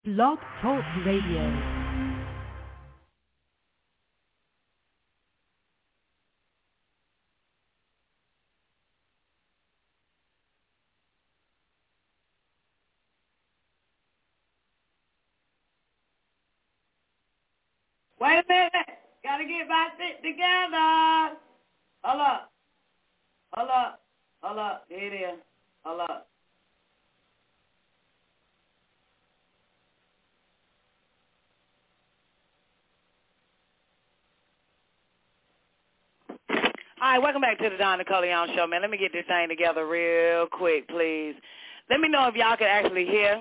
Blog Talk Radio. Wait a minute. Gotta get my shit together. Hold up. Here it is. Hold up. All right, welcome back to the Don Nicoleon Show, man. Let me get this thing together real quick, please. Let me know if y'all can actually hear.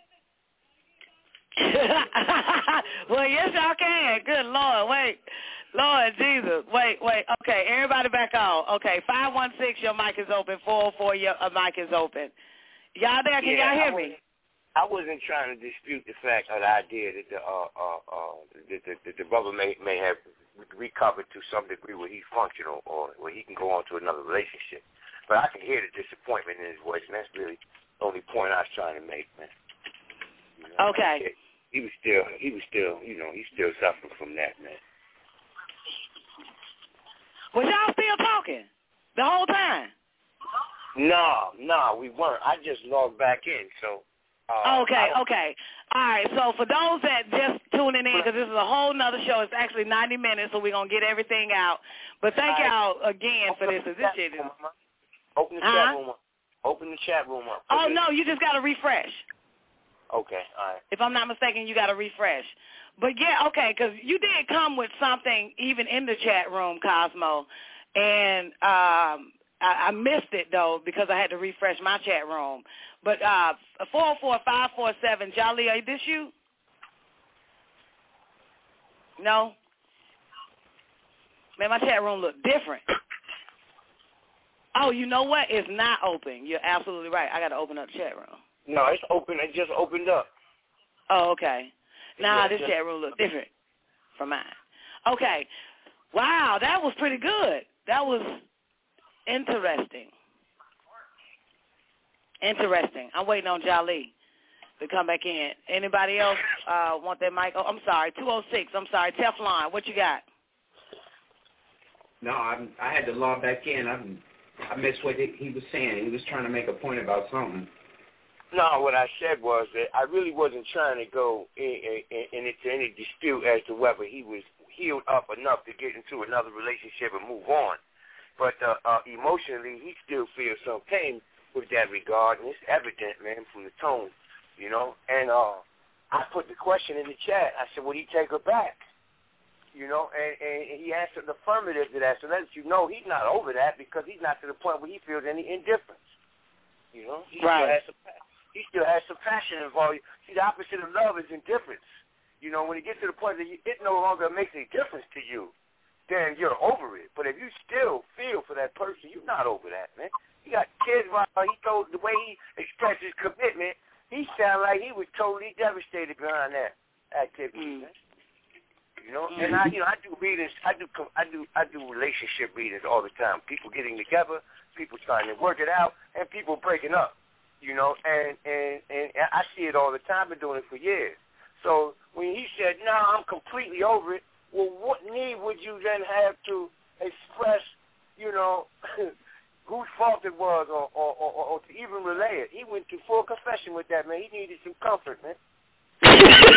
Well, yes, y'all can. Good Lord. Wait. Lord Jesus. Wait. Okay, everybody back on. Okay, 516, your mic is open. 404, your mic is open. Y'all there? Can y'all hear me? I wasn't trying to dispute the fact or the idea that the brother may have recovered to some degree where he's functional or where he can go on to another relationship. But I can hear the disappointment in his voice, and that's really the only point I was trying to make, man. You know, okay. He was still, he's still suffering from that, man. Was y'all still talking the whole time? No, we weren't. I just logged back in, so. Okay. All right, so for those that just tuning in, because this is a whole nother show, it's actually 90 minutes, so we're going to get everything out. But thank y'all again for this. This shit is... Open the chat room up. Open the chat room up. Oh, no, you just got to refresh. Okay, all right. If I'm not mistaken, you got to refresh. But, yeah, okay, because you did come with something even in the chat room, Cosmo, and I missed it, though, because I had to refresh my chat room. But 404-547, Jolly, are this you? No? Man, my chat room look different. Oh, you know what? It's not open. You're absolutely right. I got to open up the chat room. No, it's open. It just opened up. Oh, okay. Nah, this chat room look different from mine. Okay. Wow, that was pretty good. That was interesting. I'm waiting on Jolly to come back in. Anybody else want their mic? Oh, I'm sorry, 206. I'm sorry, Teflon. What you got? No, I had to log back in. I missed what he was saying. He was trying to make a point about something. No, what I said was that I really wasn't trying to go into any dispute as to whether he was healed up enough to get into another relationship and move on. But emotionally, he still feels some pain with that regard, and it's evident, man, from the tone, you know. And I put the question in the chat. I said, would he take her back? You know, and he answered affirmative to that. So that you know he's not over that because he's not to the point where he feels any indifference. You know, he still has some passion involved. See, the opposite of love is indifference. You know, when it gets to the point that it no longer makes a difference to you, then you're over it. But if you still feel for that person, you're not over that, man. He got kids. He told the way he expressed his commitment, he sounded like he was totally devastated behind that activity. Man. You know, and I do readings. I do relationship readings all the time. People getting together, people trying to work it out, and people breaking up. You know, and I see it all the time. Been doing it for years. So when he said, "No, I'm completely over it," well, what need would you then have to express? You know. Whose fault it was, or to even relay it. He went to full confession with that, man. He needed some comfort, man. I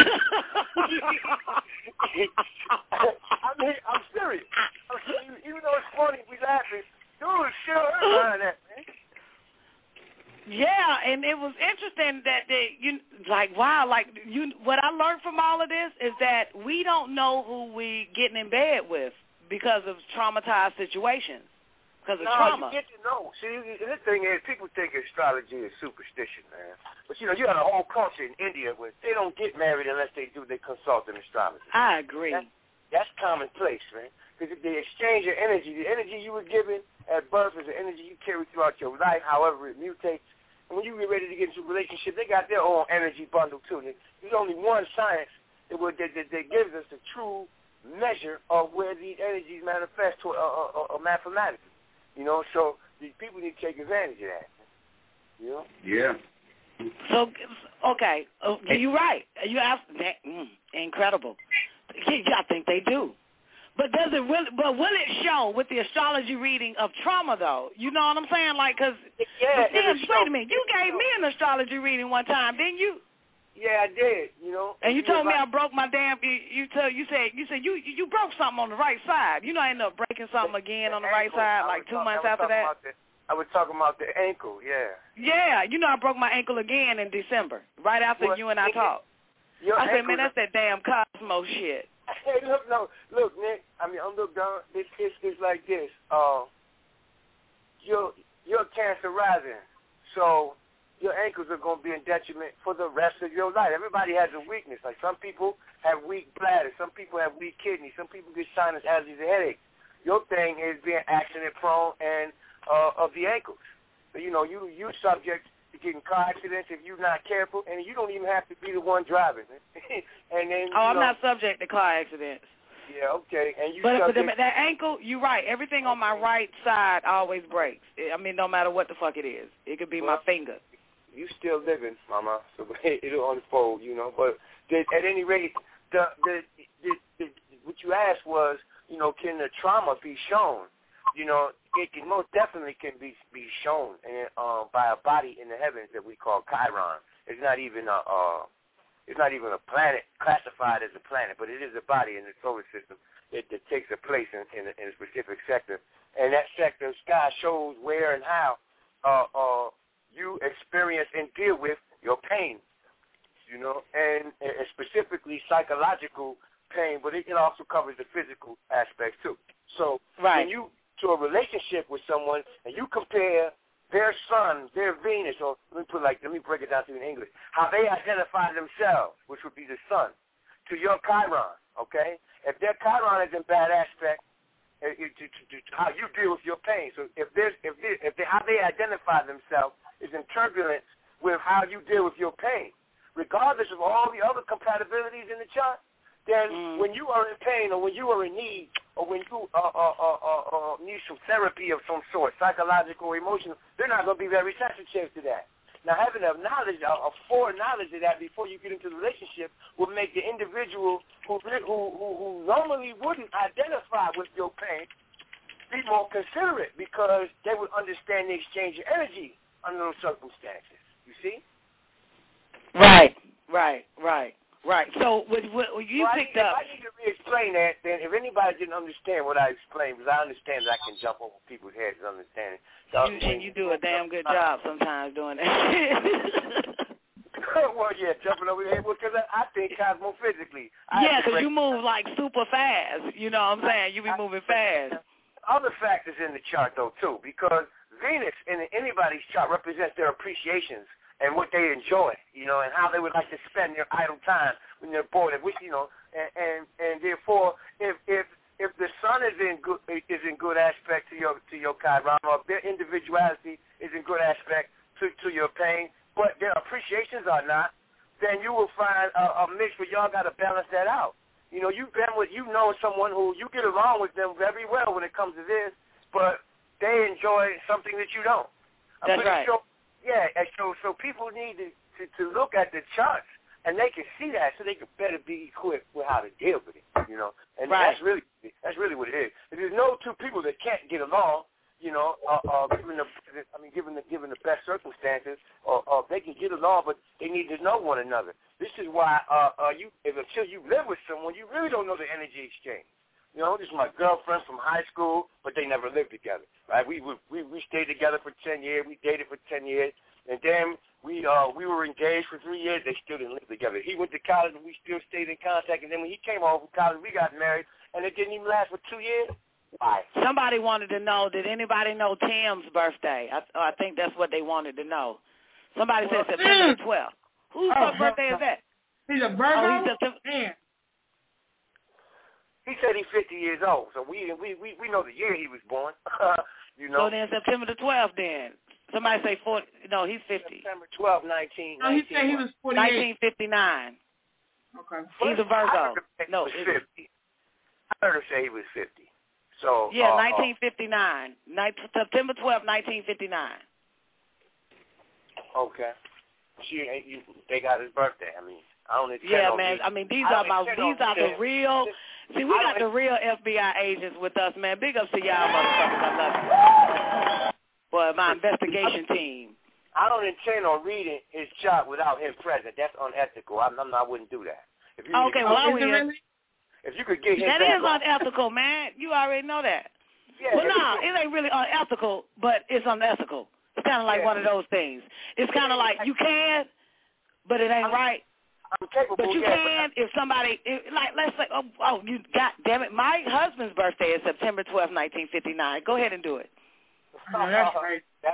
mean, I'm serious. Even though it's funny, we laughing. Dude, still hurt behind that, man. Yeah, and it was interesting that what I learned from all of this is that we don't know who we getting in bed with because of traumatized situations. Because of trauma. You get to know. See, the thing is, people think astrology is superstition, man. But, you know, you have a whole culture in India where they don't get married unless they consult an astrologer. I agree. That's commonplace, man. Because if they exchange your energy, the energy you were given at birth is the energy you carry throughout your life, however it mutates. And when you get ready to get into a relationship, they got their own energy bundle, too. There's only one science that gives us the true measure of where these energies manifest mathematically. You know, so these people need to take advantage of that. You know? Yeah. So, okay, you're right. You asked that. Incredible. Yeah, I think they do. But does it really? But will it show with the astrology reading of trauma, though? You know what I'm saying? Like, because wait a minute, you gave me an astrology reading one time, didn't you? Yeah, I did. You know. And you told me I broke my damn. You said you broke something on the right side. You know, I ended up breaking something again on the right side, like 2 months after that. I was talking about the ankle. Yeah. Yeah, you know, I broke my ankle again in December, right after you and I talked. I said, man, that's that damn Cosmo shit. Hey, look, Nick. I mean, look, Don. It's like this. You're Cancer rising, so your ankles are going to be in detriment for the rest of your life. Everybody has a weakness. Like some people have weak bladder, some people have weak kidneys, some people get sinus allergies and headaches. Your thing is being accident prone and of the ankles. So, you know, you're subject to getting car accidents if you're not careful, and you don't even have to be the one driving. And then I'm not subject to car accidents. Yeah, okay. And you but that ankle, you're right. Everything on my right side always breaks. I mean, no matter what the fuck it is. It could be my finger. You still living, Mama, so it'll unfold, you know. But at any rate, what you asked was, you know, can the trauma be shown? You know, it can most definitely can be shown by a body in the heavens that we call Chiron. It's not even a planet classified as a planet, but it is a body in the solar system that takes a place in a specific sector. And that sector, sky shows where and how you experience and deal with your pain, you know, and specifically psychological pain, but it also covers the physical aspects too. So when you to a relationship with someone and you compare their sun, their Venus, or let me break it down to you in English, how they identify themselves, which would be the sun, to your Chiron, okay? If their Chiron is in bad aspect, to how you deal with your pain. So if how they identify themselves is in turbulence with how you deal with your pain, regardless of all the other compatibilities in the chart, then when you are in pain or when you are in need or when you need some therapy of some sort, psychological or emotional, they're not going to be very sensitive to that. Now, having a foreknowledge of that before you get into the relationship will make the individual who normally wouldn't identify with your pain be more considerate because they would understand the exchange of energy under those circumstances. You see? Right. So, you picked up. If I need to re-explain that, then if anybody didn't understand what I explained, because I understand that I can jump over people's heads and understand it. And you do a damn good job sometimes doing that. Well, yeah, jumping over your head, because I think cosmophysically. Yeah, because you move like super fast. You know what I'm saying? You be moving fast. Other factors in the chart, though, too, because Venus in anybody's chart represents their appreciations and what they enjoy, you know, and how they would like to spend their idle time when they're bored. Which, you know, and therefore, if the sun is in good aspect to your Chiron, or if their individuality is in good aspect to your pain, but their appreciations are not, then you will find a mix where y'all got to balance that out. You know, you know someone who you get along with them very well when it comes to this, but they enjoy something that you don't. That's right. Yeah, and so people need to look at the charts, and they can see that, so they can better be equipped with how to deal with it, you know. And that's really what it is. If there's no two people that can't get along, you know, given the best circumstances, or they can get along, but they need to know one another. This is why until you live with someone, you really don't know the energy exchange. You know, this is my girlfriend from high school, but they never lived together, right? We stayed together for 10 years. We dated for 10 years. And then we were engaged for 3 years. They still didn't live together. He went to college, and we still stayed in contact. And then when he came home from college, we got married, and it didn't even last for 2 years. Why? Somebody wanted to know, did anybody know Tim's birthday? I think that's what they wanted to know. Somebody said September the 12th. Whose birthday is that? He's a Virgo? Man. He said he's 50 years old, so we know the year he was born. You know. So then September the 12th then. Somebody say 40. No, he's 50. September 12, 19. No, he said he was 48. 1959. Okay. He's a Virgo. No, he was 50. I heard him say he was 50. So yeah, 1959. September 12, 1959. Okay. They got his birthday. I mean, I don't intend Yeah, on man. reading. I mean, these are the real. See, we got the real FBI agents with us, man. Big ups to y'all, motherfuckers. I love you. Boy, my investigation team. I don't intend on reading his chart without him present. That's unethical. I wouldn't do that. If you if you could get him that is unethical, man. You already know that. Yeah, well, no, it ain't really unethical, but it's unethical. It's kind of like one of those things. It's kind of like you can, but it ain't right. I'm capable, but you can if somebody, let's say, you God damn it, my husband's birthday is September 12th, 1959. Go ahead and do it. Oh, that's right. That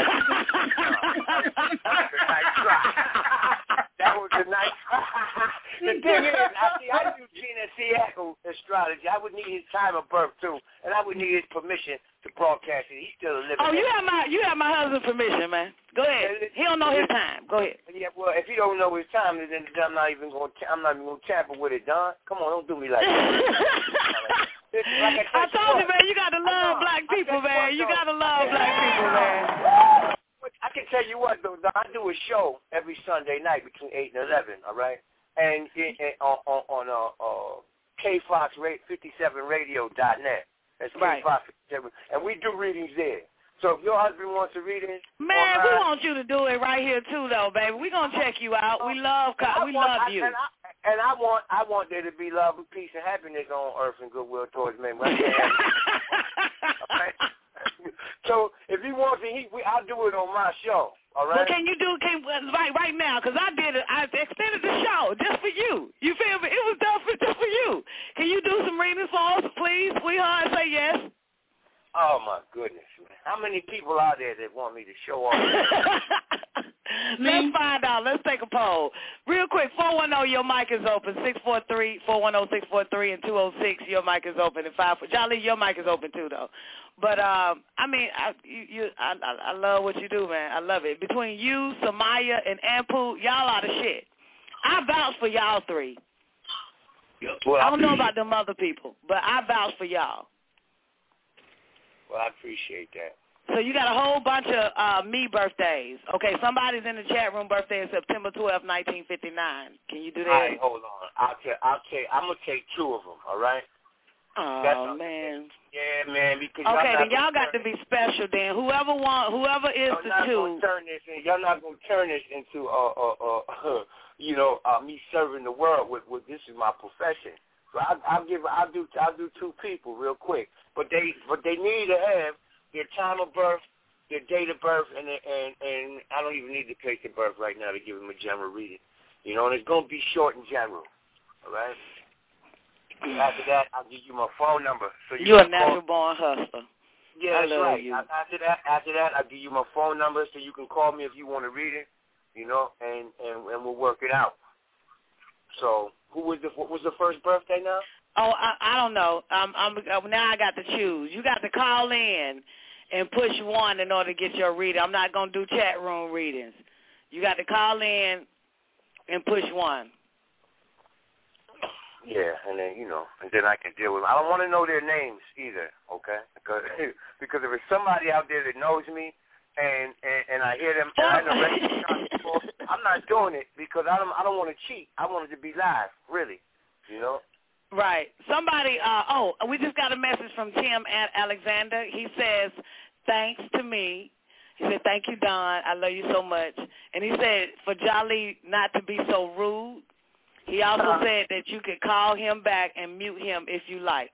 was a nice try. The thing is, I do Gina Seattle astrology. I would need his time of birth too, and I would need his permission to broadcast it. He's still a living. Oh, you have my husband's permission, man. Go ahead. He don't know his time. Go ahead. Yeah, well, if he don't know his time, then I'm not even going to tamper with it, Don. Come on, don't do me like that. I told you, man, you got to love black people, man. You got to love black people, man. I can tell you what, though, I do a show every Sunday night between 8 and 11, all right? And on KFox57radio.net. That's right. KFox57. And we do readings there. So if your husband wants a reading, man, we want you to do it right here too, though, baby. We're gonna check you out. We love you. And I want there to be love, peace, and happiness on earth and goodwill towards men. Okay? So if he wants it, I'll do it on my show. All right. Well, can you do right now? Because I did it. I extended the show just for you. You feel me? It was done just for you. Can you do some readings for us, please? Sweetheart, say yes. Oh, my goodness, man. How many people out there that want me to show off? Let's find out. Let's take a poll. Real quick, 410, your mic is open. 643-410-643, and 206, your mic is open. And 5, Jolly, your mic is open too, though. But, I mean, I love what you do, man. I love it. Between you, Samaya, and Ampu, y'all are the shit. I vouch for y'all three. Well, I don't know about them other people, but I vouch for y'all. Well, I appreciate that. So you got a whole bunch of me birthdays. Okay, somebody's in the chat room birthday is September 12th, 1959. Can you do that? All right, hold on. I'm going to take 2 of them, all right? Oh, man. Yeah, man. Because okay, then y'all got to be special then. Whoever is the 2. Y'all not going to turn this into, me serving the world with this is my profession. So I'll do 2 people real quick. But they need to have their time of birth, their date of birth, and I don't even need the place of birth right now to give them a general reading. You know, and it's going to be short and general. All right? After that, I'll give you my phone number. So you're a natural-born hustler. Yeah, that's right. After that, I'll give you my phone number so you can call me if you want to read it, you know, and we'll work it out. So what was the first birthday now? Oh, I don't know. Now I got to choose. You got to call in and push 1 in order to get your reading. I'm not going to do chat room readings. You got to call in and push 1. Yeah, and then, and then I can deal with them. I don't want to know their names either, okay? Because if it's somebody out there that knows me and I hear them, and I know people, I'm not doing it because I don't want to cheat. I want it to be live, really, you know? Right. Somebody, we just got a message from Tim Alexander. He says, thanks to me. He said, thank you, Don. I love you so much. And he said, for Jolly not to be so rude. He also said that you could call him back and mute him if you like.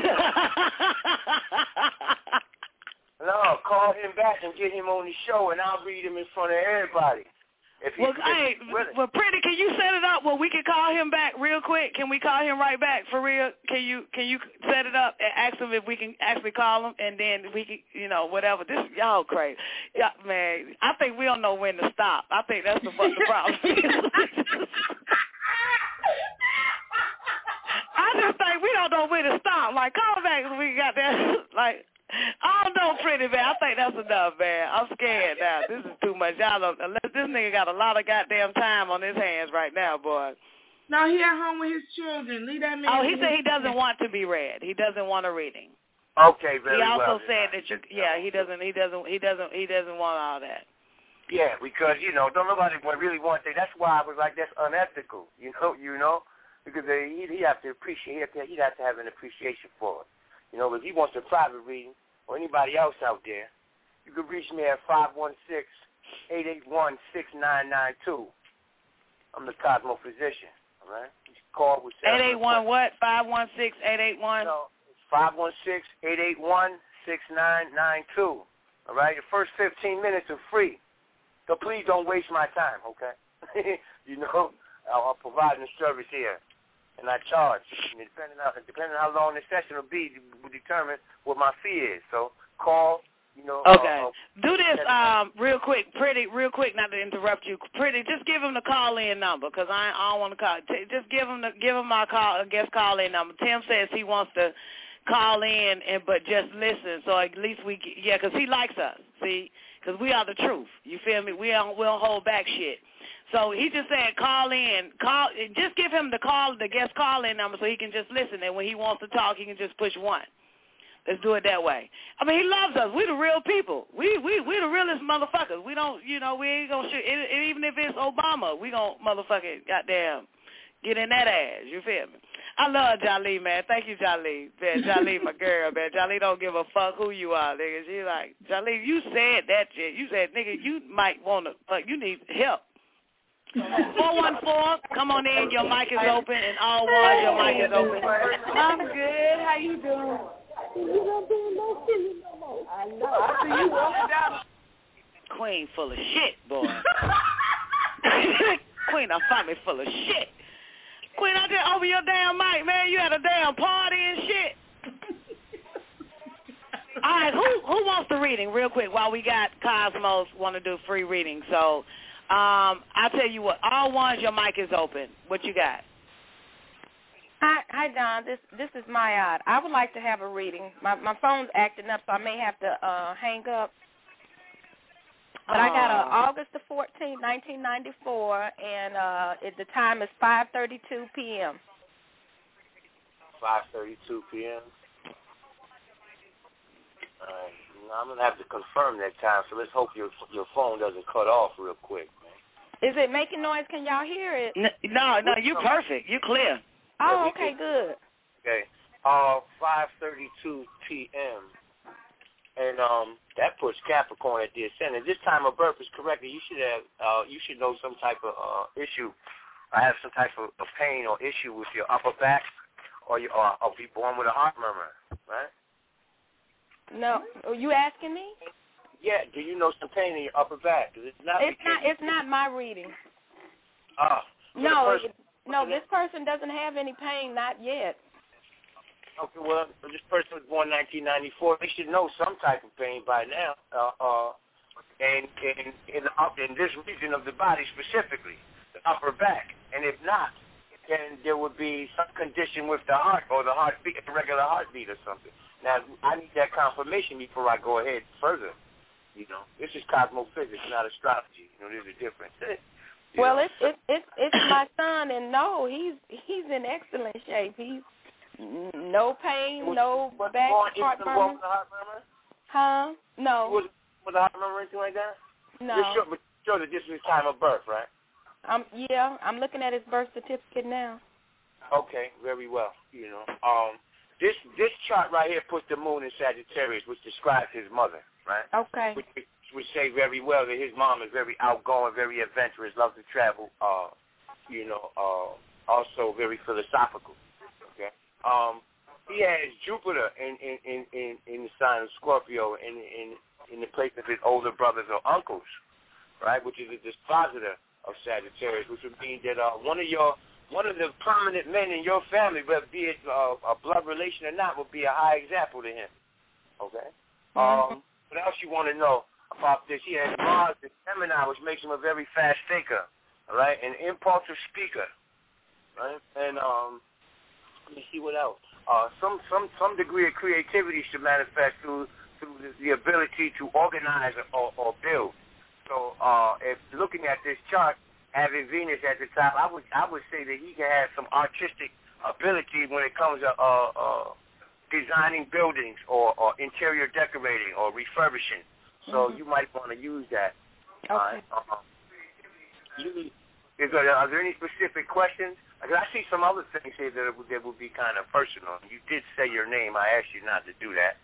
No, call him back and get him on the show, and I'll read him in front of everybody. Well, Pretty, can you set it up where we can call him back real quick? Can we call him right back for real? Can you set it up and ask him if we can actually call him, and then we can, whatever. This y'all crazy, man. I think we don't know when to stop. I think that's what the problem is. I just think we don't know when to stop. Like, call back when we got that. Like, I don't know, Pretty, man. I think that's enough, man. I'm scared now. This is too much. Unless this nigga got a lot of goddamn time on his hands right now, boy. No, he at home with his children. Leave that man. Oh, he said he doesn't want to be read. He doesn't want a reading. Okay, very well. He also said that he doesn't want all that. Yeah, because, don't nobody really want that. That's why I was like, that's unethical, because he'd have to appreciate, he'd have to have an appreciation for it. If he wants a private reading or anybody else out there, you can reach me at 516-881-6992. I'm the Cosmo Physician, all right? You can call with 881 what? 516-881? No, it's 516-881-6992, all right? The first 15 minutes are free. So please don't waste my time, okay? I'm providing a service here, and I charge. And depending on how long the session will be, will determine what my fee is. So call, Okay. Do this real quick, Pretty, not to interrupt you. Pretty, just give him the call-in number, because I don't want to call. Just give him my guest call-in number. Tim says he wants to call in, but just listen, so at least because he likes us, see? Because we are the truth. You feel me? We don't hold back shit. So he just said call in. Just give him the guest call-in number so he can just listen. And when he wants to talk, he can just push 1. Let's do it that way. I mean, he loves us. We the real people. We the realest motherfuckers. We don't, we ain't going to shoot. Even if it's Obama, we going to motherfucking goddamn get in that ass. You feel me? I love Jolie, man. Thank you, Jolie. Man, Jolie, my girl, man. Jolie don't give a fuck who you are, nigga. She like, Jolie, you said that shit. You said, nigga, you might want to, you need help. 414, come on in. Your mic is open, and all one, your mic is open. I'm good. How you doing? You don't do no shit no more. I know. I see you walking down. Queen full of shit, boy. Queen, I find me full of shit. Queen, I just open your damn mic, man. You had a damn party and shit. All right, who wants the reading real quick while we got Cosmos want to do free reading? So I'll tell you what. All ones, your mic is open. What you got? Hi, Don. This is Mayad. I would like to have a reading. My phone's acting up, so I may have to hang up. But I got August the 14th, 1994, and the time is 5:32 p.m. 5:32 p.m. All right. Now, I'm going to have to confirm that time, so let's hope your phone doesn't cut off real quick, man. Is it making noise? Can y'all hear it? No, you're perfect. You're clear. Oh, okay, good. Okay. 5:32 p.m. And that puts Capricorn at the ascendant. This time of birth is correct. You should know some type of issue. I have some type of pain or issue with your upper back, or be born with a heart murmur, right? No, are you asking me? Yeah. Do you know some pain in your upper back? It's not my reading. No, this person doesn't have any pain, not yet. Okay, well, this person was born 1994. They should know some type of pain by now, and in this region of the body specifically, the upper back. And if not, then there would be some condition with the heart or the heartbeat, a regular heartbeat or something. Now, I need that confirmation before I go ahead further. This is cosmophysics, not astrology. There's a difference. Well, it's my son, and no, he's in excellent shape. He's no pain, no back heart murmur. Huh? No. Was a heart murmur or anything like that? No. You're sure that this is his time of birth, right? Yeah, I'm looking at his birth certificate now. Okay, very well. This chart right here puts the moon in Sagittarius, which describes his mother, right? Okay. Which say very well that his mom is very outgoing, very adventurous, loves to travel, also very philosophical. Okay. He has Jupiter in the sign of Scorpio in the place of his older brothers or uncles, right? Which is a dispositor of Sagittarius, which would mean that one of the prominent men in your family, whether be it a blood relation or not, would be a high example to him. Okay. What else you want to know about this? He has Mars and Gemini, which makes him a very fast thinker, all right, an impulsive speaker, right? And let me see what else. Some degree of creativity should manifest through the ability to organize or build. So, if looking at this chart, having Venus at the top, I would say that he can have some artistic ability when it comes to designing buildings or interior decorating or refurbishing. So you might want to use that. Okay. Are there any specific questions? Because I see some other things here that would be kind of personal. You did say your name. I asked you not to do that.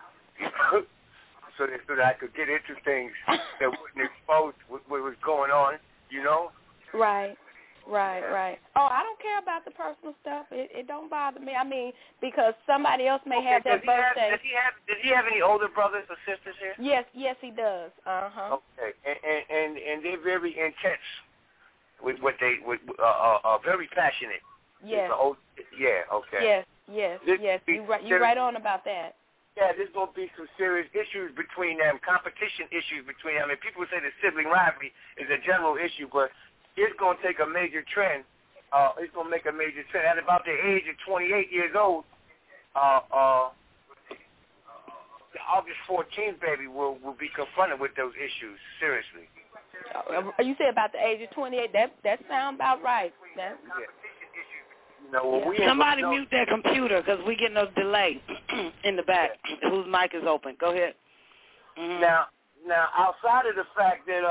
so that I could get into things that wouldn't expose what was going on, you know? Right. Oh, I don't care about the personal stuff. It don't bother me. I mean, because somebody else may have their birthday. Does he have any older brothers or sisters here? Yes, he does. Okay, and they're very intense with what they very passionate. Yes. Okay. Yes. You're right on about that. Yeah, there's going to be some serious issues between them, competition issues between them. I mean, people say the sibling rivalry is a general issue, but it's going to take a major trend. It's going to make a major trend. At about the age of 28 years old, the August 14th baby will be confronted with those issues, seriously. You say about the age of 28. That sounds about right. Yeah. No, somebody mute their computer because we getting a delay in the back. Whose mic is open? Go ahead. Mm-hmm. Now, outside of the fact that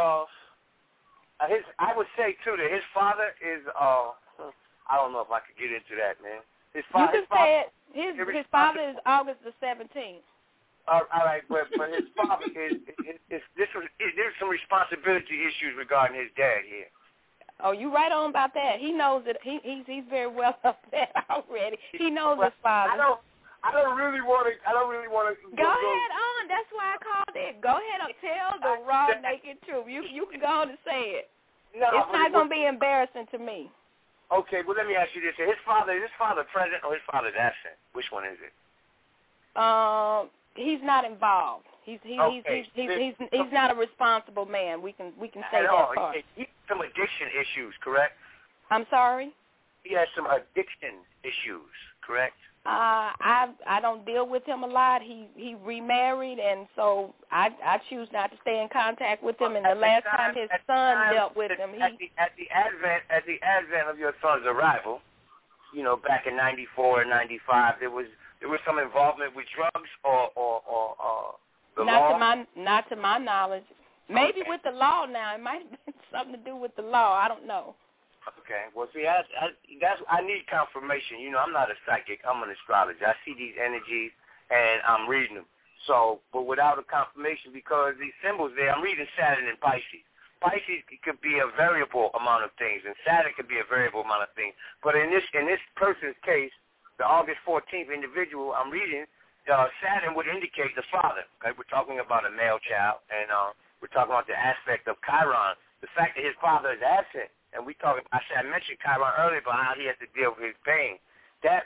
I would say too that his father is I don't know if I could get into that, man. His father, you can say it. His father is August the 17th. All right, but his father there's some responsibility issues regarding his dad here. Oh, you right on about that. He knows that he's very well up there already. He knows his father. I don't really want to. Go ahead on. That's why I called it. Go ahead and tell the raw, naked truth. You can go on and say it. No, it's not going to be embarrassing to me. Okay, well let me ask you this: is his father present or his father's absent? Which one is it? He's not involved. He's not a responsible man. We can say that part. He has some addiction issues, correct? I'm sorry? He has some addiction issues, correct? I don't deal with him a lot. He remarried, and so I choose not to stay in contact with him. And the last time his son dealt with him, at the advent of your son's arrival, you know, back in '94 and '95, there was some involvement with drugs or the law? Not to my knowledge. Maybe with the law now. It might have been something to do with the law. I don't know. Okay. Well, see, I need confirmation. You know, I'm not a psychic. I'm an astrologer. I see these energies, and I'm reading them. So, but without a confirmation, because these symbols there, I'm reading Saturn and Pisces. Pisces could be a variable amount of things, and Saturn could be a variable amount of things. But in this person's case, the August 14th individual I'm reading, Saturn would indicate the father. Okay? We're talking about a male child, and we're talking about the aspect of Chiron. The fact that his father is absent, and I mentioned Chiron earlier about how he has to deal with his pain. That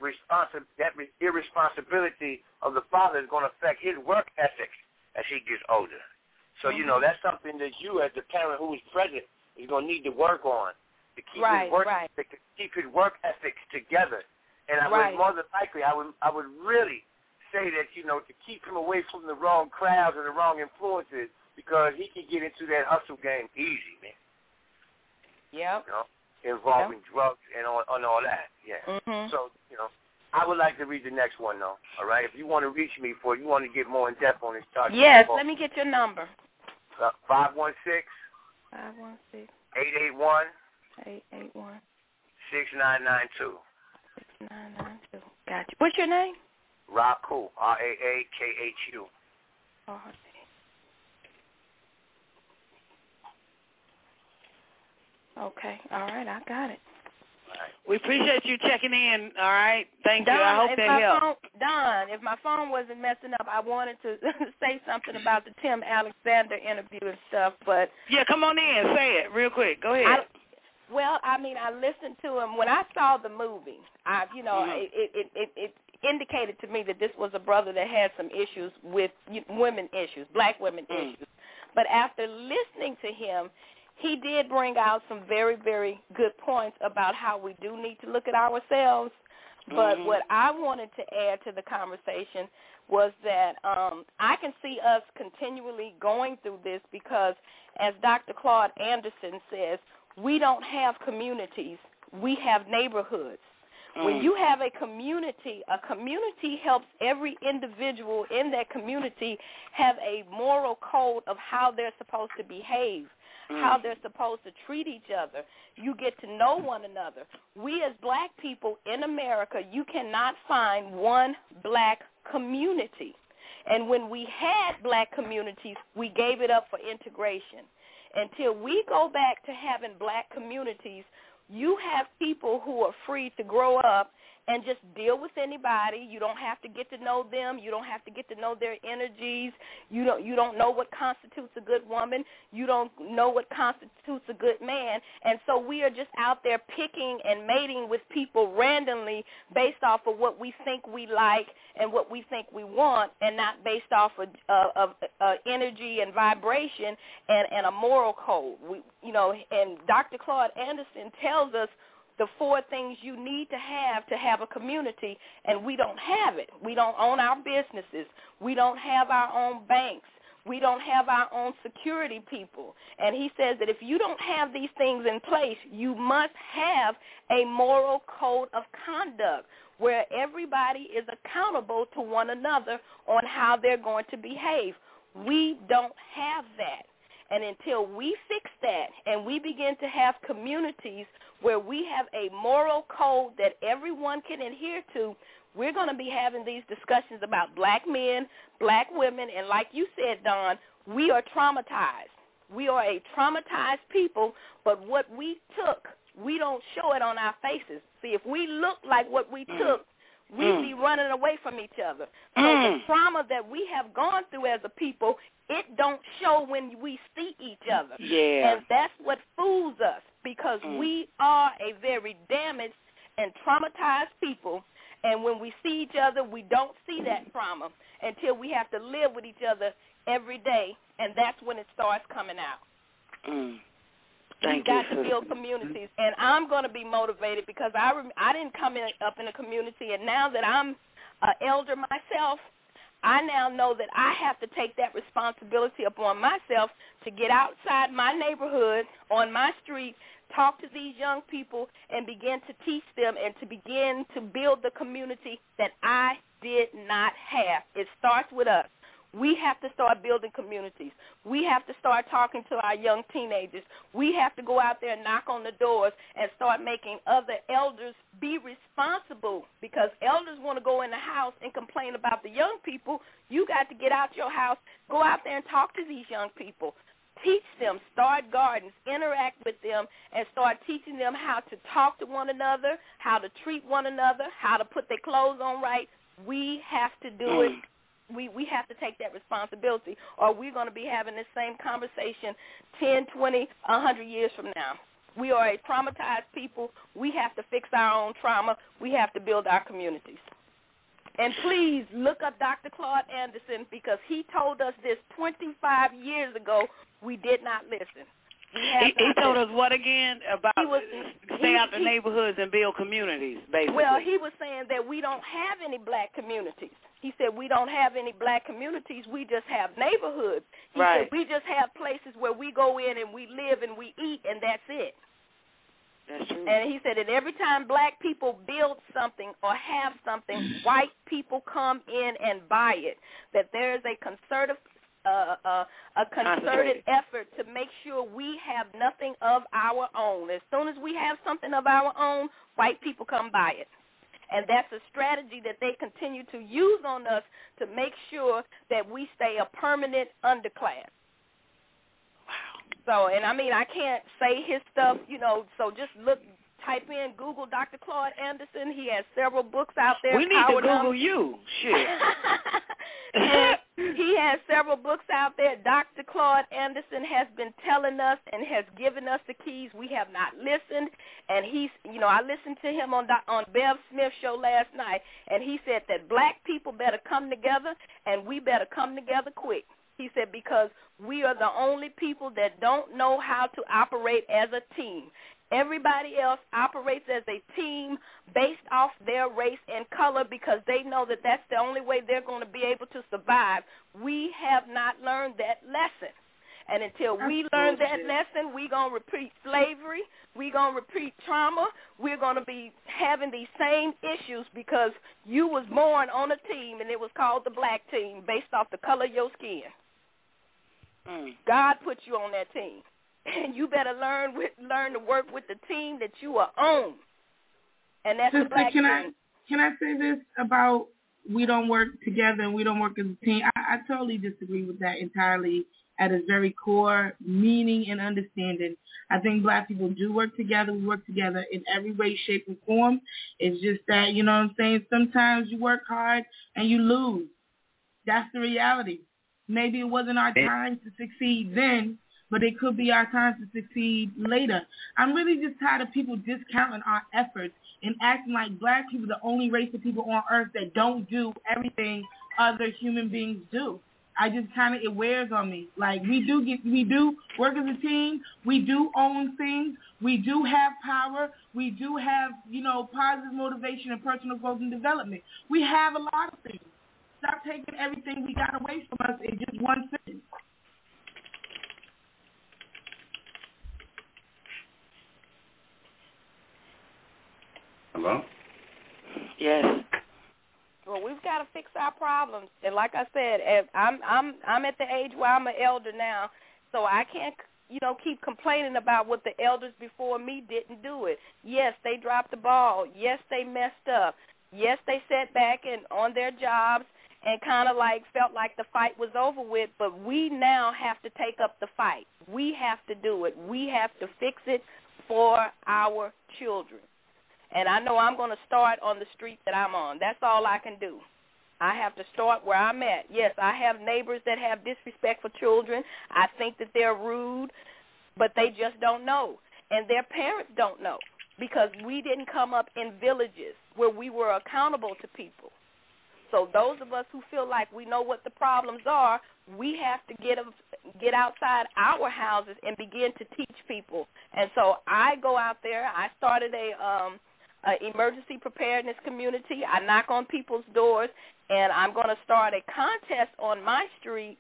irresponsibility of the father is going to affect his work ethics as he gets older. So, you know, that's something that you as the parent who is present is going to need to work on to keep his work ethics together. And I would more than likely, I would really say that, you know, to keep him away from the wrong crowds and the wrong influences, because he can get into that hustle game easy, man. Yep. You know, involving drugs and all that. Yeah. Mm-hmm. So, you know, I would like to read the next one, though. All right? If you want to reach me you want to get more in depth on this topic. Yes, let me get your number. 516. 516. 881. 881. 6992. 6992. Gotcha. What's your name? Raakhu. Raakhu. Oh, okay. All right. I got it. We appreciate you checking in. All right. Thank you. I hope that helped. Don, if my phone wasn't messing up, I wanted to say something about the Tim Alexander interview and stuff, but yeah, come on in. Say it real quick. Go ahead. I listened to him when I saw the movie. It indicated to me that this was a brother that had some issues with women issues, black women issues. But after listening to him, he did bring out some very, very good points about how we do need to look at ourselves. But what I wanted to add to the conversation was that I can see us continually going through this because, as Dr. Claude Anderson says, we don't have communities. We have neighborhoods. When you have a community helps every individual in that community have a moral code of how they're supposed to behave, how they're supposed to treat each other. You get to know one another. We as black people in America, you cannot find one black community. And when we had black communities, we gave it up for integration. Until we go back to having black communities, you have people who are free to grow up and just deal with anybody. You don't have to get to know them. You don't have to get to know their energies. You don't know what constitutes a good woman. You don't know what constitutes a good man. And so we are just out there picking and mating with people randomly based off of what we think we like and what we think we want, and not based off of energy and vibration and a moral code. And Dr. Claude Anderson tells us the 4 things you need to have a community, and we don't have it. We don't own our businesses. We don't have our own banks. We don't have our own security people. And he says that if you don't have these things in place, you must have a moral code of conduct where everybody is accountable to one another on how they're going to behave. We don't have that. And until we fix that and we begin to have communities where we have a moral code that everyone can adhere to, we're going to be having these discussions about black men, black women, and like you said, Don, we are traumatized. We are a traumatized people, but what we took, we don't show it on our faces. See, if we look like what we took, we'd be running away from each other. So the trauma that we have gone through as a people, it don't show when we see each other. Yeah. And that's what fools us, because we are a very damaged and traumatized people. And when we see each other, we don't see that trauma until we have to live with each other every day, and that's when it starts coming out. We've got to build communities, and I'm going to be motivated because I didn't come up in a community, and now that I'm an elder myself, I now know that I have to take that responsibility upon myself to get outside my neighborhood, on my street, talk to these young people, and begin to teach them and to begin to build the community that I did not have. It starts with us. We have to start building communities. We have to start talking to our young teenagers. We have to go out there and knock on the doors and start making other elders be responsible, because elders want to go in the house and complain about the young people. You got to get out your house, go out there and talk to these young people. Teach them, start gardens, interact with them, and start teaching them how to talk to one another, how to treat one another, how to put their clothes on right. We have to do it. We have to take that responsibility, or we're going to be having this same conversation 10, 20, 100 years from now. We are a traumatized people. We have to fix our own trauma. We have to build our communities. And please look up Dr. Claude Anderson, because he told us this 25 years ago. We did not listen. He told us what again? About stay out the neighborhoods and build communities, basically. Well, he was saying that we don't have any black communities. He said we don't have any black communities. We just have neighborhoods. He said we just have places where we go in and we live and we eat, and that's it. That's true. And he said that every time black people build something or have something, white people come in and buy it, that there is a concerted effort to make sure we have nothing of our own. As soon as we have something of our own, white people come buy it. And that's a strategy that they continue to use on us to make sure that we stay a permanent underclass. Wow. So, and I mean, I can't say his stuff, so just type in, Google Dr. Claude Anderson. He has several books out there. We need to Google you. Shit. He has several books out there. Dr. Claude Anderson has been telling us and has given us the keys. We have not listened. And I listened to him on Bev Smith's show last night, and he said that black people better come together, and we better come together quick. He said, because we are the only people that don't know how to operate as a team. Everybody else operates as a team based off their race and color, because they know that that's the only way they're going to be able to survive. We have not learned that lesson. And until we learn that lesson, we're going to repeat slavery. We're going to repeat trauma. We're going to be having these same issues because you was born on a team, and it was called the black team based off the color of your skin. God put you on that team. And you better learn to work with the team that you are on. And that's the black team. Can I say this about we don't work together and we don't work as a team? I totally disagree with that entirely at its very core meaning and understanding. I think black people do work together. We work together in every way, shape, and form. It's just that, you know what I'm saying, sometimes you work hard and you lose. That's the reality. Maybe it wasn't our time to succeed then, but it could be our time to succeed later. I'm really just tired of people discounting our efforts and acting like black people are the only race of people on earth that don't do everything other human beings do. I just it wears on me. Like, we do work as a team. We do own things. We do have power. We do have, positive motivation and personal growth and development. We have a lot of things. Stop taking everything we got away from us in just one sentence. Hello? Yes. Well, we've got to fix our problems, and like I said, I'm at the age where I'm an elder now, so I can't, keep complaining about what the elders before me didn't do it. Yes, they dropped the ball. Yes, they messed up. Yes, they sat back and on their jobs and kind of felt like the fight was over with, but we now have to take up the fight. We have to do it. We have to fix it for our children. And I know I'm going to start on the street that I'm on. That's all I can do. I have to start where I'm at. Yes, I have neighbors that have disrespect for children. I think that they're rude, but they just don't know. And their parents don't know because we didn't come up in villages where we were accountable to people. So those of us who feel like we know what the problems are, we have to get outside our houses and begin to teach people. And so I go out there. I started a emergency preparedness community. I knock on people's doors, and I'm going to start a contest on my street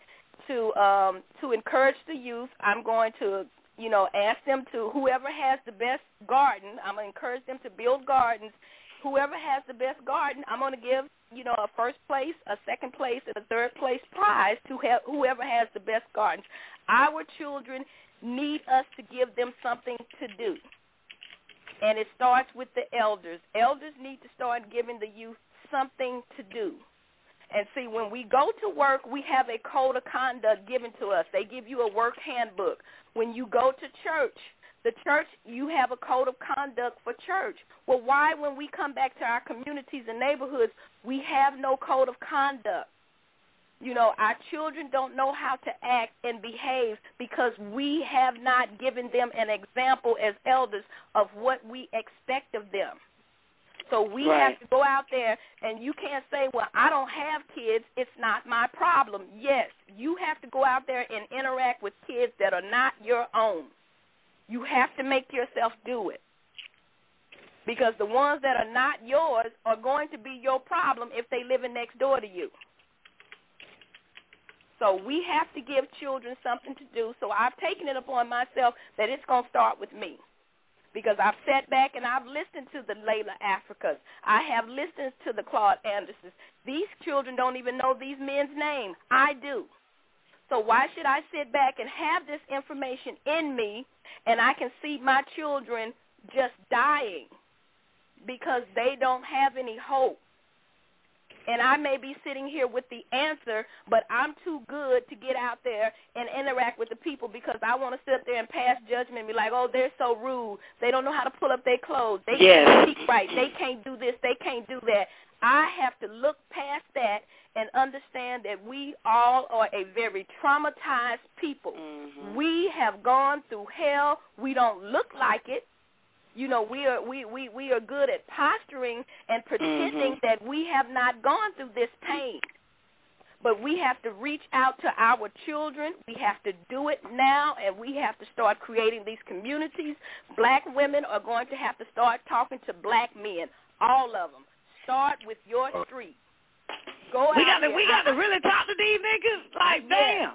to encourage the youth. I'm going to, ask them to, whoever has the best garden, I'm going to encourage them to build gardens. Whoever has the best garden, I'm going to give, a first place, a second place, and a third place prize to whoever has the best gardens. Our children need us to give them something to do. And it starts with the elders. Elders need to start giving the youth something to do. And see, when we go to work, we have a code of conduct given to us. They give you a work handbook. When you go to church, the church, you have a code of conduct for church. Well, why, when we come back to our communities and neighborhoods, we have no code of conduct? Our children don't know how to act and behave because we have not given them an example as elders of what we expect of them. So we have to go out there, and you can't say, well, I don't have kids, it's not my problem. Yes, you have to go out there and interact with kids that are not your own. You have to make yourself do it because the ones that are not yours are going to be your problem if they live next door to you. So we have to give children something to do. So I've taken it upon myself that it's going to start with me because I've sat back and I've listened to the Layla Africas. I have listened to the Claude Andersons. These children don't even know these men's names. I do. So why should I sit back and have this information in me and I can see my children just dying because they don't have any hope? And I may be sitting here with the answer, but I'm too good to get out there and interact with the people because I want to sit up there and pass judgment and be like, oh, they're so rude. They don't know how to pull up their clothes. They can't speak right. They can't do this. They can't do that. I have to look past that and understand that we all are a very traumatized people. Mm-hmm. We have gone through hell. We don't look like it. We are good at posturing and pretending that we have not gone through this pain. But we have to reach out to our children. We have to do it now, and we have to start creating these communities. Black women are going to have to start talking to black men, all of them. Start with your street. We got to really talk to these niggas. Like, damn.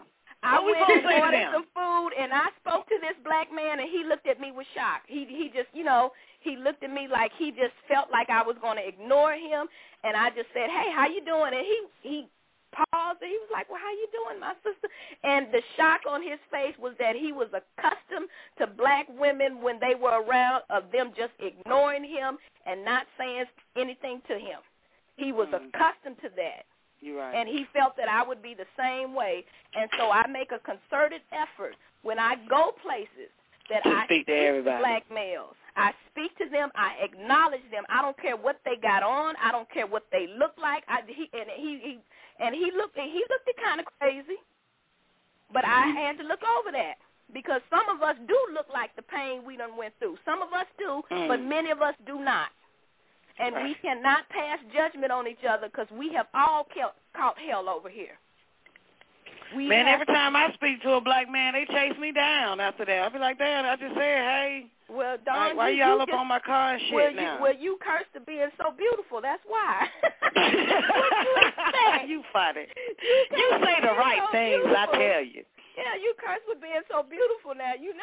I went and ordered some food, and I spoke to this black man, and he looked at me with shock. He just, he looked at me like he just felt like I was going to ignore him, and I just said, hey, how you doing? And he paused, and he was like, well, how you doing, my sister? And the shock on his face was that he was accustomed to black women when they were around, of them just ignoring him and not saying anything to him. He was accustomed to that. You're right. And he felt that I would be the same way. And so I make a concerted effort when I go places that I speak to black males. I speak to them. I acknowledge them. I don't care what they got on. I don't care what they look like. He looked kind of crazy, but I had to look over that because some of us do look like the pain we done went through. Some of us do, but many of us do not. And we cannot pass judgment on each other because we have all caught hell over here. Man, every time I speak to a black man, they chase me down after that. I be like, damn, I just said, hey. Well, Don, why y'all up on my car and shit now? You cursed to being so beautiful. That's why. What you expect? You funny. You say the right things, I tell you. Yeah, you curse for being so beautiful now. You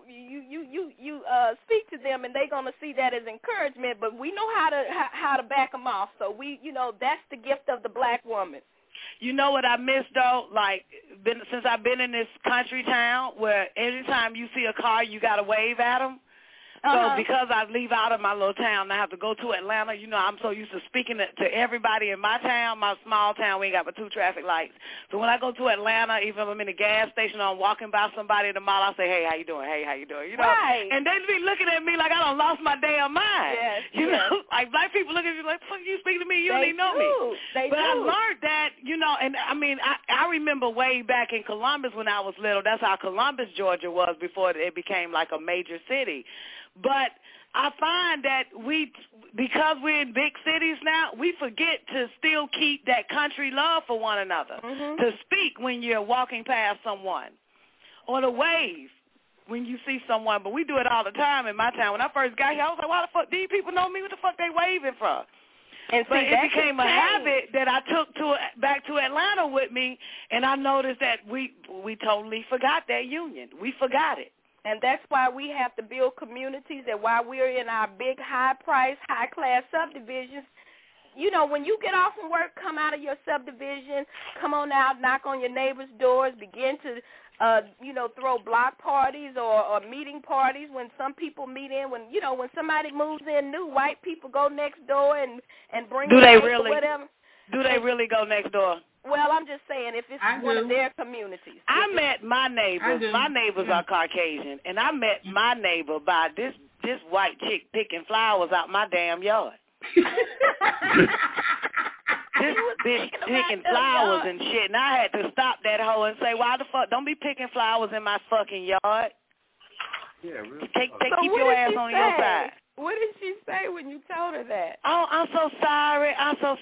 speak to them, and they're going to see that as encouragement, but we know how to back them off. So that's the gift of the black woman. You know what I miss, though? Since I've been in this country town where anytime you see a car, you got to wave at them. So because I leave out of my little town and I have to go to Atlanta, I'm so used to speaking to everybody in my town, my small town, we ain't got but 2 traffic lights. So when I go to Atlanta, even if I'm in the gas station or I'm walking by somebody in the mall, I say, hey, how you doing? Hey, how you doing? Right. And they be looking at me like I done lost my damn mind. Yes, know, like black people look at you like, fuck, you speak to me, you don't even know me. But I learned that, and I mean, I remember way back in Columbus when I was little, that's how Columbus, Georgia was before it became like a major city. But I find that because we're in big cities now, we forget to still keep that country love for one another, to speak when you're walking past someone, or to wave when you see someone. But we do it all the time in my town. When I first got here, I was like, why the fuck, these people know me? What the fuck they waving for? But it became a habit that I took back to Atlanta with me, and I noticed that we totally forgot that union. We forgot it. And that's why we have to build communities, and why we're in our big, high-price, high-class subdivisions. When you get off from work, come out of your subdivision, come on out, knock on your neighbors' doors, begin to, throw block parties or meeting parties when some people meet in. When somebody moves in new, white people go next door and bring whatever. Do they really go next door? Well, I'm just saying, if it's one of their communities. I met my neighbors. My neighbors are Caucasian, and I met my neighbor by this white chick picking flowers out my damn yard. This bitch picking flowers and shit, and I had to stop that hoe and say, why the fuck, don't be picking flowers in my fucking yard. Yeah, really. Keep your ass on your side. What did she say when you told her that? Oh, I'm so sorry.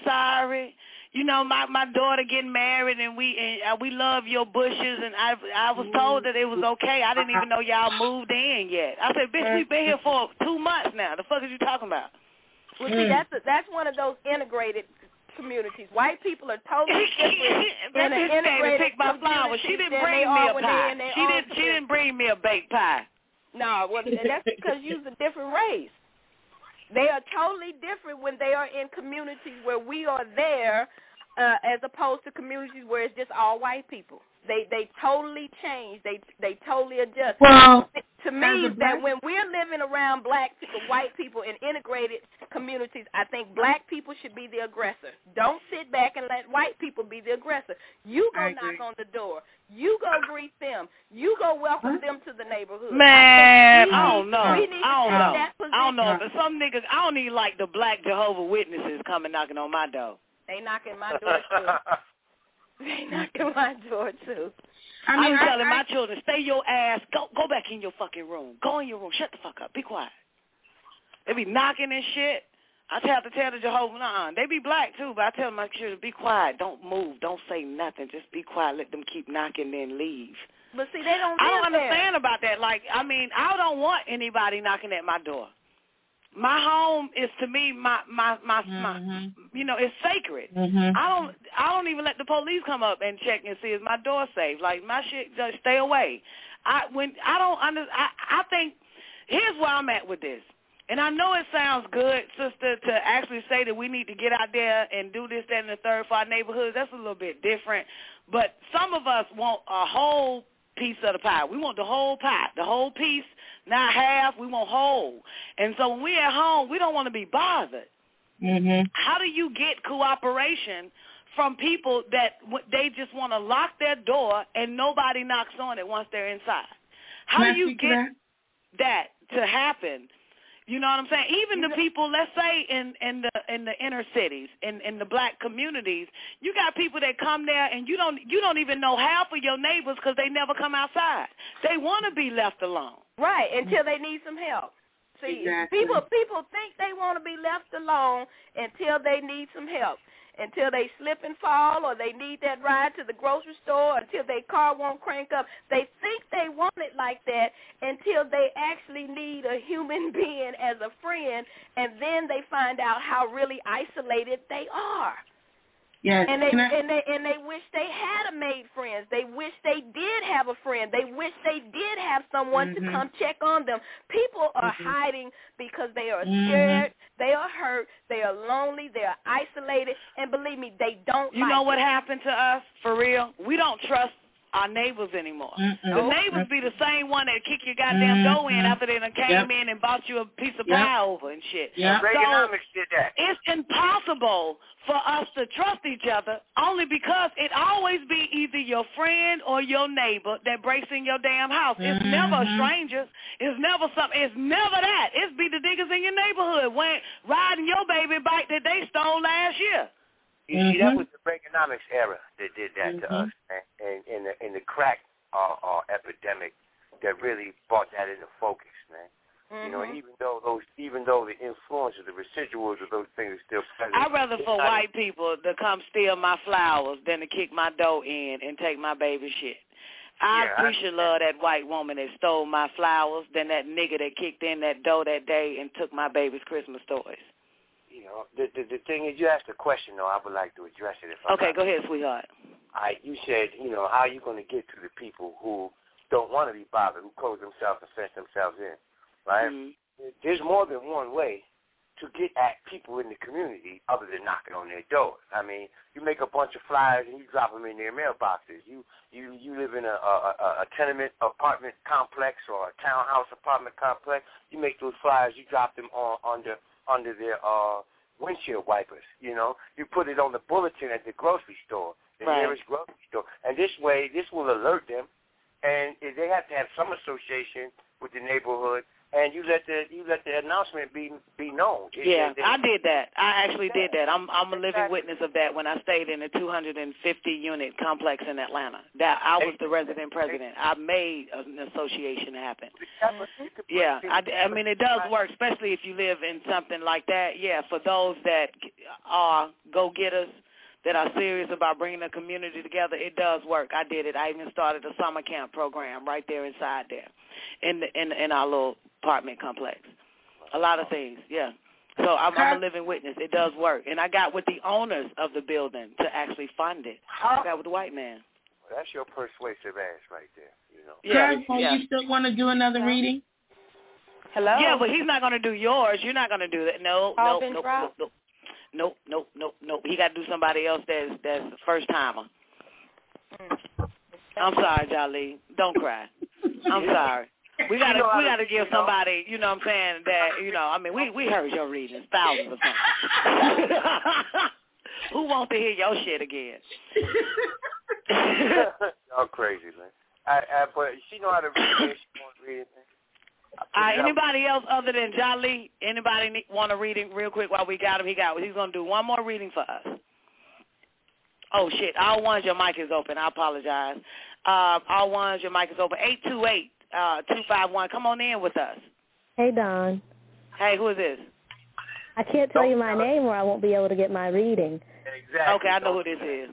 My daughter getting married, and we love your bushes, and I was told that it was okay. I didn't even know y'all moved in yet. I said, bitch, we've been here for 2 months now. The fuck is you talking about? Well, see, that's one of those integrated communities. White people are totally different in an integrated community. She didn't bring me a pie. She didn't bring me a baked pie. No, well, that's because you're a different race. They are totally different when they are in communities where we are there, as opposed to communities where it's just all white people. They totally change. They totally adjust. Well, to me, that when we're living around black people, white people in integrated communities, I think black people should be the aggressor. Don't sit back and let white people be the aggressor. You go knock on the door. You go greet them. You go welcome them to the neighborhood. Man, I don't know. I don't know. But some niggas, I don't even like the black Jehovah's Witnesses coming knocking on my door. They knocking my door too. They knocking my door too. I'm telling my children, stay your ass. Go back in your fucking room. Go in your room. Shut the fuck up. Be quiet. They be knocking and shit. I have to tell the Jehovah, they be black too, but I tell my children, be quiet. Don't move. Don't say nothing. Just be quiet. Let them keep knocking, then leave. But see, they don't. I don't understand about that. I don't want anybody knocking at my door. My home is to me my you know, it's sacred. I don't even let the police come up and check and see is my door safe. Like my shit, just stay away. I think here's where I'm at with this. And I know it sounds good, sister, to actually say that we need to get out there and do this, that, and the third for our neighborhoods. That's a little bit different. But some of us want a whole piece of the pie. We want the whole pie, the whole piece, not half. We want whole. And so when we're at home, we don't want to be bothered. How do you get cooperation from people that they just want to lock their door and nobody knocks on it once they're inside? How do you get that to happen? You know what I'm saying? Even the people, let's say in the inner cities, in the black communities, you got people that come there and you don't even know half of your neighbors because they never come outside. They want to be left alone. Right, until they need some help. See, people think they want to be left alone until they need some help. Until they slip and fall, or they need that ride to the grocery store, until their car won't crank up. They think they want it like that until they actually need a human being as a friend, and then they find out how really isolated they are. Yes. And they wish they had made friends. They wish they did have a friend. They wish they did have someone to come check on them. People are hiding because they are scared, they are hurt, they are lonely, they are isolated, and believe me, they don't You know what happened to us, for real? We don't trust our neighbors anymore. The neighbors be the same one that kick your goddamn dough in after they done came in and bought you a piece of pie over and shit. Reaganomics did that. It's impossible for us to trust each other only because it always be either your friend or your neighbor that breaks in your damn house. It's never strangers. It's never something. It's never that. It's be the niggas in your neighborhood riding your baby bike that they stole last year. You see, that was the Reaganomics era that did that to us, man. And in the crack epidemic that really brought that into focus, man. You know, even though the influence of the residuals of those things are still present. I'd rather for white people to come steal my flowers than to kick my dough in and take my baby shit. I appreciate love that white woman that stole my flowers than that nigga that kicked in that dough that day and took my baby's Christmas toys. You know, the thing is, you asked a question, though. I would like to address it. Okay, go ahead, sweetheart. You said, you know, how are you going to get to the people who don't want to be bothered, who close themselves and fence themselves in, right? There's more than one way to get at people in the community other than knocking on their door. I mean, you make a bunch of flyers and you drop them in their mailboxes. You live in a tenement apartment complex or a townhouse apartment complex. You make those flyers, you drop them under their windshield wipers, you know. You put it on the bulletin at the grocery store, the nearest grocery store. And this way, this will alert them, and they have to have some association with the neighborhood, and you let the announcement be known. I did that. I actually did that. I'm a living witness of that when I stayed in a 250-unit complex in Atlanta. That I was the resident president. I made an association happen. Yeah, I mean, it does work, especially if you live in something like that. Yeah, for those that are go-getters, that are serious about bringing the community together, it does work. I did it. I even started a summer camp program right there inside there in our little apartment complex. A lot of things, yeah. So I'm a living witness. It does work. And I got with the owners of the building to actually fund it. I got with the white man. Well, that's your persuasive ass right there, you know. Yeah. You still want to do another reading? Hello? Yeah, but he's not going to do yours. You're not going to do that. No. Nope. He got to do somebody else that's a first timer. I'm sorry, Jolly. Don't cry. I'm sorry. We gotta give somebody, you know what I'm saying, that, you know, I mean, we heard your readings thousands of times. Who wants to hear your shit again? Y'all crazy, man. But she know how to read. She wants to read anything. Anybody else other than Jolly? Anybody want a reading real quick while we got him? He's going to do one more reading for us. Oh, shit. All ones, your mic is open. I apologize. All ones, your mic is open. 828-251. Come on in with us. Hey, Don. Hey, who is this? I can't tell you my name or I won't be able to get my reading. Exactly. Okay, I know who this is.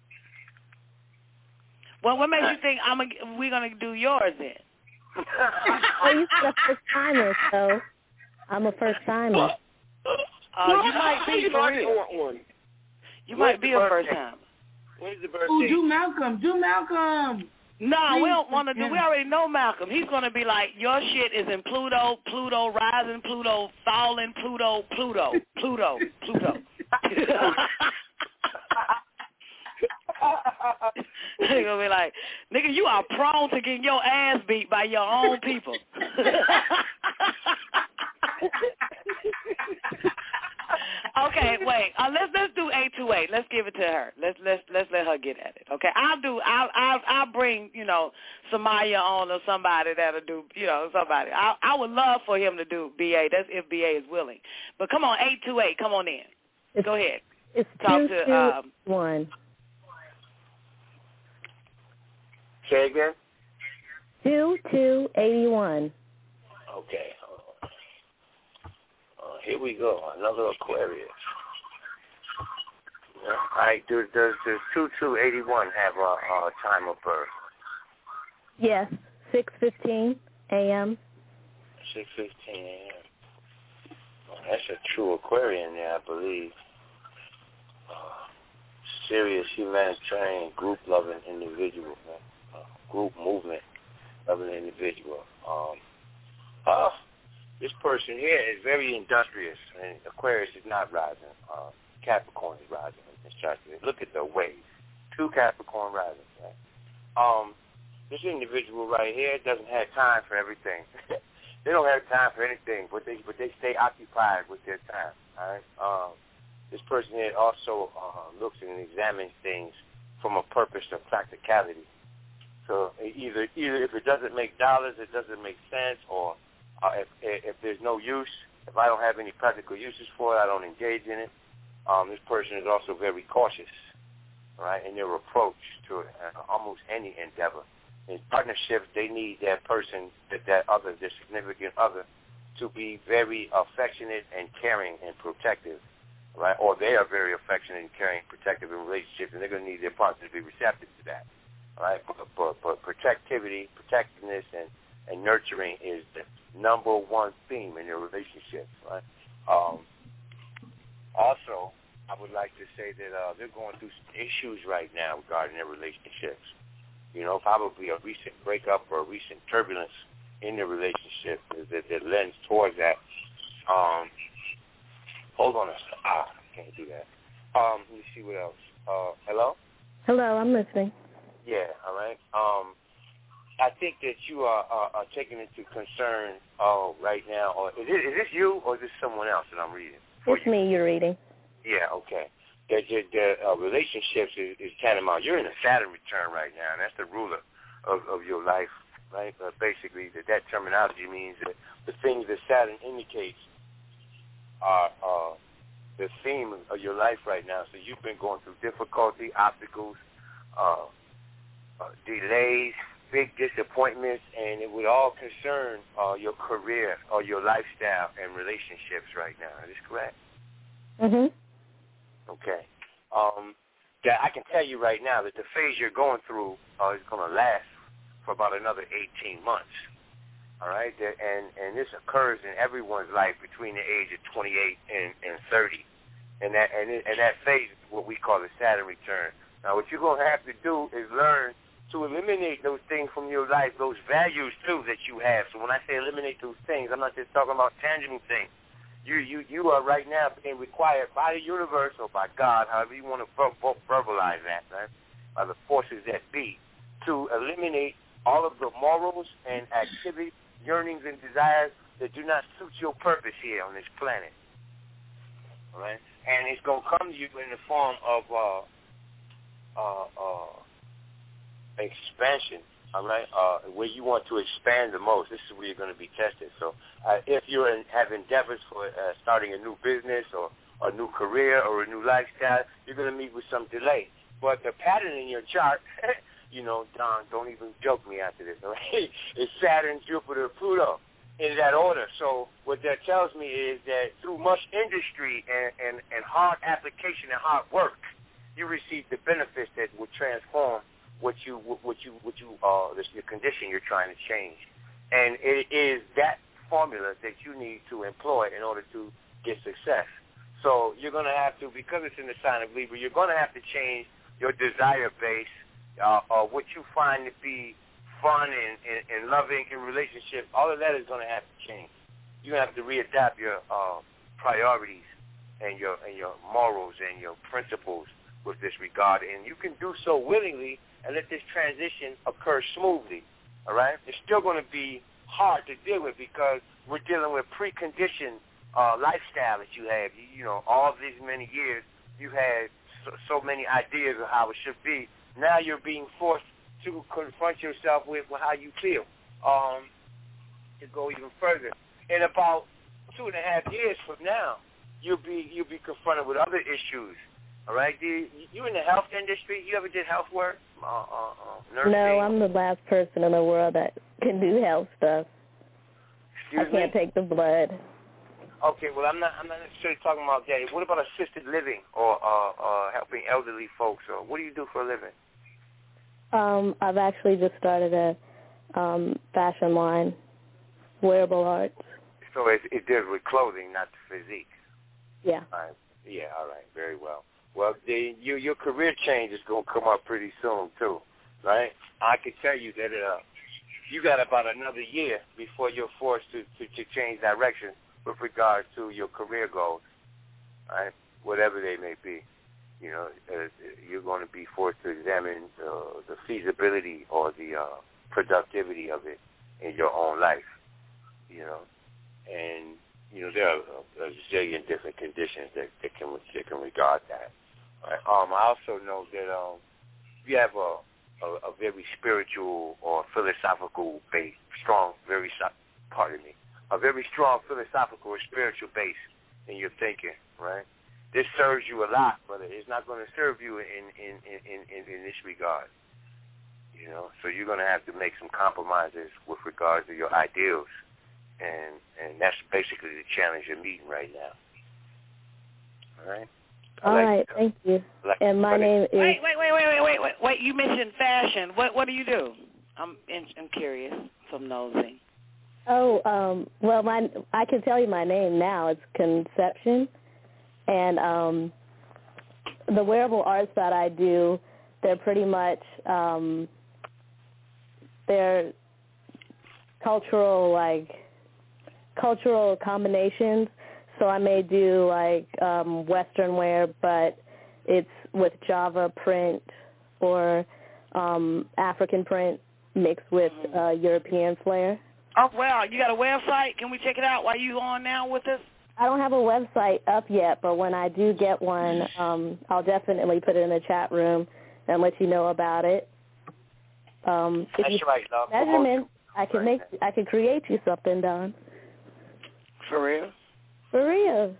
Well, what makes you think we're going to do yours then? Well, you said a first timer, so. I'm a first timer. You might be for real. You might be a first timer. When's the birthday? Oh, do Malcolm. Do Malcolm. No, Please, we don't want to do. We already know Malcolm. He's going to be like, your shit is in Pluto, Pluto rising, Pluto falling, Pluto. They're going to be like, nigga, you are prone to getting your ass beat by your own people. Okay, wait. Let's do 828. Let's give it to her. Let's let her get at it. Okay, I'll bring Samaya on or somebody that'll do somebody. I would love for him to do BA. That's if BA is willing. But come on, 828. Come on in. Go ahead. It's Talk 221. Say again. 2281. Okay. Here we go. Another Aquarius. All right. Does 2281 have a time of birth? Yes, 6:15 a.m. 6:15 a.m. Oh, that's a true Aquarian there, I believe. Serious humanitarian, group-loving individual, group movement loving individual. This person here is very industrious, and Aquarius is not rising. Capricorn is rising in this chart. Look at the waves. 2 Capricorn rising. Right? This individual right here doesn't have time for everything. They don't have time for anything, but they stay occupied with their time. All right. This person here also looks and examines things from a purpose of practicality. So either if it doesn't make dollars, it doesn't make sense, or if there's no use, if I don't have any practical uses for it, I don't engage in it. This person is also very cautious, right, in their approach to almost any endeavor. In partnerships, they need that person, that other, their significant other, to be very affectionate and caring and protective, right? Or they are very affectionate and caring and protective in relationships, and they're going to need their partner to be receptive to that, right? But protectiveness, and nurturing is the number one theme in their relationships, right? Also, I would like to say that they're going through some issues right now regarding their relationships. Probably a recent breakup or a recent turbulence in the relationship that lends towards that. Hold on a second. I can't do that. Let me see what else. Hello? Hello, I'm listening. Yeah, all right. I think that you are taking into concern right now. Or is this you or is this someone else that I'm reading? It's me you're reading. Yeah, okay. The relationships is tantamount. You're in a Saturn return right now, and that's the ruler of your life, right? Basically, that terminology means that the things that Saturn indicates are the theme of your life right now. So you've been going through difficulty, obstacles, delays, big disappointments, and it would all concern your career or your lifestyle and relationships right now. Is this correct? Mm-hmm. Okay. That I can tell you right now that the phase you're going through is going to last for about another 18 months. All right? And this occurs in everyone's life between the age of 28 and 30. And that phase is what we call the Saturn return. Now, what you're going to have to do is learn to eliminate those things from your life, those values, too, that you have. So when I say eliminate those things, I'm not just talking about tangible things. You are right now being required by the universe or by God, however you want to verbalize that, right, by the forces that be, to eliminate all of the morals and activities, yearnings and desires that do not suit your purpose here on this planet. All right? And it's going to come to you in the form of expansion, all right, where you want to expand the most. This is where you're going to be tested. So if you have endeavors for starting a new business or a new career or a new lifestyle, you're going to meet with some delay. But the pattern in your chart, Don, don't even joke me after this, all right? It's Saturn, Jupiter, Pluto in that order. So what that tells me is that through much industry and hard application and hard work, you receive the benefits that will transform the condition you're trying to change. And it is that formula that you need to employ in order to get success. So you're going to have to, because it's in the sign of Libra, you're going to have to change your desire base, what you find to be fun and loving in relationships. All of that is going to have to change. You're going to have to readapt your priorities and your morals and your principles with this regard. And you can do so willingly and let this transition occur smoothly. All right? It's still going to be hard to deal with because we're dealing with preconditioned lifestyle that you have. You know, all these many years, you had so many ideas of how it should be. Now you're being forced to confront yourself with how you feel. To go even further, in about 2.5 years from now, you'll be confronted with other issues. All right, you in the health industry? You ever did health work? Nursing? No, I'm the last person in the world that can do health stuff. Excuse me? I can't take the blood. Okay, well, I'm not necessarily talking about that. What about assisted living or helping elderly folks? Or what do you do for a living? I've actually just started a fashion line, wearable arts. So it deals with clothing, not the physique. Yeah. All right. Yeah, all right, very well. Well, your career change is going to come up pretty soon, too, right? I can tell you that you got about another year before you're forced to change direction with regard to your career goals, right? Whatever they may be. You know, you're going to be forced to examine the feasibility or the productivity of it in your own life, you know. And, you know, there are a zillion different conditions that can regard that. Right? I also know that you have a very spiritual or philosophical base, a very strong philosophical or spiritual base in your thinking, right? This serves you a lot, but it's not going to serve you in this regard, you know. So you're going to have to make some compromises with regard to your ideals, and that's basically the challenge you're meeting right now. All right. All right, thank you. And my name is... Wait. You mentioned fashion. What do you do? I'm curious. Some nosing. Oh, well, I can tell you my name now. It's Conception. And the wearable arts that I do, they're pretty much, they're cultural combinations. So I may do Western wear, but it's with Java print or African print mixed with European flair. Oh, wow. You got a website? Can we check it out while you on now with us? I don't have a website up yet, but when I do get one, I'll definitely put it in the chat room and let you know about it. If you measurements, I can create you something, Don. For real? For real.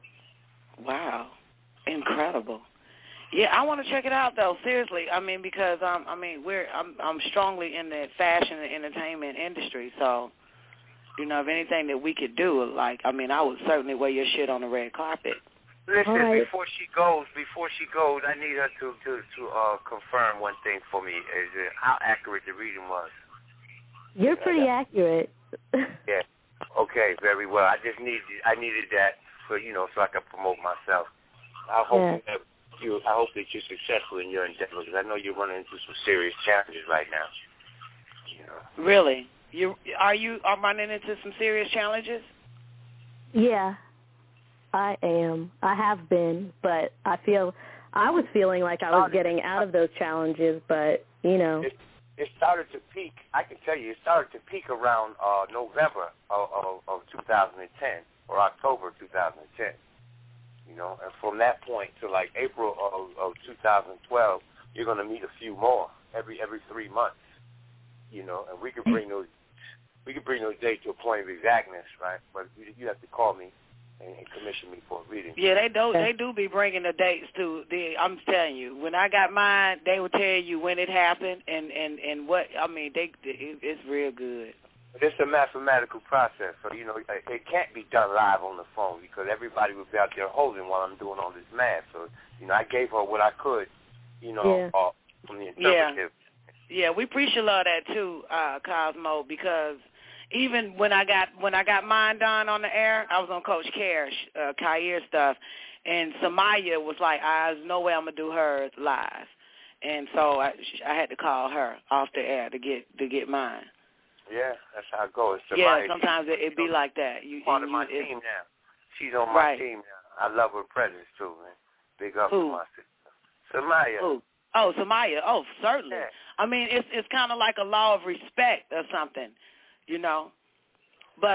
Wow. Incredible. Yeah, I want to check it out though. Seriously, I mean, because I'm strongly in the fashion and entertainment industry, so you know, if anything that we could do, I would certainly wear your shit on the red carpet. Listen, before she goes, I need her to confirm one thing for me: is how accurate the reading was. You're pretty accurate. Yeah. Okay. Very well. I needed that for so I can promote myself. I hope that you're successful in your endeavors. I know you're running into some serious challenges right now. You know. Really? Are you running into some serious challenges? Yeah, I am. I have been, but I was feeling like I was getting out of those challenges, but It started to peak. I can tell you, it started to peak around November of 2010 or October 2010. And from that point to April of 2012, you're going to meet a few more every 3 months. And we could bring those dates to a point of exactness, right? But you have to call me and commission me for a reading. Yeah, they do be bringing the dates too. I'm telling you, when I got mine, they would tell you when it happened and what. I mean, it's real good. It's a mathematical process, so it can't be done live on the phone because everybody would be out there holding while I'm doing all this math. So I gave her what I could, from the interpretive. Yeah, we appreciate a lot of that too, Cosmo, because even when I got mine done on the air, I was on Coach Kair stuff, and Samaya was like, "There's no way I'm gonna do hers live," and so I had to call her off the air to get mine. Yeah, that's how it goes. Samaya, yeah, sometimes it be like that. You part of my team now. She's on my team now. I love her presence too, man. Big up to my sister, Samaya. Who? Oh, Samaya. Oh, certainly. Yeah. I mean, it's kind of like a law of respect or something, you know. But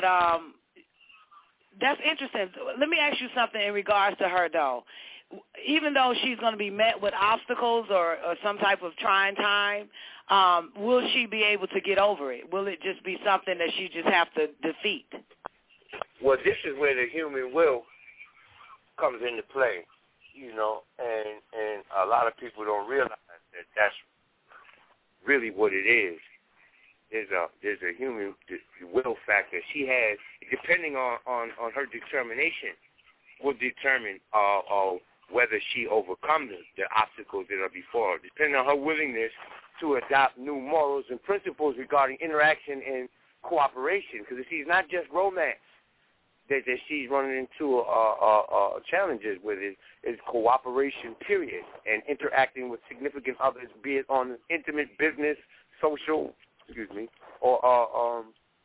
that's interesting. Let me ask you something in regards to her, though. Even though she's going to be met with obstacles or some type of trying time, will she be able to get over it? Will it just be something that she just have to defeat? Well, this is where the human will comes into play, you know, and a lot of people don't realize that that's really what it is. There's a human will factor. She has, depending on her determination, will determine whether she overcomes the obstacles that are before her, depending on her willingness to adopt new morals and principles regarding interaction and cooperation. Because she's not just romance that she's running into challenges with is cooperation, period, and interacting with significant others, be it on intimate, business, social, or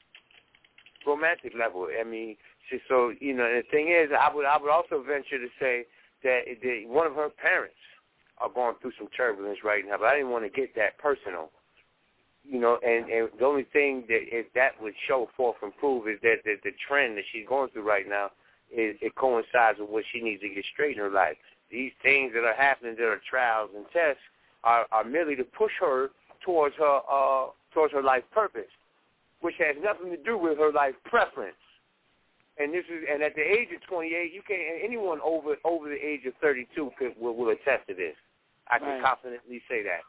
romantic level. I mean, so, you know, the thing is, I would also venture to say that one of her parents are going through some turbulence right now, but I didn't want to get that personal. You know, and the only thing that would show forth and prove is that the trend that she's going through right now it coincides with what she needs to get straight in her life. These things that are happening that are trials and tests are merely to push her towards her life purpose, which has nothing to do with her life preference. And at the age of 28, you can't. Anyone over the age of 32 will attest to this. I can confidently say that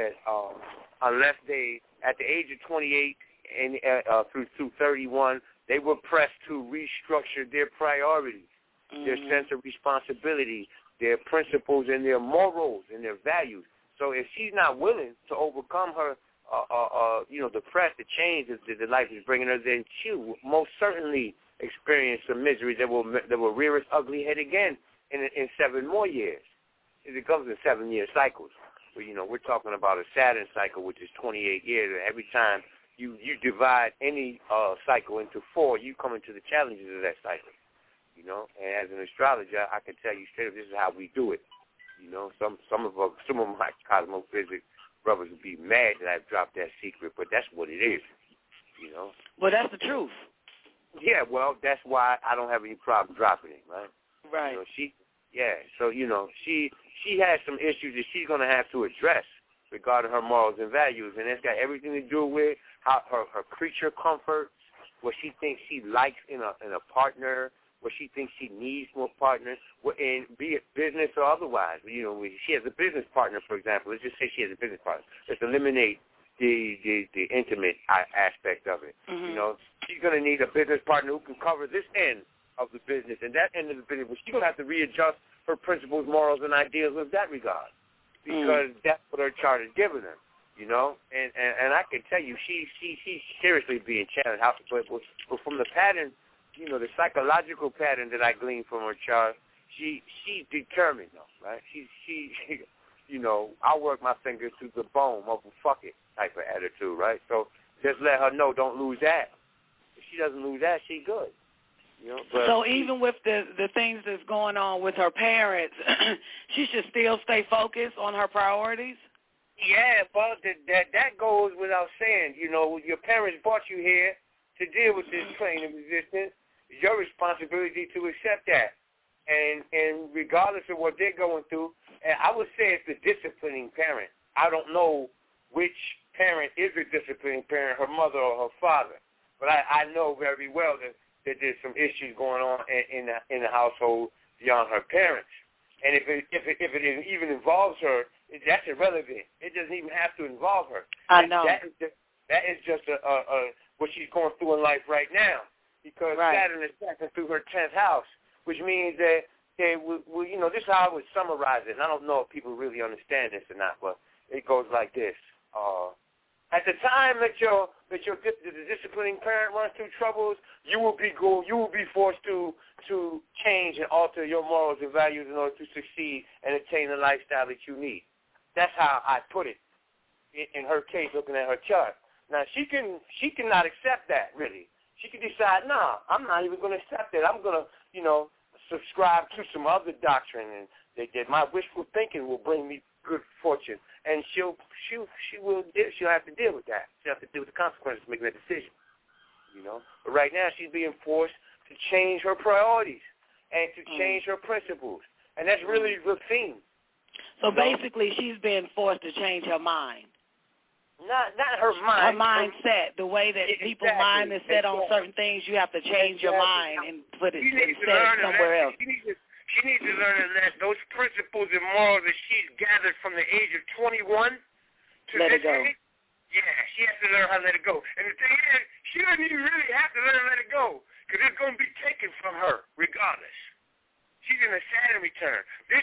unless they, at the age of 28 and through 31, they were pressed to restructure their priorities, their sense of responsibility, their principles, and their morals and their values. So if she's not willing to overcome her, the press, the change that life is bringing her, then she will most certainly experience some misery that will rear its ugly head again in 7 more years. It comes in 7-year cycles. But, we're talking about a Saturn cycle, which is 28 years. And every time you divide any cycle into 4, you come into the challenges of that cycle. And as an astrologer, I can tell you straight up, this is how we do it. Some of my cosmophysics brothers would be mad that I've dropped that secret, but that's what it is. Well, that's the truth. Yeah, well, that's why I don't have any problem dropping it, right? Right. She has some issues that she's going to have to address regarding her morals and values, and it's got everything to do with how her creature comforts, what she thinks she likes in a partner, what she thinks she needs from a partner, and be it business or otherwise. When she has a business partner, for example. Let's just say she has a business partner. Let's eliminate the intimate aspect of it. Mm-hmm. She's going to need a business partner who can cover this end of the business and that end of the business. But she's going to have to readjust her principles, morals, and ideals with that regard, because that's what her chart is giving her. And I can tell you, she's seriously being challenged. But from the pattern, the psychological pattern that I gleaned from her chart, she's determined, though, right? She I work my fingers to the bone, fuck it type of attitude, right? So just let her know, don't lose that. If she doesn't lose that, she good. But so even with the things that's going on with her parents, she should still stay focused on her priorities? Yeah, but that goes without saying. Your parents brought you here to deal with this plane of resistance. It's your responsibility to accept that. And regardless of what they're going through, and I would say it's the disciplining parent. I don't know which parent is a disciplining parent, her mother or her father. But I know very well that there's some issues going on in the household beyond her parents. And if it even involves her, that's irrelevant. It doesn't even have to involve her. I know. That is just what she's going through in life right now, because Saturn is passing through her 10th house, which means that this is how I would summarize it. And I don't know if people really understand this or not, but it goes like this. At the time that the disciplining parent runs through troubles, you will be forced to change and alter your morals and values in order to succeed and attain the lifestyle that you need. That's how I put it in her case, looking at her chart. Now she cannot accept that, really. She can decide, no, I'm not even going to accept it. I'm going to, subscribe to some other doctrine, and that my wishful thinking will bring me good fortune. And she'll have to deal with that. She'll have to deal with the consequences of making that decision. But right now she's being forced to change her priorities and to change her principles, and that's really the theme. So basically, she's being forced to change her mind. Not her mind. Her mindset, the way that people's mind is set on certain things, you have to change your mind and put it somewhere else. She needs to learn that those principles and morals that she's gathered from the age of 21 to this age, she has to learn how to let it go. And the thing is, she doesn't even really have to learn how to let it go, because it's going to be taken from her regardless. She's in a Saturn return.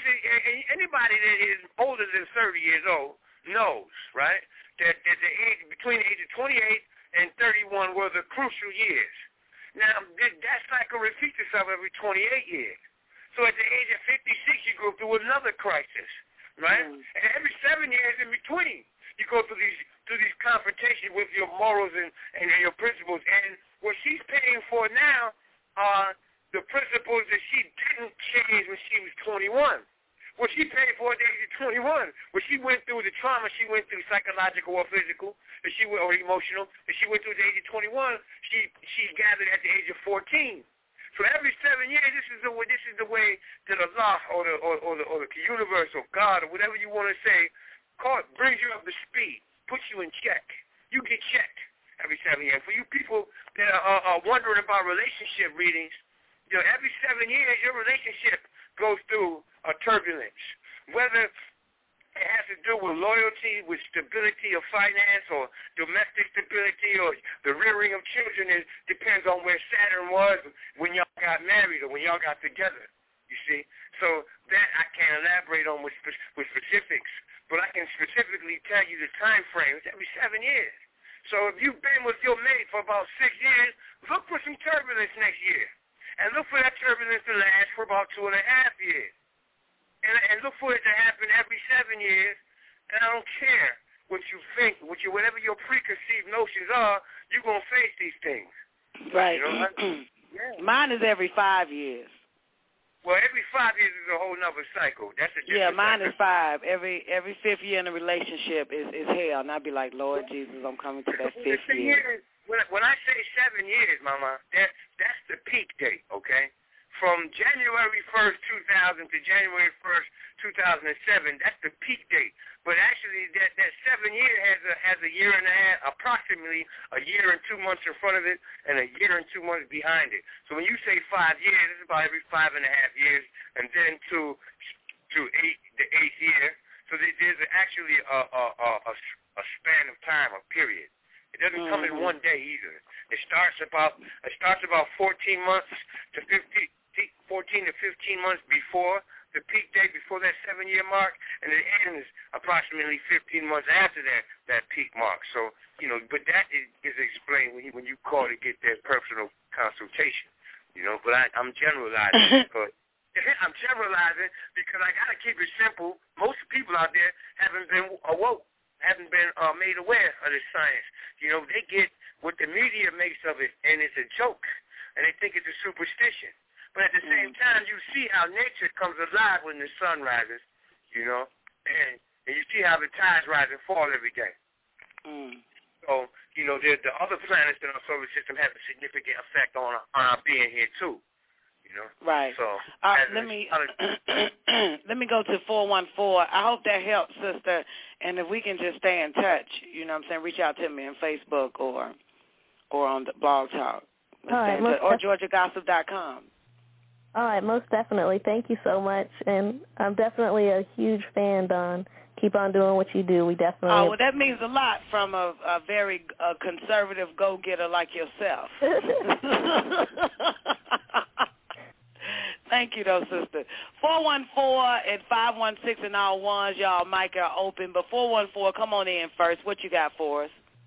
Anybody that is older than 30 years old knows, right, that the age between the age of 28 and 31 were the crucial years. Now, that cycle repeats itself every 28 years. So at the age of 56, you go through another crisis, right? And every 7 years in between, you go through these confrontations with your morals and your principles. And what she's paying for now are the principles that she didn't change when she was 21. What she paid for at the age of 21, when she went through the trauma she went through, psychological or physical, or emotional, that she went through at the age of 21, she gathered at the age of 14. So every 7 years, this is the way that Allah or the universe or God or whatever you want to say, brings you up to speed, puts you in check. You get checked every 7 years. For you people that are wondering about relationship readings, every 7 years your relationship goes through a turbulence, whether it has to do with loyalty, with stability of finance, or domestic stability, or the rearing of children. It depends on where Saturn was when y'all got married or when y'all got together, you see. So that I can't elaborate on with specifics, but I can specifically tell you the time frame. It's every 7 years. So if you've been with your mate for about 6 years, look for some turbulence next year. And look for that turbulence to last for about 2.5 years. And look for it to happen every 7 years. And I don't care what you think, whatever your preconceived notions are, you're going to face these things. Right. Mine is every 5 years. Well, every 5 years is a whole nother cycle. That's a different mine cycle. is 5. Every 5th year in a relationship is hell. And I'd be like, Lord Jesus, I'm coming to that 5th year. When I say 7 years, Mama, that's the peak date, okay? From January 1st, 2000 to January 1st, 2007, that's the peak date. But actually, that 7 year has a year and a half, approximately a year and 2 months in front of it, and a year and 2 months behind it. So when you say 5 years, it's about every 5.5 years, and then to the 8th year. So there's actually a span of time, a period. It doesn't come in one day either. It starts about 14 months to 15 months before the peak date, before that 7 year mark, and it ends approximately 15 months after that peak mark. So, but that is explained when you call to get that personal consultation, but I'm generalizing because I'm generalizing because I got to keep it simple. Most people out there haven't been awoke, haven't been made aware of this science. They get what the media makes of it, and it's a joke, and they think it's a superstition. But at the same time, you see how nature comes alive when the sun rises, and you see how the tides rise and fall every day. So, the other planets in our solar system have a significant effect on our being here, too. Right. So let me go to 414. I hope that helps, sister. And if we can just stay in touch, reach out to me on Facebook or on the Blog Talk. All right, or GeorgiaGossip.com. All right, most definitely. Thank you so much. And I'm definitely a huge fan, Don. Keep on doing what you do. We definitely... Oh, well, that means a lot from a very conservative go-getter like yourself. Thank you, though, sister. 414 and 516 and all ones, y'all. Mic are open. But 414, come on in first. What you got for us?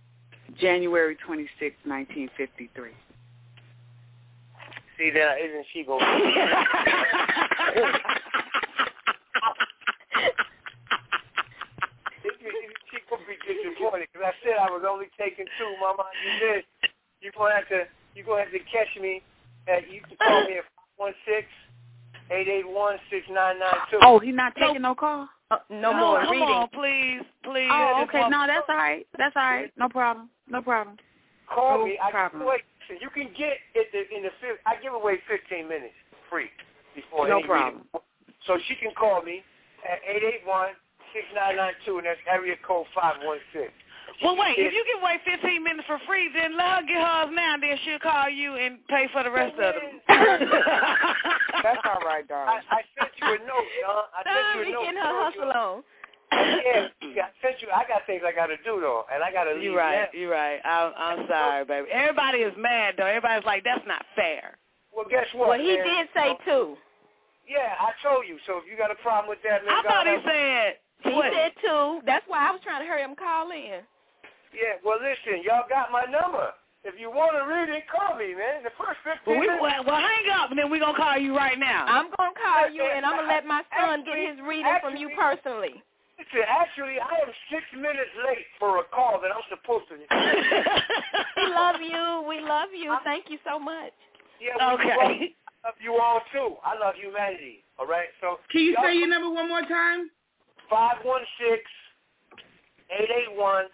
January 26, 1953. See, now, isn't she going to... She going to be disappointed because I said I was only taking 2, Mama. You missed. You're going to have to catch me. You can call me at 516-881-6992. Oh, he's not taking no call? No more come reading. on, please. Oh, okay. No, that's all right. That's all right. No problem. Call me. Wait, you can get it in the fifth. I give away 15 minutes free before no any problem. reading. So she can call me at 881-6992, and that's area code 516. Well, wait, if you give away 15 minutes for free, then let her get hers now, then she'll call you and pay for the rest of them. That's all right, darling. I sent you a note, John. I sent you a note. Getting her hustle on. Yeah, I got things I got to do, though, and I got to leave. You're right. I'm sorry, baby. Everybody is mad, though. Everybody's like, that's not fair. Well, guess what? Well, he did say 2. Yeah, I told you. So if you got a problem with that, I thought he said... He said 2. That's why I was trying to hurry him call in. Yeah, well, listen, y'all got my number. If you want to read it, call me, man. The first 15 minutes. Well, hang up, and then we're going to call you right now. I'm going to call you, and I'm going to let my son get his reading from you personally. Listen, actually, I am 6 minutes late for a call that I'm supposed to. We love you. We love you. Thank you so much. Yeah, okay. I love you all, too. I love humanity, all right? So can you say your number one more time? 516-881-6992.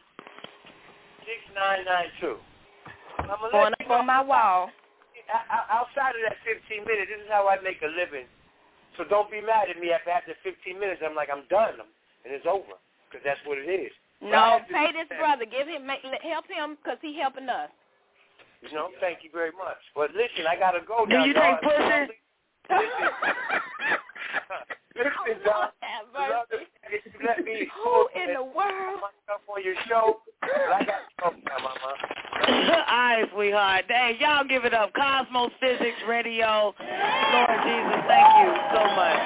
Going up on my wall. Outside of that 15 minutes, this is how I make a living. So don't be mad at me after 15 minutes. I'm like, I'm done, and it's over, because that's what it is. No, pay this brother. Help him, because he's helping us. Thank you very much. But listen, I got to go now. Do you take pussy? Listen, John. Let me who in the world? Myself on your show. I got to go now, Mama. All right, sweetheart. Hey, y'all give it up. Cosmos Physics Radio. Lord Jesus, thank you so much.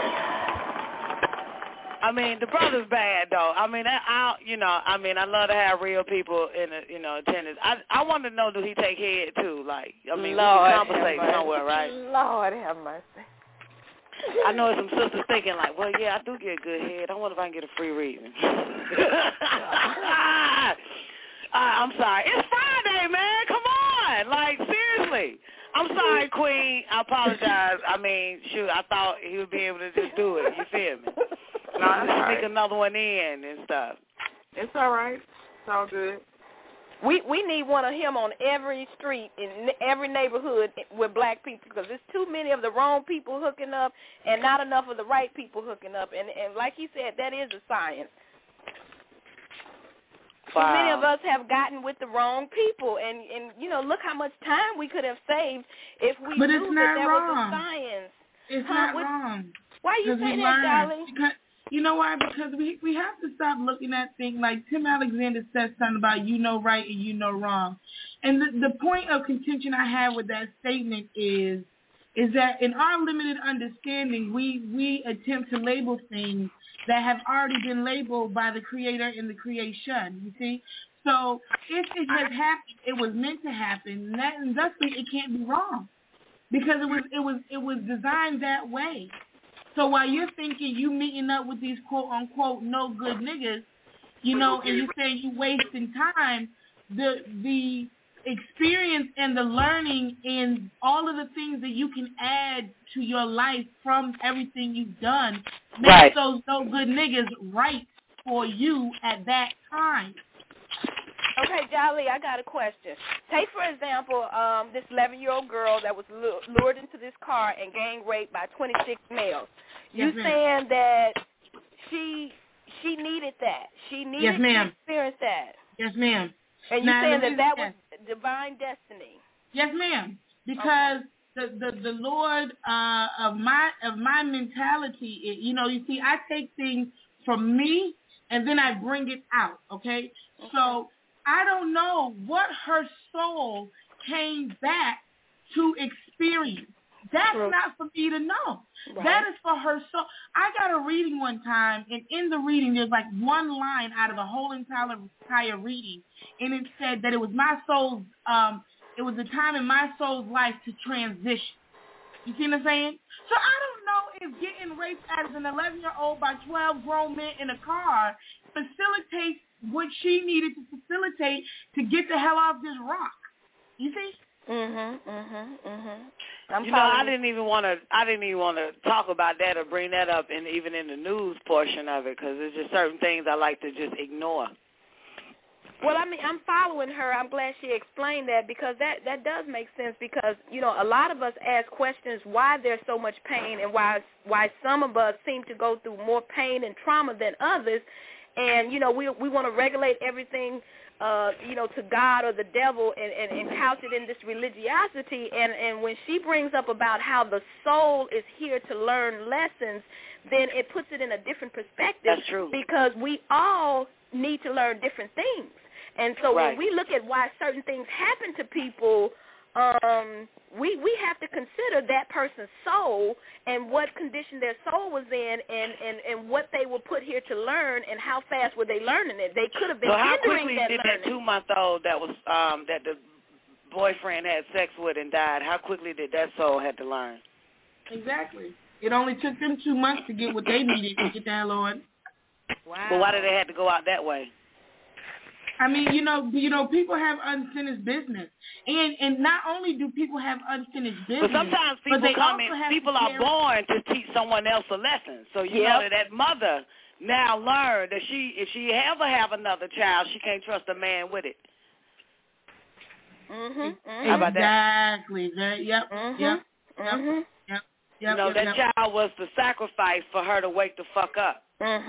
I mean, the brother's bad, though. I mean, I love to have real people in, attendance. I want to know, do he take head, too? Like, I mean, Lord, we can compensate somewhere, right? Lord have mercy. I know some sisters thinking like, well, yeah, I do get good head. I wonder if I can get a free reading. I'm sorry. It's Friday, man. Come on. Like, seriously. I'm sorry, Queen. I apologize. I mean, shoot, I thought he would be able to just do it. You feel me? No, just sneak another one in and stuff. It's all right. It's all good. We need one of him on every street in every neighborhood with black people, because there's too many of the wrong people hooking up and not enough of the right people hooking up. And like he said, that is a science. Wow. Too many of us have gotten with the wrong people, and look how much time we could have saved if we knew that there was a science. It's not wrong. Why you say that, darling? You know why? Because we have to stop looking at things like Tim Alexander says something about right and wrong. And the point of contention I have with that statement is that in our limited understanding, we attempt to label things that have already been labeled by the creator in the creation, you see? So if it has happened, it was meant to happen, and thusly it can't be wrong, because it was designed that way. So while you're thinking you meeting up with these quote-unquote no good niggas, and you say you wasting time, the experience and the learning and all of the things that you can add to your life from everything you've done makes those no good niggas right for you at that time. Okay, Jolly, I got a question. Take, for example, this 11-year-old girl that was lured into this car and gang raped by 26 males. You saying that she needed that. She needed to experience that. Yes, ma'am. And you saying that was divine destiny. Yes, ma'am. Because the Lord of my mentality, you see, I take things from me and then I bring it out, okay? So I don't know what her soul came back to experience. That's not for me to know. Right. That is for her soul. I got a reading one time, and in the reading, there's like one line out of the whole entire reading, and it said that it was my soul's, it was a time in my soul's life to transition. You see what I'm saying? So I don't know if getting raped as an 11-year-old by 12 grown men in a car facilitates what she needed to facilitate to get the hell off this rock. You see? I didn't even want to talk about that or bring that up, even in the news portion of it, because there's just certain things I like to just ignore. Well, I mean, I'm following her. I'm glad she explained that, because that does make sense, because, a lot of us ask questions why there's so much pain and why some of us seem to go through more pain and trauma than others. And, we want to regulate everything, to God or the devil and couch it in this religiosity. And when she brings up about how the soul is here to learn lessons, then it puts it in a different perspective. That's true. Because we all need to learn different things. And so when we look at why certain things happen to people, we have to consider that person's soul and what condition their soul was in and what they were put here to learn and how fast were they learning it. They could have been hindering that learning. So how quickly did that 2-month-old that was that the boyfriend had sex with and died, how quickly did that soul have to learn? Exactly. It only took them 2 months to get what they needed to get the hell on. Wow. But why did they have to go out that way? I mean, people have unfinished business, and not only do people have unfinished business, but sometimes people are born to teach someone else a lesson. So you know that mother now learned that if she ever have another child, she can't trust a man with it. How about that? Exactly. Yep. That child was the sacrifice for her to wake the fuck up.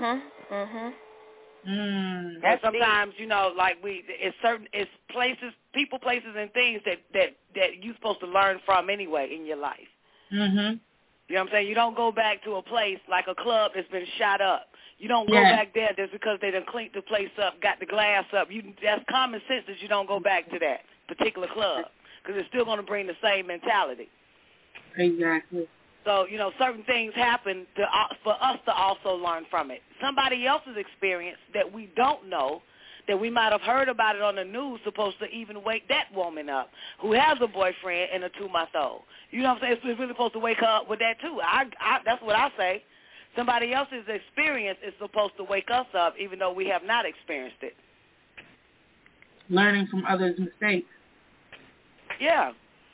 And sometimes, it's places, people, places, and things that you're supposed to learn from anyway in your life. You know what I'm saying? You don't go back to a place like a club that's been shot up. You don't go back there just because they done cleaned the place up, got the glass up. That's common sense that you don't go back to that particular club, because it's still going to bring the same mentality. Exactly. So, certain things happen for us to also learn from it. Somebody else's experience that we don't know, that we might have heard about it on the news, supposed to even wake that woman up who has a boyfriend and a 2-month-old. You know what I'm saying? It's really supposed to wake her up with that, too. That's what I say. Somebody else's experience is supposed to wake us up, even though we have not experienced it. Learning from others' mistakes. Yeah.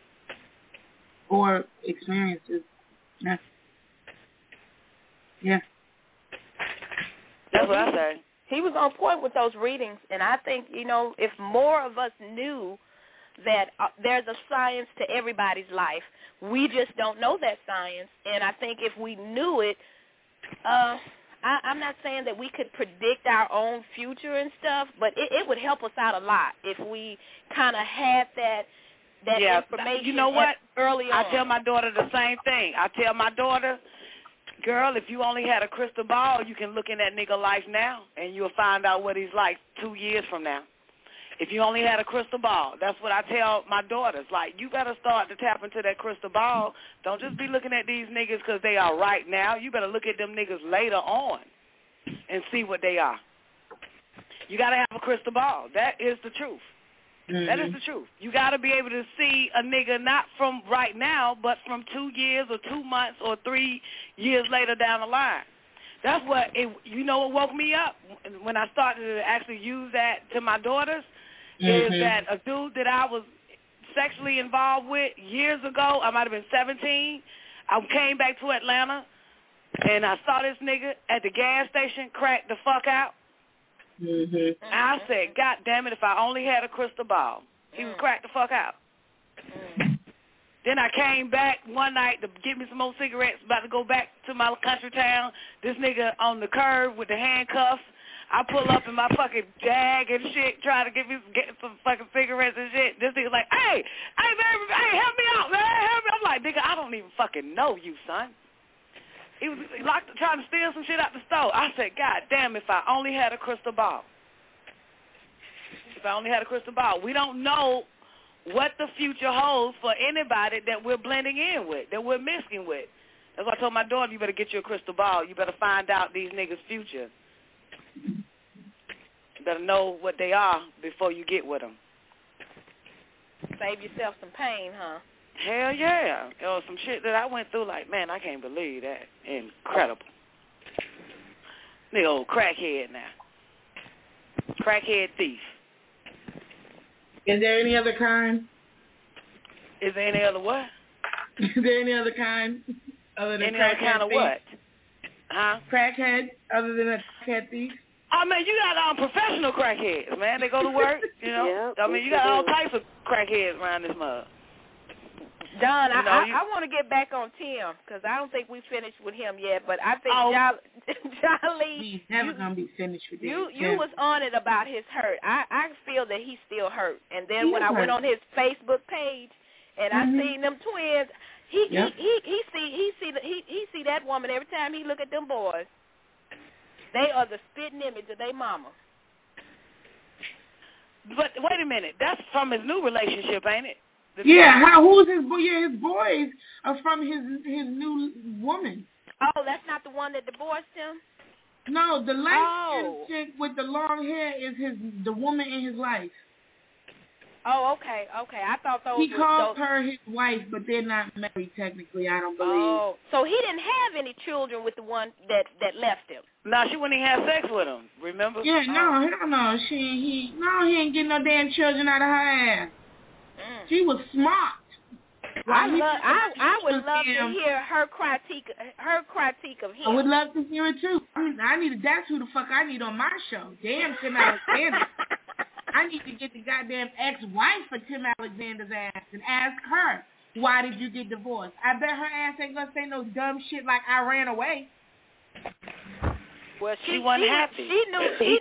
Or experiences. Yeah. That's what I say. He was on point with those readings, and I think, if more of us knew that there's a science to everybody's life, we just don't know that science, and I think if we knew it, I'm not saying that we could predict our own future and stuff, but it would help us out a lot if we kind of had that information. You know what? Early on. I tell my daughter the same thing. I tell my daughter, girl, if you only had a crystal ball, you can look in that nigga life now, and you'll find out what he's like 2 years from now. If you only had a crystal ball, that's what I tell my daughters. Like, you better start to tap into that crystal ball. Don't just be looking at these niggas because they are right now. You better look at them niggas later on and see what they are. You got to have a crystal ball. That is the truth. That is the truth. You got to be able to see a nigga not from right now, but from 2 years or 2 months or 3 years later down the line. That's what what woke me up when I started to actually use that to my daughters is that a dude that I was sexually involved with years ago, I might have been 17, I came back to Atlanta and I saw this nigga at the gas station crack the fuck out. I said, God damn it, if I only had a crystal ball. He would crack the fuck out. Then I came back one night to get me some more cigarettes, about to go back to my country town. This nigga on the curb with the handcuffs. I pull up in my fucking Jag and shit, trying to get some fucking cigarettes and shit. This nigga's like, hey, baby, help me out, man, help me. I'm like, nigga, I don't even fucking know you, son. He was trying to steal some shit out the store. I said, God damn, if I only had a crystal ball. If I only had a crystal ball. We don't know what the future holds for anybody that we're blending in with, that we're mixing with. That's why I told my daughter, you better get your crystal ball. You better find out these niggas' future. You better know what they are before you get with them. Save yourself some pain, huh? Hell yeah. There was some shit that I went through like, man, I can't believe that. Incredible. Nigga old crackhead now. Crackhead thief. Is there any other kind? Is there any other what? Is there any other kind other than any crackhead other kind of thief? what? Huh? Crackhead other than a crackhead thief? I mean, you got professional crackheads, man. They go to work, you know. Yep, I mean, you got all types of crackheads around this mug. Don, I want to get back on Tim because I don't think we finished with him yet, but I think Jolly, he's never gonna be finished with you was on it about his hurt. I feel that he's still hurt. And then when I went on his Facebook page and I seen them twins, he see that woman every time he look at them boys. They are the spitting image of their mama. But wait a minute, that's from his new relationship, ain't it? Who's his boy? Yeah, his boys are from his new woman. Oh, that's not the one that divorced him? No, the light-skinned chick with the long hair is the woman in his life. Oh, okay. I thought those He calls her his wife, but they're not married technically, I don't believe. Oh, so he didn't have any children with the one that left him? No, she wouldn't even have sex with him, remember? Yeah, no. He ain't getting no damn children out of her ass. She was smart. I would love to hear her critique of him. I would love to hear it too. That's who the fuck I need on my show. Damn Tim Alexander. I need to get the goddamn ex-wife of Tim Alexander's ass and ask her, why did you get divorced? I bet her ass ain't gonna say no dumb shit like I ran away. Well, she wasn't happy. She knew he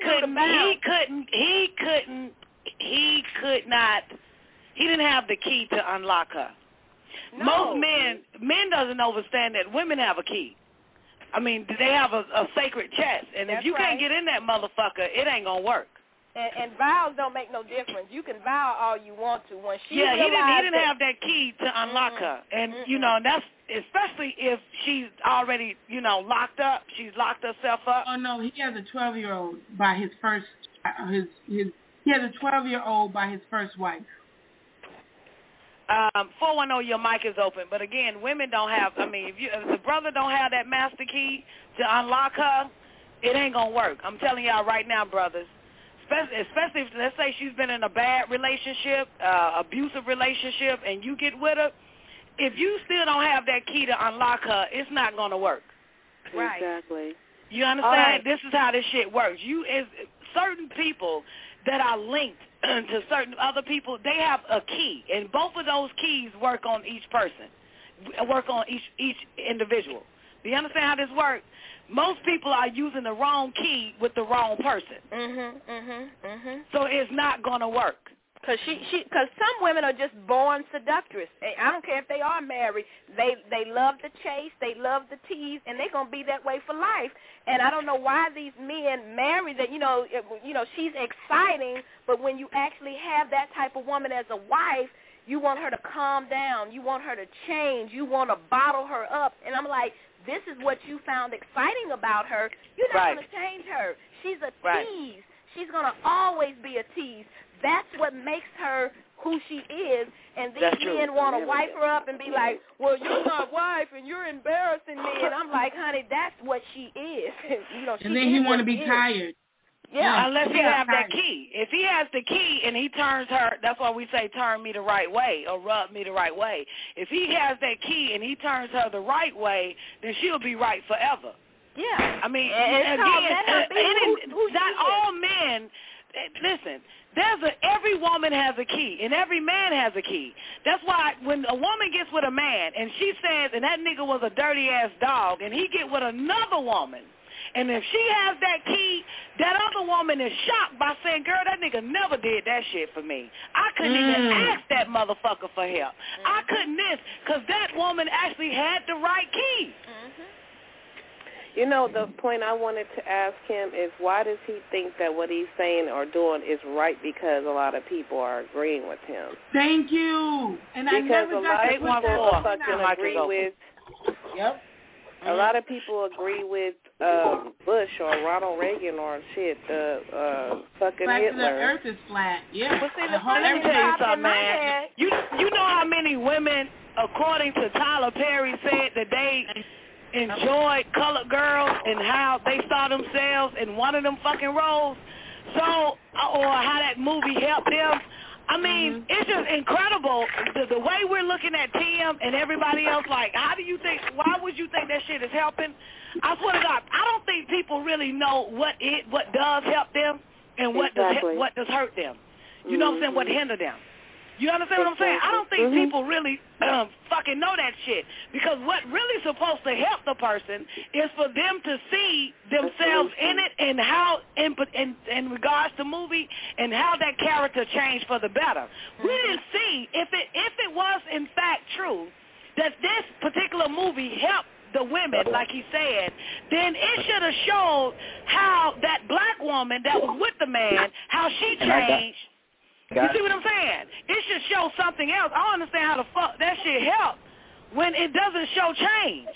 didn't have the key to unlock her. No. Most men doesn't understand that women have a key. I mean, they have a sacred chest, and if you can't get in that motherfucker, it ain't gonna work. And vows don't make no difference. You can vow all you want to. When she he didn't have that key to unlock her, and you know that's especially if she's already locked up. She's locked herself up. Oh no, he has a 12-year-old by his first he has a 12-year-old by his first wife. 410, your mic is open. But again, women don't have. I mean, if the brother don't have that master key to unlock her, it ain't gonna work. I'm telling y'all right now, brothers. Especially if, let's say, she's been in a bad relationship, abusive relationship, and you get with her. If you still don't have that key to unlock her, it's not gonna work. Right. Exactly. You understand? This is how this shit works. Certain people that are linked to certain other people, they have a key, and both of those keys work on each person, work on each individual. Do you understand how this works? Most people are using the wrong key with the wrong person. So it's not gonna work. Because some women are just born seductress. I don't care if they are married. They love the chase. They love the tease, and they're gonna be that way for life. And I don't know why these men marry that. She's exciting, but when you actually have that type of woman as a wife, you want her to calm down. You want her to change. You want to bottle her up. And I'm like, this is what you found exciting about her. You're not going to change her. She's a tease. She's going to always be a tease. That's what makes her who she is. And these men want to wipe her up and be like, well, you're my wife and you're embarrassing me. And I'm like, honey, that's what she is. And then he want to be tired. Yeah, unless he have that key. If he has the key and he turns her, that's why we say turn me the right way or rub me the right way. If he has that key and he turns her the right way, then she'll be right forever. Yeah. I mean, not all men. Listen, every woman has a key and every man has a key. That's why when a woman gets with a man and she says, and that nigga was a dirty ass dog, and he get with another woman. And if she has that key, that other woman is shocked by saying, girl, that nigga never did that shit for me. I couldn't even ask that motherfucker for help. I couldn't this, because that woman actually had the right key. You know, the point I wanted to ask him is why does he think that what he's saying or doing is right because a lot of people are agreeing with him? Thank you. And I never got to put that fucking agree with. Yep. A lot of people agree with Bush or Ronald Reagan or shit, fucking Back Hitler. To the earth is flat. Yeah. But see, let me tell you something, man. You know how many women, according to Tyler Perry, said that they enjoyed Colored Girls and how they saw themselves in one of them fucking roles? So, or how that movie helped them. I mean, it's just incredible the way we're looking at Tim and everybody else. Like, why would you think that shit is helping? I swear to God, I don't think people really know what does help them and what does hurt them. You know what I'm saying? What hinder them. You understand what I'm saying? I don't think people really fucking know that shit, because what really supposed to help the person is for them to see themselves in it and how in regards to movie and how that character changed for the better. We didn't see if it was in fact true that this particular movie helped the women, like he said, then it should have showed how that black woman that was with the man, how she changed. You see what I'm saying? It should show something else. I don't understand how the fuck that shit help when it doesn't show change.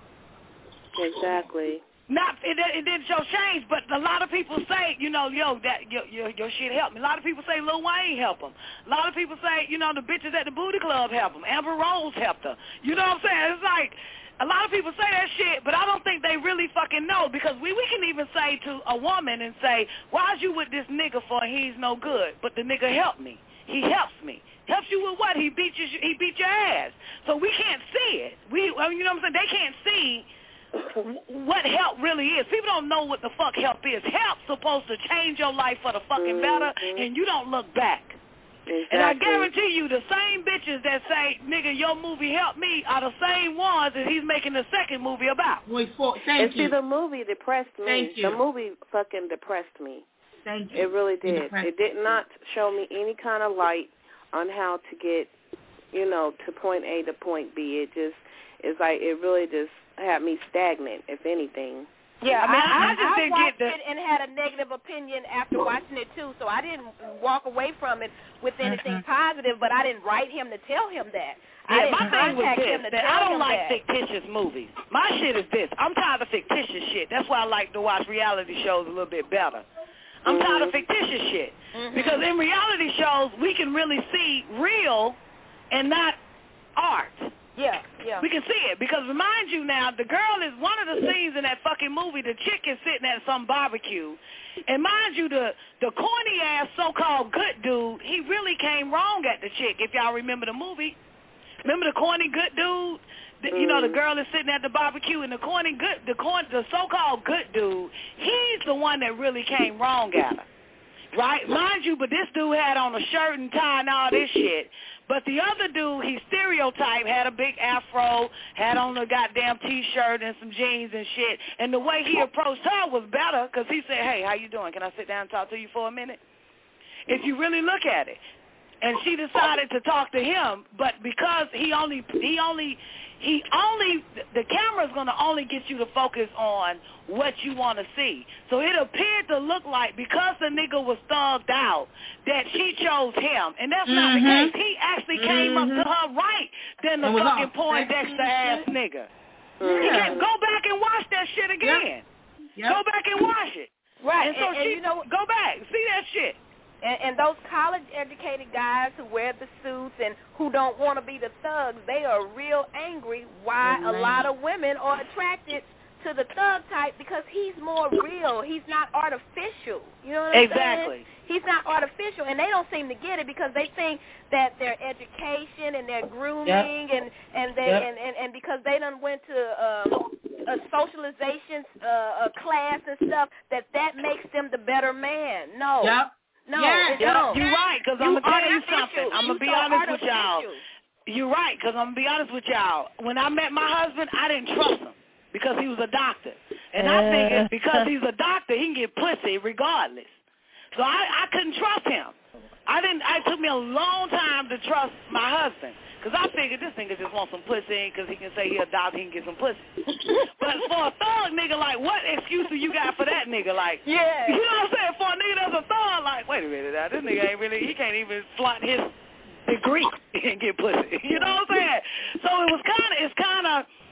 Exactly. It didn't show change, but a lot of people say, that your shit helped me. A lot of people say Lil Wayne helped them. A lot of people say, the bitches at the booty club helped them. Amber Rose helped her. You know what I'm saying? It's like, a lot of people say that shit, but I don't think they really fucking know, because we can even say to a woman and say, why's you with this nigga for? He's no good, but the nigga helped me. He helps me. Helps you with what? He beat your ass. So we can't see it. You know what I'm saying? They can't see what help really is. People don't know what the fuck help is. Help's supposed to change your life for the fucking better, and you don't look back. Exactly. And I guarantee you the same bitches that say, nigga, your movie helped me are the same ones that he's making the second movie about. Thank you. See, the movie depressed me. Thank you. The movie fucking depressed me. Thank you. It really did. It did not show me any kind of light on how to get, to point A to point B. It's like it really just had me stagnant, if anything. Yeah, I watched it and had a negative opinion after watching it, too, so I didn't walk away from it with anything positive, but I didn't write him to tell him that. Yeah, my thing was this, that I don't like fictitious movies. My shit is this. I'm tired of fictitious shit. That's why I like to watch reality shows a little bit better. I'm tired of fictitious shit. Because in reality shows, we can really see real and not art. Yeah. We can see it, because remind you now, the girl is one of the scenes in that fucking movie. The chick is sitting at some barbecue, and mind you, the corny ass so-called good dude, he really came wrong at the chick. If y'all remember the movie, remember the corny good dude? The girl is sitting at the barbecue, and the so-called good dude, he's the one that really came wrong at her. Right? Mind you, but this dude had on a shirt and tie and all this shit. But the other dude, he stereotyped, had a big afro, had on a goddamn T-shirt and some jeans and shit. And the way he approached her was better, because he said, hey, how you doing? Can I sit down and talk to you for a minute? If you really look at it. And she decided to talk to him, but because the camera's going to only get you to focus on what you want to see. So it appeared to look like, because the nigga was thugged out, that she chose him. And that's not the case. He actually came up to her right than the fucking Poindexter-ass nigga. You can go back and watch that shit again. Go back and watch it. Right. And so go back. See that shit. And those college-educated guys who wear the suits and who don't want to be the thugs, they are real angry why a lot of women are attracted to the thug type, because he's more real. He's not artificial. You know what I'm saying? He's not artificial, and they don't seem to get it, because they think that their education and their grooming and because they done went to a socialization class and stuff, that makes them the better man. No. No, you're right, because I'm going to tell you something. I'm going to be honest with y'all. You're right, because I'm going to be honest with y'all. When I met my husband, I didn't trust him because he was a doctor. And I figured because he's a doctor, he can get pussy regardless. So I couldn't trust him. It took me a long time to trust my husband, because I figured this nigga just just want some pussy because he can say he a doctor, he can get some pussy. But for a thug nigga, like, what excuse do you got for that nigga? Like, yeah. You know what I'm saying? For a nigga that's a thug, like, wait a minute now, this nigga ain't really, he can't even flaunt his degree and get pussy. You know what I'm saying? So it's kind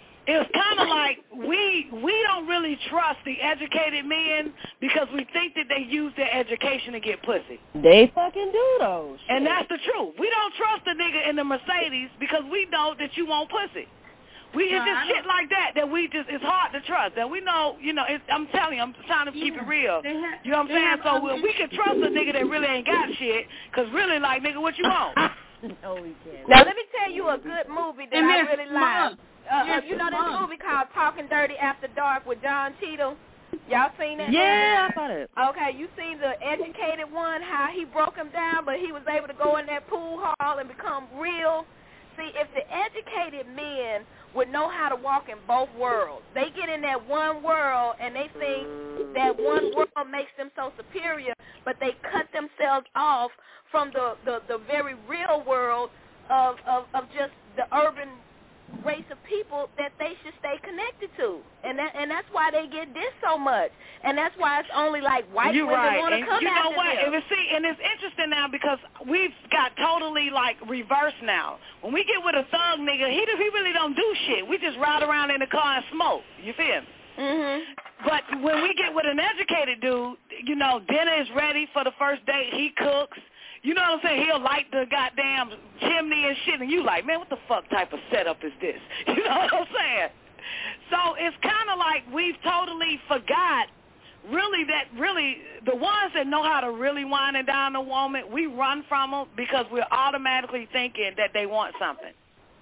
of like we don't really trust the educated men because we think that they use their education to get pussy. They fucking do those. And that's the truth. We don't trust the nigga in the Mercedes because we know that you want pussy. It's just shit like that it's hard to trust. And we know, I'm telling you, I'm trying to keep it real. You know what I'm saying? So we can trust a nigga that really ain't got shit because really, like, nigga, what you want? No, we can't. Now, let me tell you a good movie that I really like. You know this movie called Talking Dirty After Dark with John Cheadle? Y'all seen that? Yeah, I saw it. Okay, you seen the educated one, how he broke him down, but he was able to go in that pool hall and become real? See, if the educated men would know how to walk in both worlds, they get in that one world and they think that one world makes them so superior, but they cut themselves off from the very real world of just the urban race of people that they should stay connected to, and that's why they get dissed so much, and that's why it's only like white women want to come after them. You know what? And it's interesting now because we've got totally like reversed now. When we get with a thug nigga, he really don't do shit. We just ride around in the car and smoke. You feel me? Mhm. But when we get with an educated dude, dinner is ready for the first date. He cooks. You know what I'm saying? He'll light the goddamn chimney and shit, and you like, man, what the fuck type of setup is this? You know what I'm saying? So it's kind of like we've totally forgot really the ones that know how to really wine and dine a woman, we run from them because we're automatically thinking that they want something.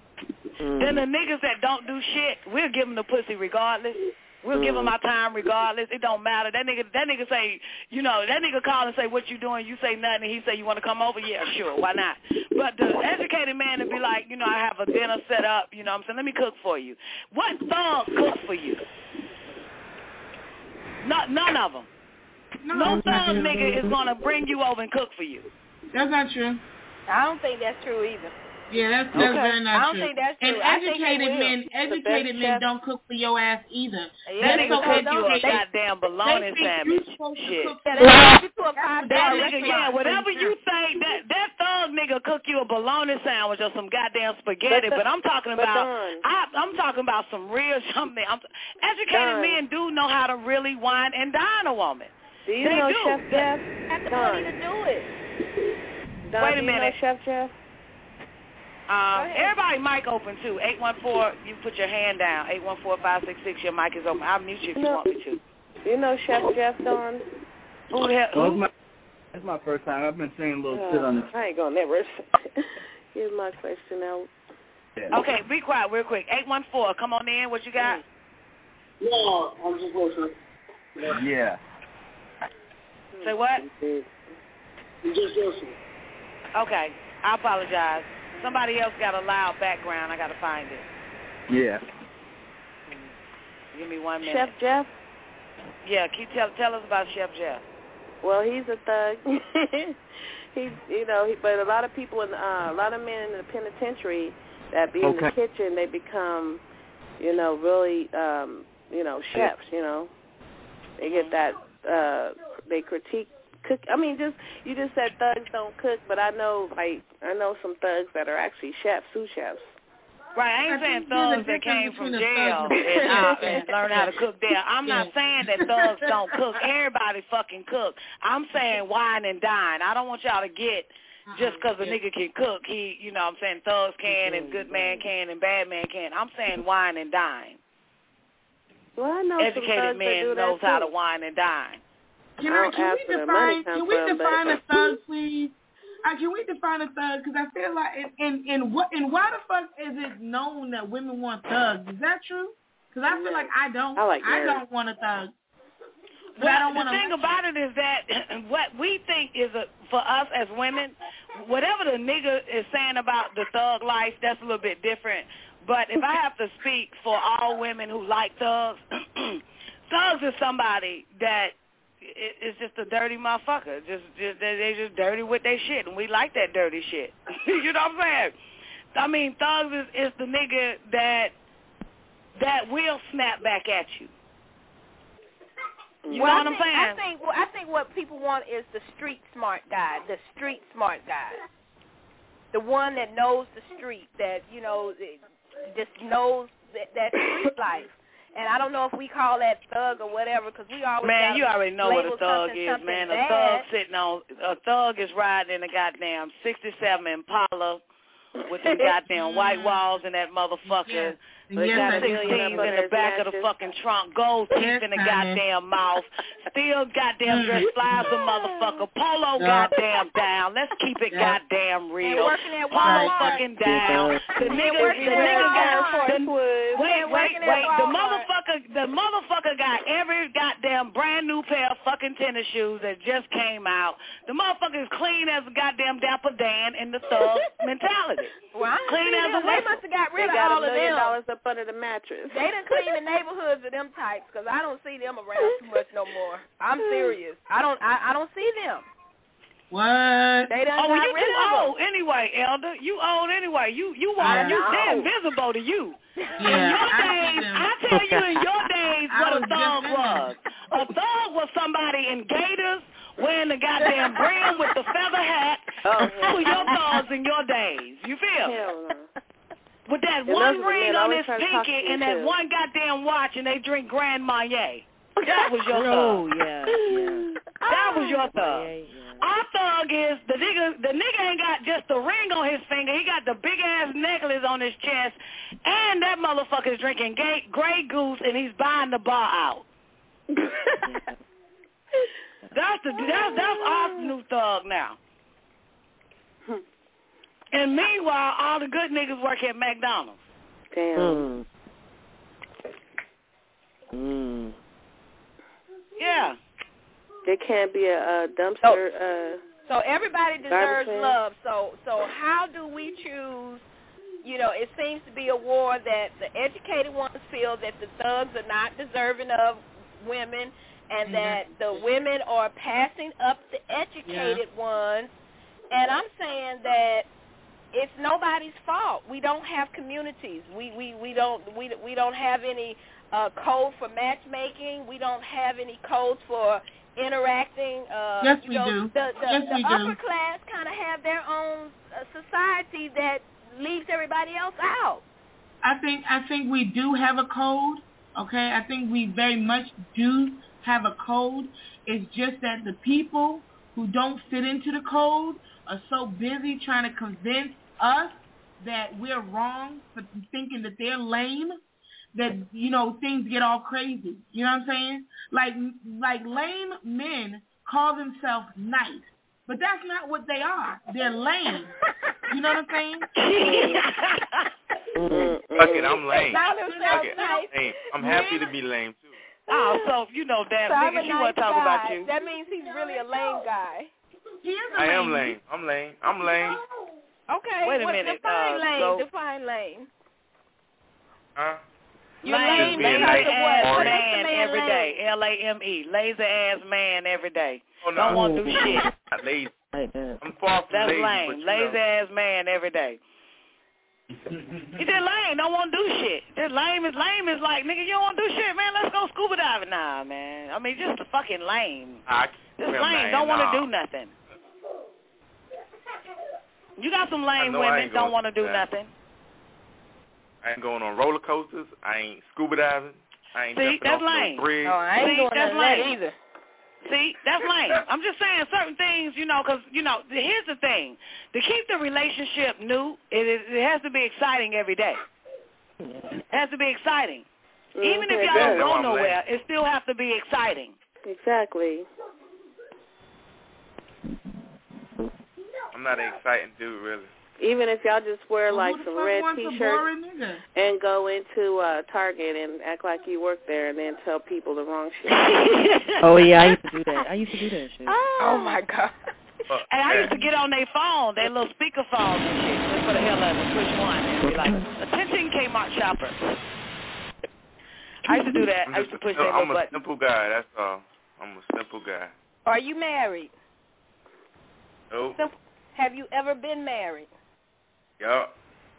Then the niggas that don't do shit, we'll give them the pussy regardless. We'll give him our time regardless. It don't matter. That nigga say, that nigga call and say, what you doing? You say nothing. And he say, you want to come over? Yeah, sure. Why not? But the educated man would be like, I have a dinner set up. You know what I'm saying? Let me cook for you. What thug cooks for you? None of them. No thug nigga is going to bring you over and cook for you. That's not true. I don't think that's true either. Yeah, that's very not true. I don't think that's true. And educated men don't cook for your ass either. Yeah, they cook you a goddamn bologna sandwich. Shit. Whatever you say, that thug nigga cook you a bologna sandwich or some goddamn spaghetti. But I'm talking about, I'm talking about some real something. Educated men do know how to really wine and dine a woman. Do you know Chef Jeff? Have the money to do it. Wait a minute, Chef Jeff. Everybody mic open too. 814, you put your hand down. 814-566, your mic is open. I'll mute you if you want me to. You know Chef Jeff, Dawn? Who the hell? It's my first time. I've been saying a little shit on this. I ain't gonna never. Here's my question now. Yeah. Okay, be quiet real quick. 814, come on in. What you got? Yeah, I'm just listening. Yeah. Say what? I'm just listening. Okay, I apologize. Somebody else got a loud background. I got to find it. Yeah. Give me 1 minute. Chef Jeff? Yeah, tell us about Chef Jeff. Well, he's a thug. But a lot of people, a lot of men in the penitentiary that be in the kitchen, they become, really, chefs. They get that. They critique. Cook. I mean, you just said thugs don't cook, but I know some thugs that are actually chefs, sous chefs. Right, I ain't saying thugs that came from jail and learned how to cook there. I'm not saying that thugs don't cook. Everybody fucking cook. I'm saying wine and dine. I don't want y'all to get just because a nigga can cook, I'm saying thugs can and good man can and bad man can. I'm saying wine and dine. Well, I know educated men knows how to wine and dine. Can we define a thug, please? Can we define a thug? Because I feel like, and why the fuck is it known that women want thugs? Is that true? Because I feel like I don't want a thug. Well, the thing about it is that what we think is for us as women, whatever the nigga is saying about the thug life, that's a little bit different. But if I have to speak for all women who like thugs, thugs is somebody that it's just a dirty motherfucker. They just dirty with their shit, and we like that dirty shit. You know what I'm saying? thugs is the nigga that will snap back at you. You know what I'm saying? I think what people want is the street smart guy, the one that knows the street, that just knows that street life. And I don't know if we call that thug or whatever, because we always you already know what a thug is, man. A thug is riding in a goddamn 67 Impala with the goddamn white walls and that motherfucker. They got 16s in the back of the fucking trunk, gold teeth in the goddamn mouth, still goddamn dress fly as a mototherfucker, polo goddamn down. Let's keep it goddamn real. Polo fucking down. The nigga got the motherfucker got every goddamn brand new pair of fucking tennis shoes that just came out. The motherfucker is clean as a goddamn Dapper Dan in the thug mentality. Well, clean as a they must have got rid of all of them. Up under the mattress. They done clean the neighborhoods of them types, because I don't see them around too much no more. I'm serious. I don't see them. What? They done got you rid too of old anyway, Elder. You old anyway. You they're invisible to you. Yeah, in your days, I tell you, in your days, what a thug was. A thug was somebody in gaiters wearing the goddamn brim with the feather hat. That was your thugs in your days. You feel? Hell no. With that one ring on his pinky and that one goddamn watch, and they drink Grand Marnier. That was your thug. Oh, yeah. That was your thug. Yeah. Our thug is the nigga ain't got just the ring on his finger. He got the big ass necklace on his chest, and that motherfucker is drinking Grey Goose, and he's buying the bar out. That's our new thug now. And meanwhile, all the good niggas work at McDonald's. Damn. Yeah. There can't be a dumpster. So everybody deserves love. So how do we choose? It seems to be a war that the educated ones feel that the thugs are not deserving of women, and that the women are passing up the educated ones. And I'm saying that it's nobody's fault. We don't have communities. We don't have any code for matchmaking. We don't have any codes for interacting. Yes, we do. The upper class kind of have their own society that leaves everybody else out. I think we do have a code. Okay, I think we very much do have a code. It's just that the people who don't fit into the code are so busy trying to convince us that we're wrong for thinking that they're lame, that, things get all crazy. You know what I'm saying? Like lame men call themselves nice, but that's not what they are. They're lame. You know what I'm saying? Fuck it, I'm lame. Fuck it, I'm lame. I'm happy to be lame, too. Oh, so that nigga, she want to talk about you. That means he's really a lame guy. He is I am lame. I'm lame. Okay. Wait a minute. Define lame. Define lame. Huh? You're lame because nice of what? man every day. LAME. Lazy ass man every day. Oh, no. Don't want to do shit. Not lazy. I'm far from That's lazy. lame. Lazy ass man every day. He just lame. Don't want to do shit. Just lame is like, nigga, you don't want to do shit, man. Let's go scuba diving. Nah, man. I mean, just a fucking lame. Just lame. Don't want to do nothing. You got some lame women don't want to do nothing. I ain't going on roller coasters. I ain't scuba diving. I ain't jumping off no bridge. Oh, I ain't going on that either. See, that's lame. I'm just saying certain things, because, here's the thing. To keep the relationship new, it has to be exciting every day. It has to be exciting. Even if y'all don't go nowhere, it still has to be exciting. Exactly. I'm not an exciting dude, really. Even if y'all just wear some red T-shirts and go into Target and act like you work there and then tell people the wrong shit. Oh, yeah, I used to do that. Shit. Oh, my God. And I used to get on their phone, their little speaker phones and shit, just for the hell of it, push one and be like, attention Kmart shoppers. I used to do that. I used to push that little button. I'm a simple guy, that's all. I'm a simple guy. Are you married? Nope. Have you ever been married? Yup.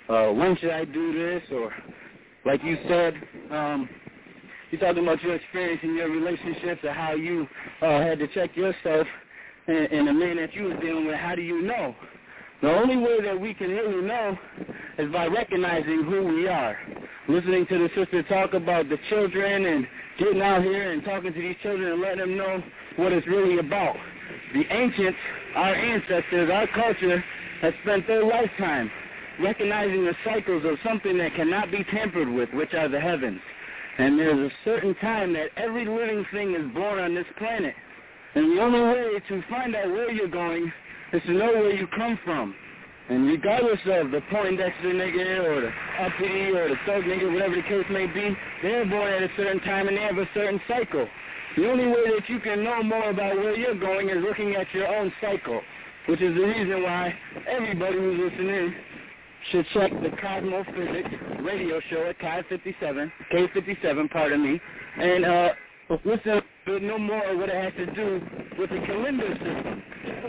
when should I do this, or like you said, you talking about your experience in your relationships or how you had to check yourself and the man that you was dealing with. How do you know? The only way that we can really know is by recognizing who we are. Listening to the sister talk about the children and getting out here and talking to these children and letting them know what it's really about. The ancients, our ancestors, our culture, has spent their lifetime recognizing the cycles of something that cannot be tampered with, which are the heavens. And there's a certain time that every living thing is born on this planet. And the only way to find out where you're going is to know where you come from. And regardless of the Poindexter nigga or the uppity or the thug nigga, whatever the case may be, they're born at a certain time and they have a certain cycle. The only way that you can know more about where you're going is looking at your own cycle, which is the reason why everybody who's listening should check the Cosmophysics radio show at K57, pardon me, and listen to no more of what it has to do with the calendar system.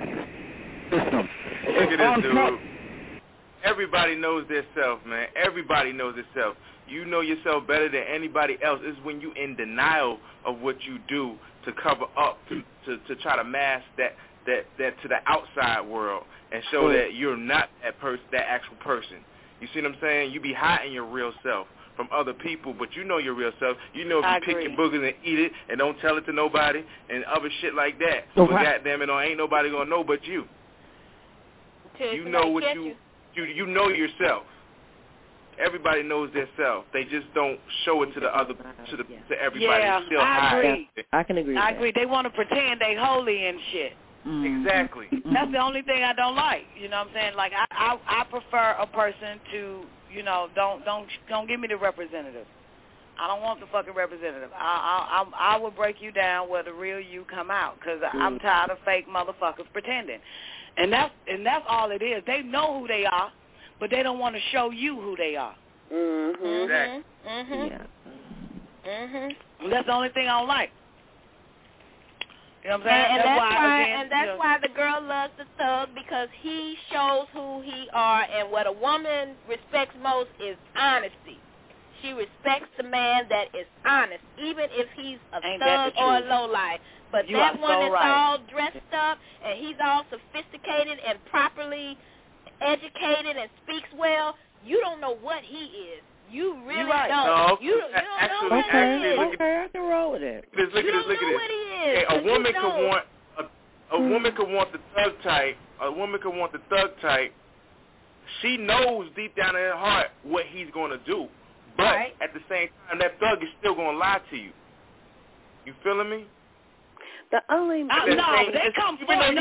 Look at this, dude. Everybody knows their self, man. Everybody knows their self. You know yourself better than anybody else. It's when you in denial of what you do to cover up, to try to mask that to the outside world and show that you're not that actual person. You see what I'm saying? You be hiding your real self from other people, but you know your real self. You know if you pick your boogers and eat it and don't tell it to nobody and other shit like that. But goddamn it, ain't nobody gonna know but you. You know what you know yourself. Everybody knows their self. They just don't show it to the other to everybody. Yeah, Still I agree. I can agree. I agree. They want to pretend they holy and shit. Exactly. That's the only thing I don't like. You know what I'm saying? Like I prefer a person to, you know, don't give me the representative. I don't want the fucking representative. I will break you down where the real you come out, because I'm tired of fake motherfuckers pretending. And that's all it is. They know who they are, but they don't want to show you who they are. Exactly. That's the only thing I don't like. You know what I'm saying? And that's why the girl loves the thug, because he shows who he are, and what a woman respects most is honesty. She respects the man that is honest, even if he's a thug or a lowlife. But that one is all dressed up, and he's all sophisticated and properly educated and speaks well, you don't know what he is. You really don't. No, you don't know what he is. Okay, I can roll with it. Look at this. What he is. Hey, a woman could want the thug type. A woman could want the thug type. She knows deep down in her heart what he's going to do. But at the same time, that thug is still going to lie to you. You feeling me? The only that comes from that is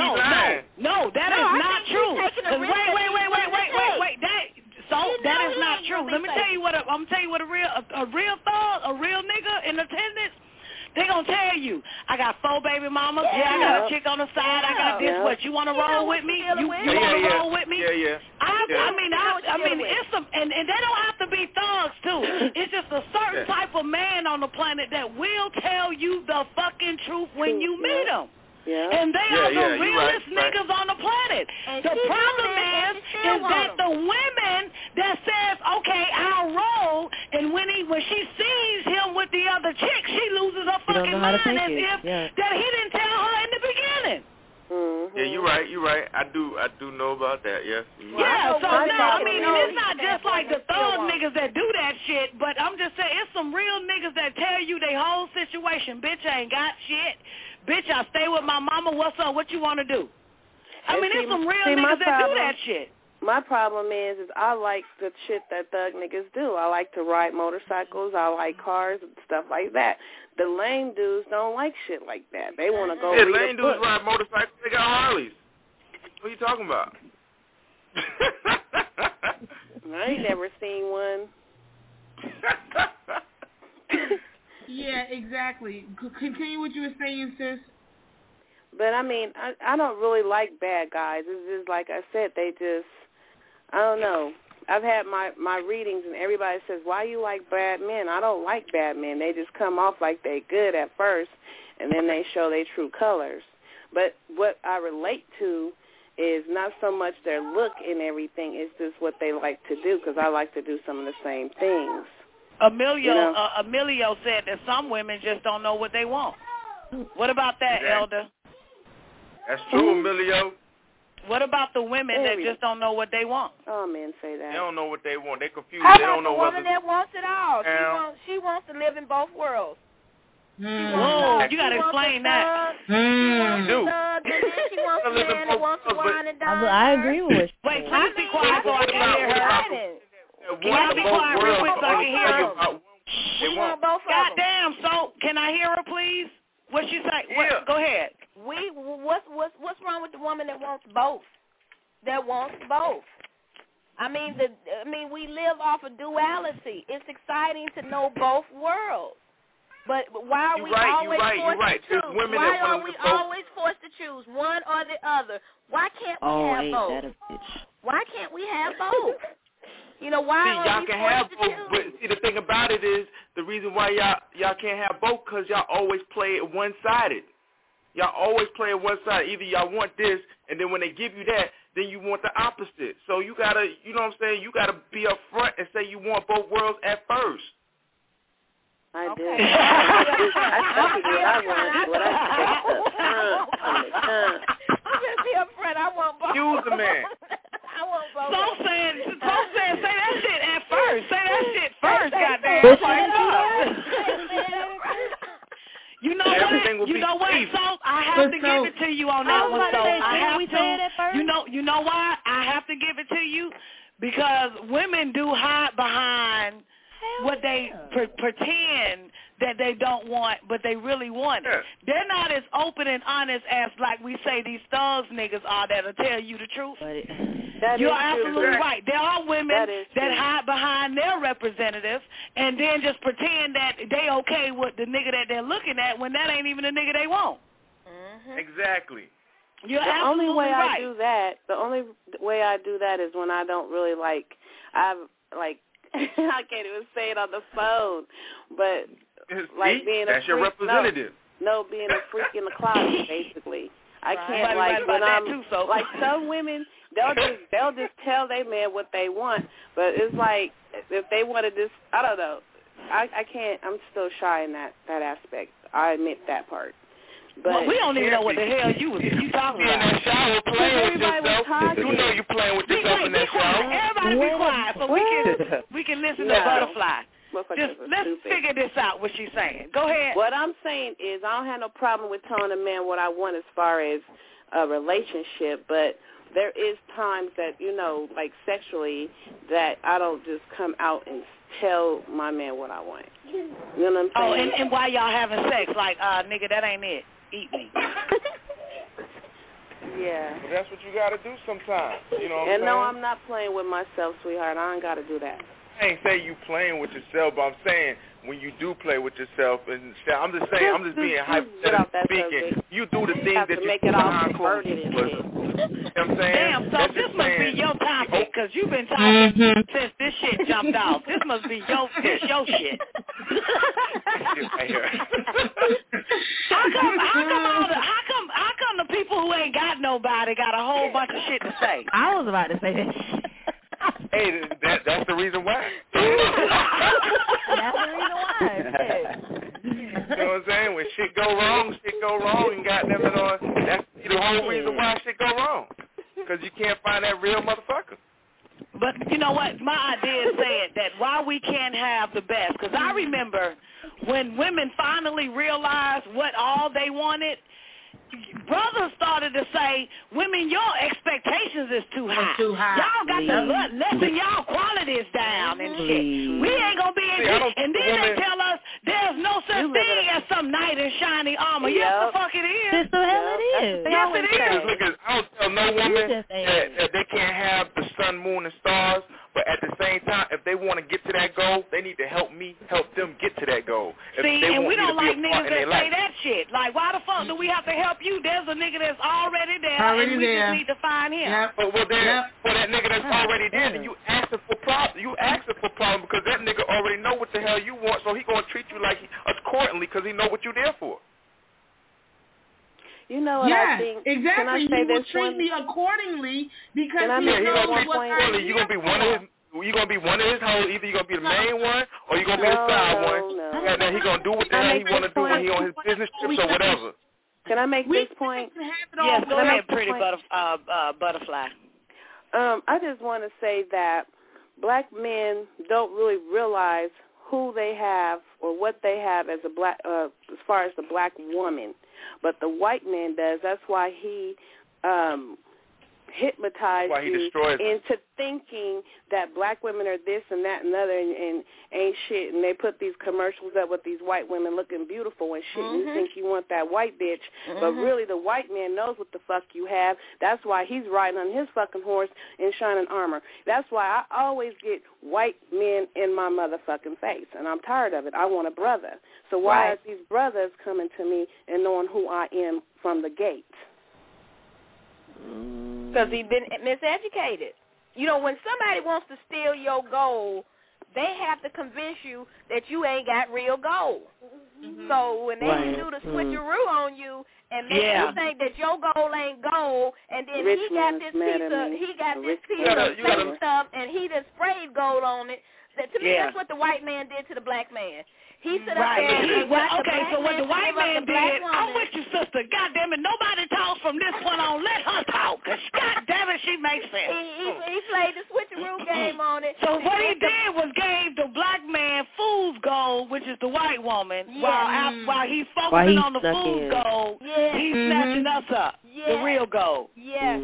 not true. Wait. That is not true. Let me tell you what I'm tell you what a real thug, a real nigga in attendance. They gonna tell you, I got 4 baby mamas. Yeah, I got a chick on the side. I got this. What you want to roll with me? You want to roll with me? Yeah. I mean, it's some, and they don't have to be thugs too. It's just a certain type of man on the planet that will tell you the fucking truth when you meet them. Yeah. And they are the realest niggas on the planet. And the problem is that the women that says, okay, I'll roll, and when she sees him with the other chick, she loses her fucking mind as if that he didn't tell her in the beginning. Yeah, you're right. I do know about that. Yes. Yeah. So now, I mean, it's not just like the thug niggas that do that shit, but I'm just saying it's some real niggas that tell you their whole situation. Bitch, I ain't got shit. Bitch, I stay with my mama. What's up? What you want to do? I mean, there's some real niggas that do that shit. My problem is I like the shit that thug niggas do. I like to ride motorcycles. I like cars and stuff like that. The lame dudes don't like shit like that. They want to go read lame a book. Dudes ride motorcycles. They got Harleys. What are you talking about? I ain't never seen one. Yeah, exactly. Continue what you were saying, sis. But, I mean, I don't really like bad guys. It's just like I said, they just, I don't know. I've had my readings, and everybody says, why you like bad men? I don't like bad men. They just come off like they good at first, and then they show their true colors. But what I relate to is not so much their look and everything. It's just what they like to do, because I like to do some of the same things. Emilio said that some women just don't know what they want. What about that, Elder? That's true, Emilio. What about the women that just don't know what they want? Oh, men say that. They don't know what they want. They're confused. How they don't know about the woman that wants it all? She wants to live in both worlds. Whoa, you got to explain that. You do. She wants a man that wants to wine and dine. I agree with you. Wait, please be quiet so I can hear her. Can y'all be quiet real quick so I can hear her? We want both of them. Goddamn, so can I hear her, please? What she say? Yeah. Go ahead. What's wrong with the woman that wants both? That wants both. I mean, we live off of duality. It's exciting to know both worlds. But why are we always forced to choose? Why are we always forced to choose one or the other? Why can't we have both? That a bitch. Why can't we have both? You know, why are we forced to choose? But see, the thing about it is, the reason why y'all can't have both, because y'all always play it one-sided. Y'all always play it one-sided. Either y'all want this, and then when they give you that, then you want the opposite. So you got to, you know what I'm saying, you got to be up front and say you want both worlds at first. I did. I told you what I want. What I just be up front. I want both. Use the man. I want both. So saying, say that shit at first. Say that shit first, goddamn. You know what? You know what? So I have to give it to you on that one. So I have to. You know why? I have to give it to you because women do hide behind what they pretend that they don't want, but they really want it. They're not as open and honest as, like we say, these thugs niggas are that'll tell you the truth. You're absolutely right. There are women that hide behind their representatives and then just pretend that they okay with the nigga that they're looking at when that ain't even the nigga they want. Mm-hmm. Exactly. You're the absolutely only way right. I do that, the only way I do that is when I don't really I can't even say it on the phone, but like being that's your representative. No, being a freak in the closet, basically. I can't when I'm like some women, they'll just tell their man what they want, but it's like if they want to just, I don't know, I can't. I'm still shy in that aspect. I admit that part. But we don't even know what the hell you talking about. In that shower playing with yourself. You know you playing with yourself in that shower. Everybody be quiet so we can listen to Butterfly. Let's figure this out, what she's saying. Go ahead. What I'm saying is I don't have no problem with telling a man what I want as far as a relationship, but there is times that, you know, like sexually, that I don't just come out and tell my man what I want. You know what I'm saying? And why y'all having sex? Like, nigga, that ain't it. Eat me. Yeah. Well, that's what you got to do sometimes. You know what I'm saying? And no, I'm not playing with myself, sweetheart. I ain't got to do that. I ain't say you playing with yourself, but I'm saying when you do play with yourself, and I'm just saying, I'm just being hypothetically speaking. You do the things that you do behind closed doors. You know what I'm saying? Damn, so this must be your topic, because you've been talking since this shit jumped off. This must be your shit. How come the people who ain't got nobody got a whole bunch of shit to say? I was about to say that shit. Hey, that's the reason why. That's the reason why. You know what I'm saying? When shit go wrong, and goddamn it on. That's the whole reason why shit go wrong. Because you can't find that real motherfucker. But you know what? My idea is saying that why we can't have the best. Because I remember when women finally realized what all they wanted, brothers started to say, women, your expectations is too high. Y'all got to lessen y'all qualities down and shit. We ain't going to be able to. And then they tell us there's no such thing as some knight in shiny armor. Yes, the fuck it is. Yes, the hell it is. Yes, it is. Look, I don't tell no woman that they can't have the sun, moon, and stars, but at the same time, if they want to get to that goal, they need to help me help them get to that goal. See, and we don't like niggas that say that shit. Like, why the fuck do we have to help you? There's a nigga that's already there, and we just need to find him. Yep. But for that nigga that's already there, then you asking for problem. You asking for problem because that nigga already know what the hell you want, so he gonna treat you like accordingly because he know what you there for. You know what I think? Exactly. Can I say he will this treat one? me accordingly because he knows what I'm You're gonna be one of his. You're gonna be one of his hoes. Either you're gonna be the main one or you're gonna be the side one. No. And then he's gonna do what the hell he wanna do when he on his business trips or whatever. Can I make this point? Yes, go ahead, pretty butterfly. I just want to say that black men don't really realize who they have or what they have as a black, as far as the black woman, but the white man does. That's why he hypnotized you into thinking that black women are this and that and other and ain't shit, and they put these commercials up with these white women looking beautiful and shit, and you think you want that white bitch, but really the white man knows what the fuck you have. That's why he's riding on his fucking horse in shining armor. That's why I always get white men in my motherfucking face, and I'm tired of it. I want a brother. So why are these brothers coming to me and knowing who I am from the gate? Because he's been miseducated. You know, when somebody wants to steal your gold, they have to convince you that you ain't got real gold. So when they do the switcheroo on you and make you think that your gold ain't gold, and then he got this piece of fake stuff, and he just sprayed gold on it. That, to me, that's what the white man did to the black man. He said, so what the white man did, I'm with you, sister. God damn it, nobody talks from this point on. Let her talk, because God damn it, she makes sense. He played the switcheroo game on it. So what he did was gave the black man fool's gold, which is the white woman, while he's focusing on the fool's gold, he's snatching us up, the real gold. Yes.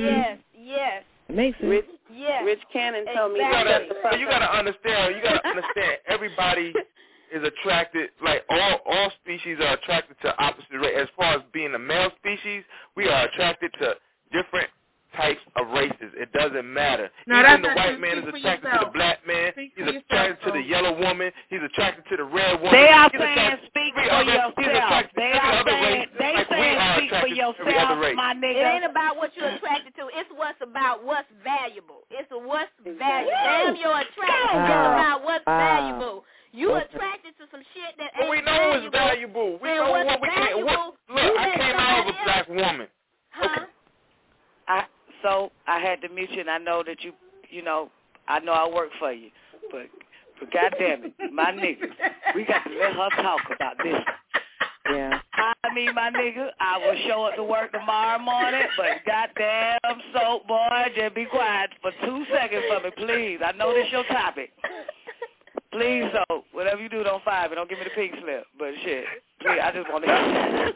It makes sense. Rich Cannon told me you gotta understand. Everybody is attracted, like all species are attracted to opposite race. As far as being a male species, we are attracted to different types of races. It doesn't matter. Even the white man is attracted to the black man. He's attracted to the yellow woman. He's attracted to the red woman. They are saying speak for yourself. They saying speak for yourself, my nigga. It ain't about what you're attracted to. It's about what's valuable. It's what's valuable. Damn, you're attracted. It's about what's valuable. You attracted to some shit that ain't we know it's valuable. We know what we can't. Look, I came out of a black woman. Huh? Okay. So I had to meet you, and I know that you know, I know I work for you, but goddamn it, my nigga, we got to let her talk about this. Yeah. I mean, my nigga, I will show up to work tomorrow morning, but goddamn soap boy, just be quiet for 2 seconds for me, please. I know this your topic. Please, so whatever you do, don't fire me. Don't give me the pink slip. But shit, please, I just want to hear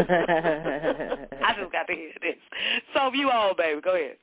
this. I just got to hear this. So you on, baby. Go ahead.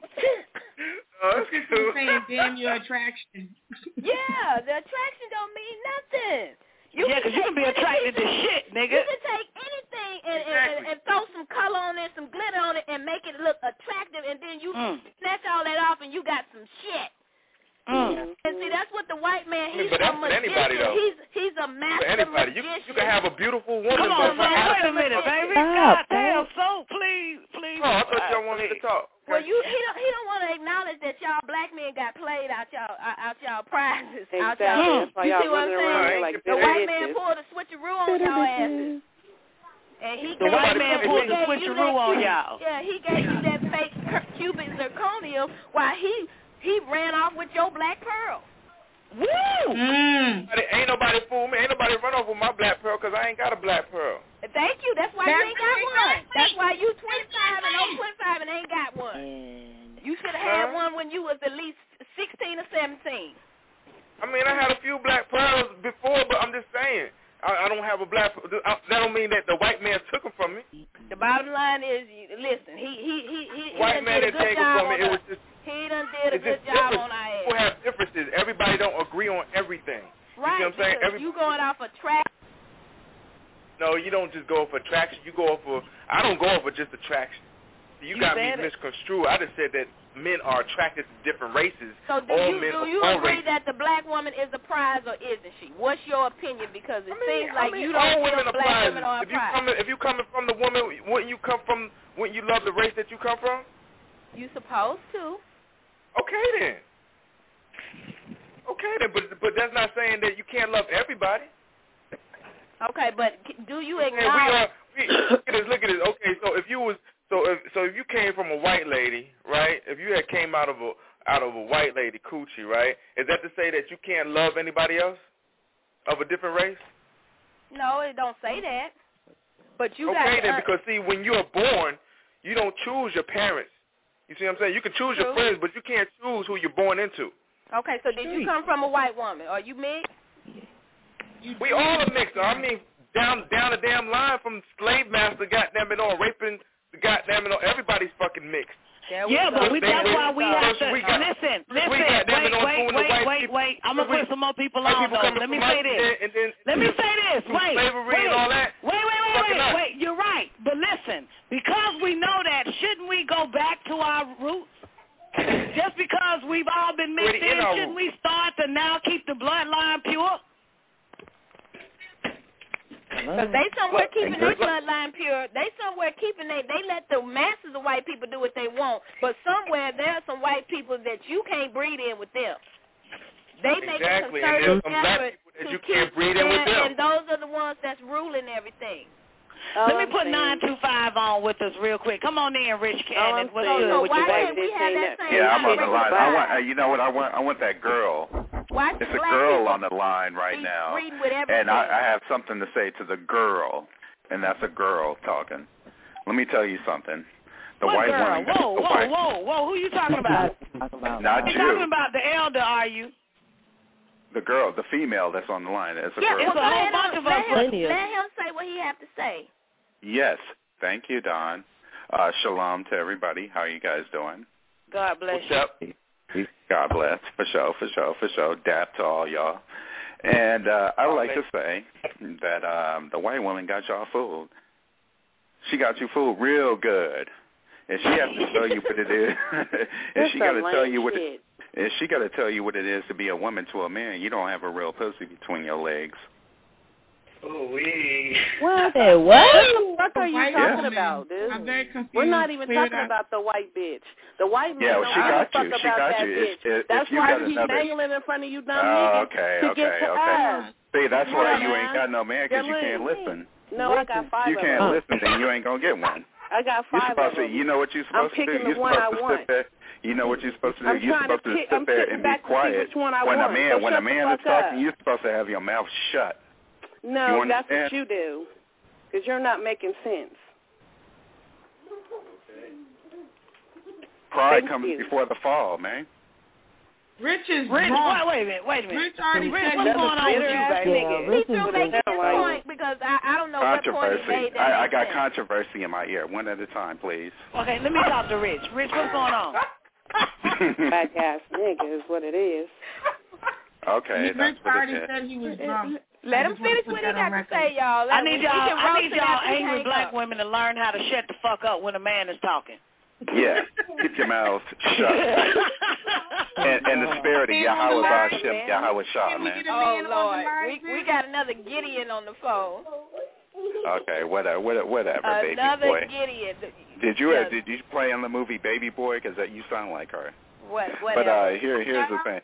You're saying, damn your attraction. Yeah, the attraction don't mean nothing. Because you can be attracted to shit, nigga. You can take anything and throw some color on it, some glitter on it, and make it look attractive, and then you snatch all that off, and you got some shit. And see, that's what the white man, he's but that's a magician. Anybody, though. He's a master magician. You can have a beautiful woman. Come on, man, wait a minute, baby. God damn, so please. Oh, I thought y'all wanted to talk. Well, he don't want to acknowledge that y'all black men got played out y'all prizes. Exactly. Out y'all, you see what I'm saying? Like the white man pulled a switcheroo on y'all asses. And the white man pulled the switcheroo on y'all. Yeah, he gave you that fake cubic zirconium while he ran off with your black pearl. Woo! Ain't nobody fool me. Ain't nobody run over my black pearl because I ain't got a black pearl. Thank you. That's why you ain't got one. That's why you 25 and I'm 25 and ain't got one. You should have had one when you was at least 16 or 17. I mean, I had a few black pearls before, but I'm just saying. I don't have a black pearl. That don't mean that the white man took them from me. The bottom line is, listen, he white man didn't take them from me. It was just he done did a good job on our ass. People have differences. Everybody don't agree on everything. Right. You know what I'm saying? You going off a track. No, you don't just go off attraction. You go off for. I don't go off for just attraction. You got me misconstrued. I just said that men are attracted to different races. So do you agree that the black woman is a prize or isn't she? What's your opinion? Because it seems like you don't feel black women are a prize. If you coming from the woman, wouldn't you love the race that you come from? You supposed to. Okay then, but that's not saying that you can't love everybody. Okay, but do you acknowledge? Look at this. Okay, so if you came from a white lady, right? If you had came out of a white lady coochie, right? Is that to say that you can't love anybody else of a different race? No, it don't say that. But you okay, then, because see, when you're born, you don't choose your parents. You see what I'm saying? You can choose your friends, but you can't choose who you're born into. Okay, so did you come from a white woman? Are you mixed? We all are mixed. I mean, down the damn line from slave master, goddamn it, on raping, goddamn it, on everybody's fucking mixed. Yeah, but that's why we have to listen. Wait. I'm gonna put some more people on though. Let me say this. Wait. You're right, but listen, because we know that, shouldn't we go back to our roots? Just because we've all been mixed in, shouldn't we start to now keep the bloodline pure? Because they somewhere keeping their bloodline pure. They somewhere keeping they let the masses of white people do what they want. But somewhere there are some white people that you can't breed in with them. They make a concerted effort to keep breed in with them. And those are the ones that's ruling everything. Let me put 925 on with us real quick. Come on in, Rich Cannon. What's good? So why can't we have that same? Yeah, I'm on the line. I want that girl. It's a girl on the line right now, and I have something to say to the girl, and that's a girl talking. Let me tell you something. The white woman. Whoa! Who are you talking about? Not you. You're talking about the elder, are you? The girl, the female that's on the line. It's a girl. Well, let him say what he have to say. Yes. Thank you, Don. Shalom to everybody. How are you guys doing? God bless you. What's up? God bless. For sure. Dap to all y'all. And I would like to say that the white woman got y'all fooled. She got you fooled real good. And she has to tell you what it is. And she got to tell you what it, and she got to tell you what it is to be a woman to a man. You don't have a real pussy between your legs. What the fuck are you talking about, dude? I'm very confused. We're not even talking about the white bitch. The white man don't give a fuck about that bitch. That's why he's dangling in front of you dumb niggas to get to us. See, that's why you ain't got no man, because you can't listen. No, I got 5 You can't listen, then you ain't going to get one. I got 5 of them. You know what you're supposed to do? I'm picking the one I want. You know what you're supposed to do? You're supposed to sit there and be quiet. When a man is talking, you're supposed to have your mouth shut. No, that's what you do, because you're not making sense. Pride comes before the fall, man. Rich is wrong. Wait a minute. Rich already Rich, said what's going on with you, baby? He threw making his point because I don't know what point he made. I got controversy in my ear. One at a time, please. Okay, let me talk to Rich. Rich, what's going on? Back ass nigga is what it is. Okay, Rich already said he was wrong. Let him finish what he got to say, y'all. I need y'all angry black women to learn how to shut the fuck up when a man is talking. Yeah, keep your mouth shut. and the spirit of Yahweh Hashem, Yahweh Shah, man. Oh, Lord. We got another Gideon on the phone. Okay, whatever, baby another boy. Gideon. Did you play in the movie Baby Boy? Because you sound like her. Whatever. But here's the thing.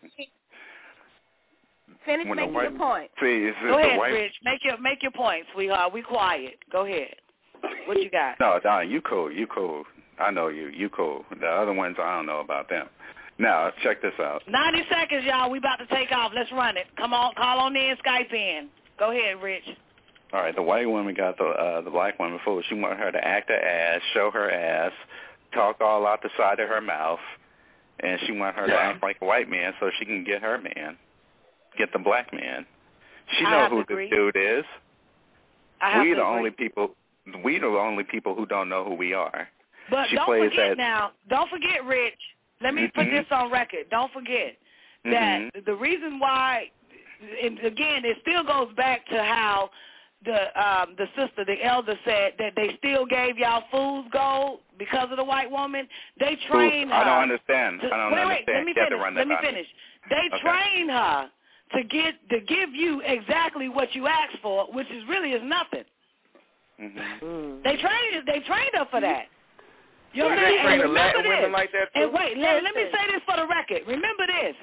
Finish making your point. Go ahead, Rich. Make your point, sweetheart. We quiet. Go ahead. What you got? No, Don, you cool. I know you. You cool. The other ones, I don't know about them. Now, check this out. 90 seconds, y'all. We about to take off. Let's run it. Come on. Call on in. Skype in. Go ahead, Rich. All right. The white woman got the black woman fooled. She wanted her to act her ass, show her ass, talk all out the side of her mouth, and she wanted her to act like a white man so she can get her man. Get the black man. She knows who this dude is. We the only people who don't know who we are. But don't forget, Rich. Let me put this on record. Don't forget that the reason why, and again, it still goes back to how the sister, the elder, said that they still gave y'all fool's gold because of the white woman. They trained her. I don't understand. Wait, let me finish. They trained her to give you exactly what you asked for, which is nothing. They trained her for that. You know what I'm saying? And remember this. Like that too? And wait, let me say this for the record. Remember this.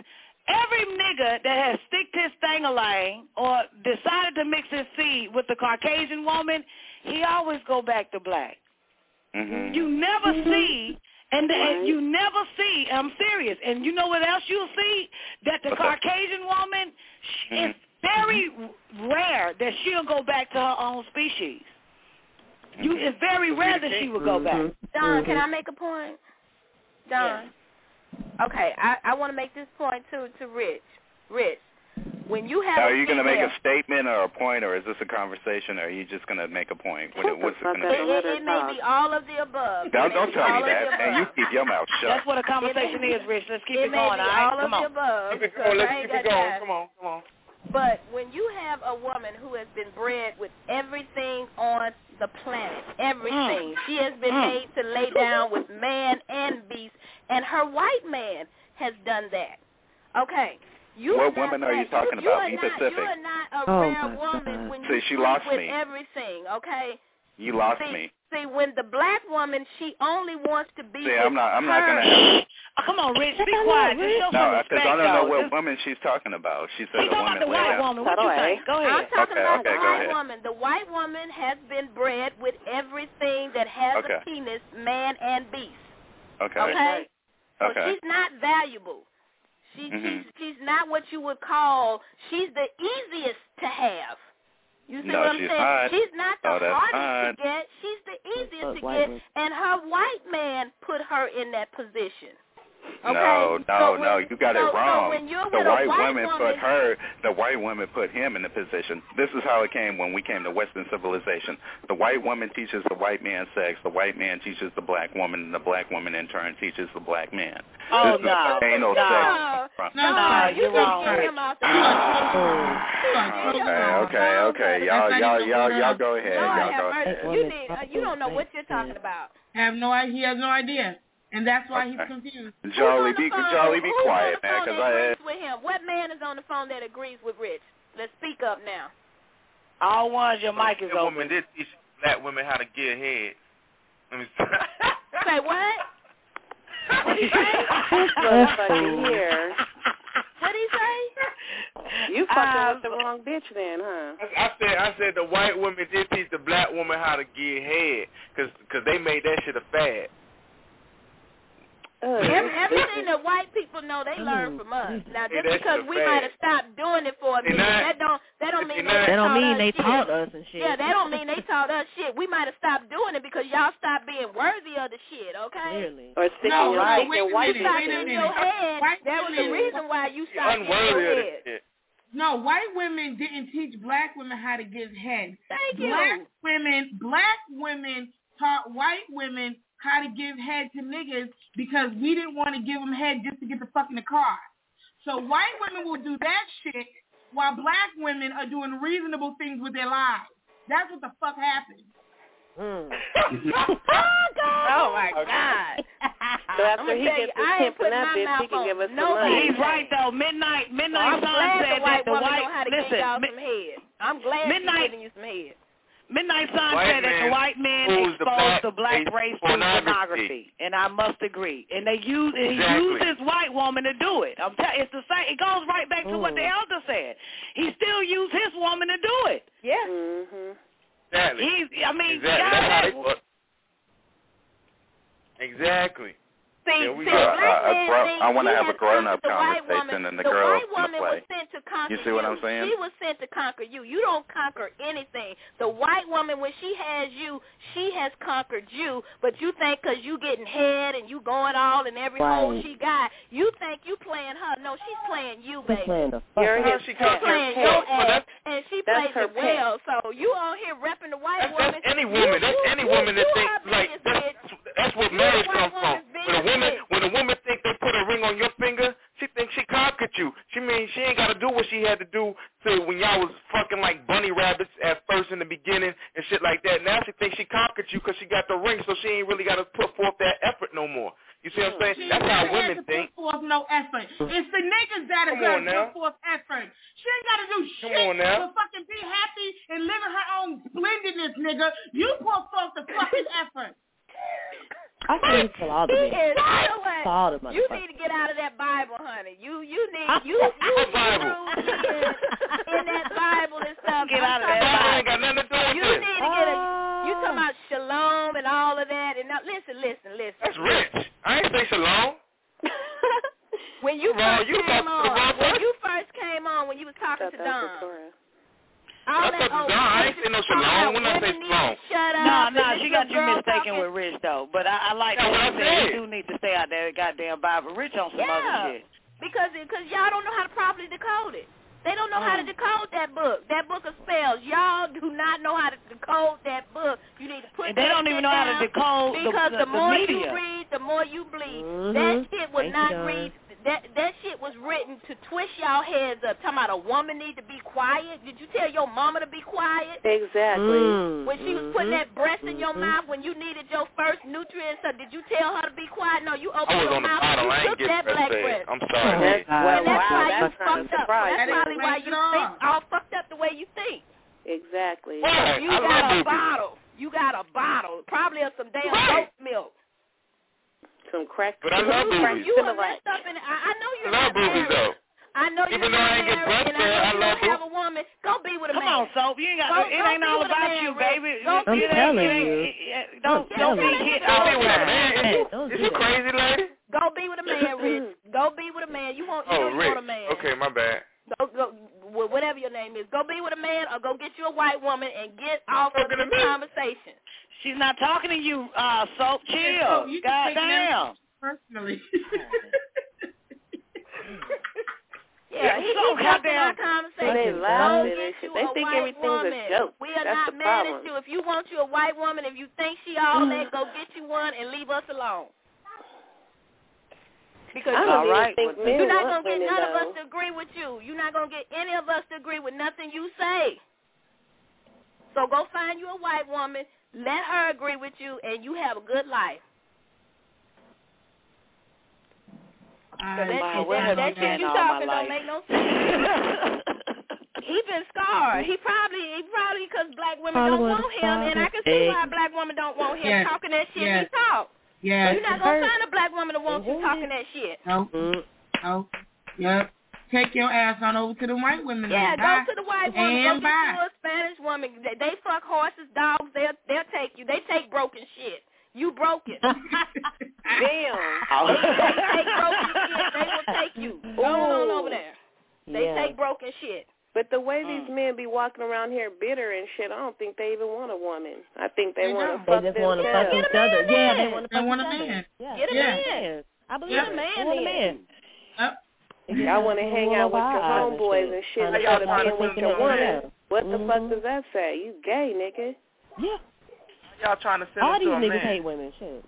every nigga that has sticked his thing-a-lang or decided to mix his seed with the Caucasian woman, he always go back to black. Mm-hmm. You never see, and you never see, I'm serious, and you know what else you'll see? That the Caucasian woman, it's very rare that she'll go back to her own species. It's very rare that she will go back. Don, can I make a point? Don. Yes. Okay, I want to make this point to Rich. Rich, when you have are you going to make a statement or a point, or is this a conversation, or are you just going to make a point? What's it going to be? It may be all of the above. Don't tell me that, and you keep your mouth shut. That's what a conversation is, Rich. Let's keep it going, all right? All of the above. Let's keep it going. Come on. But when you have a woman who has been bred with everything on the planet, everything, she has been made to lay down with man and beast, and her white man has done that. Okay. What women are you talking about? Be specific. You are not a rare woman when you sleep with everything, okay? You lost me. See, when the black woman, she only wants to be with I'm not her. going to have... Come on, Rich, be quiet. Just show some respect, because I don't know what woman she's talking about. She said a woman. The white woman. What you think? Go ahead. I'm talking about the white woman. The white woman has been bred with everything that has a penis, man and beast. Okay? So she's not valuable. She's not what you would call, she's the easiest to have. You see what I'm saying? Not. She's not the hardest to get. She's the easiest to get, and her white man put her in that position. Okay? No, you got it wrong. So when you're the with white a white woman put him in the position. This is how it came when we came to Western civilization. The white woman teaches the white man sex. The white man teaches the black woman, and the black woman in turn teaches the black man. Oh, this is anal sex. No, you're wrong. Okay. Y'all go ahead. You don't know what you're talking about. He has no idea. And that's why he's confused. Charlie, be quiet, man. With him? What man is on the phone that agrees with Rich? Let's speak up now. All ones, your mic is open. Woman did teach black women how to get head. Let me say what? What'd he say? You fucking with the wrong bitch then, huh? I said the white woman did teach the black woman how to get head, cause they made that shit a fad. Everything that white people know, they learn from us. Now, just because we might have stopped doing it for a minute, that don't mean they taught us and shit. Yeah, that don't mean they taught us shit. We might have stopped doing it because y'all stopped being worthy of the shit, okay? Clearly. Or sticking right in white in your head. That was the reason why you stopped in your head. No, white women didn't teach black women how to give head. Thank you. Black women taught white women how to give head to niggas because we didn't want to give them head just to get the fuck in the car. So white women will do that shit while black women are doing reasonable things with their lives. That's what the fuck happened. Oh, my God. So after he gets the tip from that bitch, he can give us some money. He's right, though. Midnight Sun said that the white... Listen, I'm glad she's giving you some head. Midnight Sun said that the white man exposed the black race to pornography, and I must agree. And he used this white woman to do it. It's the same. It goes right back to what the elder said. He still used his woman to do it. Yeah. Exactly. Exactly. I want to have a grown-up conversation, and the girls want to play. You see what I'm saying? She was sent to conquer you. You don't conquer anything. The white woman, when she has you, she has conquered you, but you think because you getting head and you going all in every hole she got, you think you playing her. No, she's playing you, baby. She's playing your ass, and she plays it well. So you on here repping the white woman. That's any woman. That's any woman that thinks, like, that's what marriage comes from. When a woman think they put a ring on your finger, she thinks she conquered you. She ain't got to do what she had to do to when y'all was fucking like bunny rabbits at first in the beginning and shit like that. Now she thinks she conquered you because she got the ring, so she ain't really got to put forth that effort no more. You see what I'm saying? That's how women think. Put forth no effort. It's the niggas that are going to put forth effort. She ain't got to do shit to fucking be happy and live in her own splendidness, nigga. You put forth the fucking effort. I think he is so Saul the You need to get out of that Bible, honey. You need you Bible. in that Bible and stuff. Get out of that Bible. Ain't got nothing to do with You this. need to get you talking about shalom and all of that. And now listen. That's rich. I ain't say shalom. When you first came on, when you was talking to Don. I ain't say no shalom. When I say shalom. No, she got you mistaken with Rich, though. But I like what you said. You do need to stay out there, goddamn Bible. Rich on some other shit. Because y'all don't know how to properly decode it. They don't know how to decode that book of spells. Y'all do not know how to decode that book. You need to put. And they don't even know how to decode because the more media. you read, the more you bleed. That shit was not read. That shit was written to twist y'all heads up. Talking about a woman need to be quiet. Did you tell your mama to be quiet? Exactly. When she was putting that breast in your mouth when you needed your first nutrients, so did you tell her to be quiet? No, you opened your mouth and you took that black breast. I'm sorry. That's why you fucked up. That's probably why you think all fucked up the way you think. Exactly. Right. You got a bottle. You got a bottle. Probably of some damn goat milk. Some crack. But I love boobies. You are messed up in it. I know you're not boobies, married. though. I know you're Even though I ain't get married, and I know you don't have a woman. Go be with a man. Come on, Soap. You ain't got. It ain't all about you, baby. I'm telling you. Don't be hit all the time. Is you crazy, lady? Go be with a man, Rich. Go be with a man. You want a man. Okay, my bad. Go, whatever your name is. Go be with a man or go get you a white woman and get off of this conversation. She's not talking to you, Soap. Chill. Goddamn. Personally. Yeah, he's so goddamn conversation. They laugh at it. They think everything's a joke. We are not mad at you. If you want you a white woman, if you think she all that, go get you one and leave us alone. Because you're not going to get none of us to agree with you. You're not going to get any of us to agree with nothing you say. So go find you a white woman, let her agree with you, and you have a good life. That shit you talking don't make no sense. He been scarred. He probably because black women don't want him, and I can see why black women don't want him talking that shit he talk. Yeah. You're not gonna find a black woman that wants you talking that shit. No. Yep. Take your ass on over to the white women. Yeah, go to the white woman. Go get you a Spanish woman. They fuck horses, dogs. They'll take you. They take broken shit. You broken. Damn. They take broken shit. They will take you. Go on over there. They take broken shit. But the way these men be walking around here bitter and shit, I don't think they even want a woman. I think they want to fuck themselves. Each other. Yeah, they want to fuck a each man. other. Get a man. I believe a man. Y'all want to hang out with your homeboys and shit instead of being with your woman. What the fuck does that say? You gay, nigga. Yeah. Y'all trying to send all them to a these man? niggas hate women. Shit.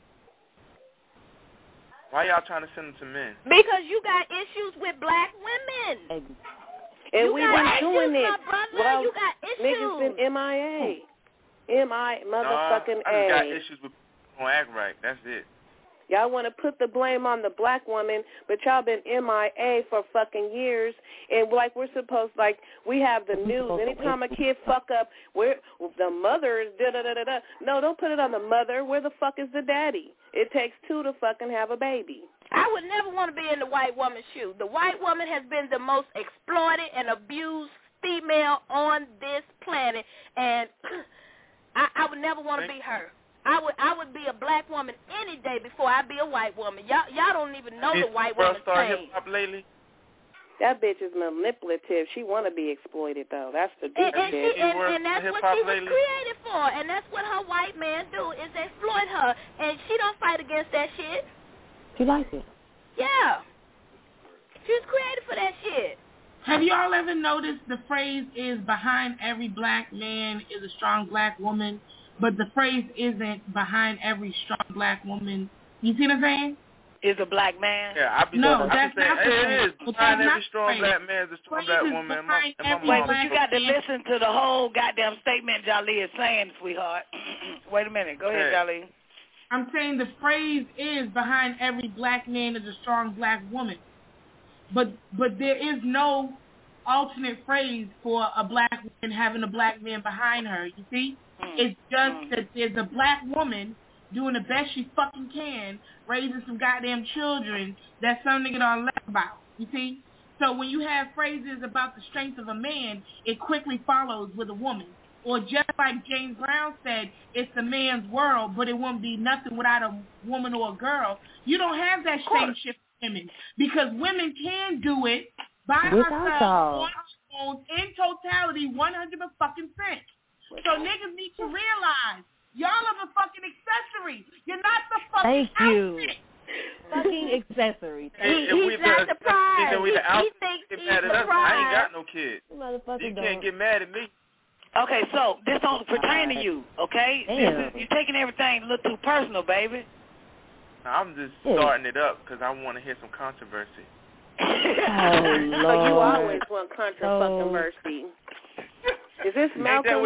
Why y'all trying to send them to men? Because you got issues with black women. And we been doing it. Well, you got issues. Niggas been MIA. Motherfucking I just got issues with people who don't act right. That's it. Y'all want to put the blame on the black woman, but y'all been MIA for fucking years. And like we're supposed, like we have the news. Anytime a kid fuck up, the mother is da-da-da-da-da. No, don't put it on the mother. Where the fuck is the daddy? It takes two to fucking have a baby. I would never want to be in the white woman's shoe. The white woman has been the most exploited and abused female on this planet, and I would never want to be her. I would be a black woman any day before I be a white woman. Y'all don't even know the white woman's name. Hip-hop lately? That bitch is manipulative. She want to be exploited, though. That's the deep shit. And that's what she was created for. And that's what her white man do, is exploit her. And she don't fight against that shit. She likes it. Yeah. She was created for that shit. Have y'all ever noticed the phrase is behind every black man is a strong black woman, but the phrase isn't behind every strong black woman? You see what I'm saying? Is a black man? Yeah, I be saying it is. Behind every strong black man is a strong black woman. Wait, but you got to listen to the whole goddamn statement Jali is saying, sweetheart. Wait a minute. Go ahead, Jali. I'm saying the phrase is behind every black man is a strong black woman. But there is no alternate phrase for a black woman having a black man behind her, you see? It's just that there's a black woman doing the best she fucking can, raising some goddamn children that some nigga don't laugh about. You see? So when you have phrases about the strength of a man, it quickly follows with a woman. Or just like James Brown said, it's a man's world, but it won't be nothing without a woman or a girl. You don't have that same shit for women because women can do it by herself on in totality 100%. So niggas need to realize y'all are the fucking accessory. You're not the fucking outfit. Fucking accessory. He's not surprised. He thinks he's surprised. I ain't got no kids. You can't get mad at me. Okay, so this don't pertain to you, okay? You're taking everything a little too personal, baby. I'm just starting it up because I want to hear some controversy. So you always want controversy. Is this Malcolm?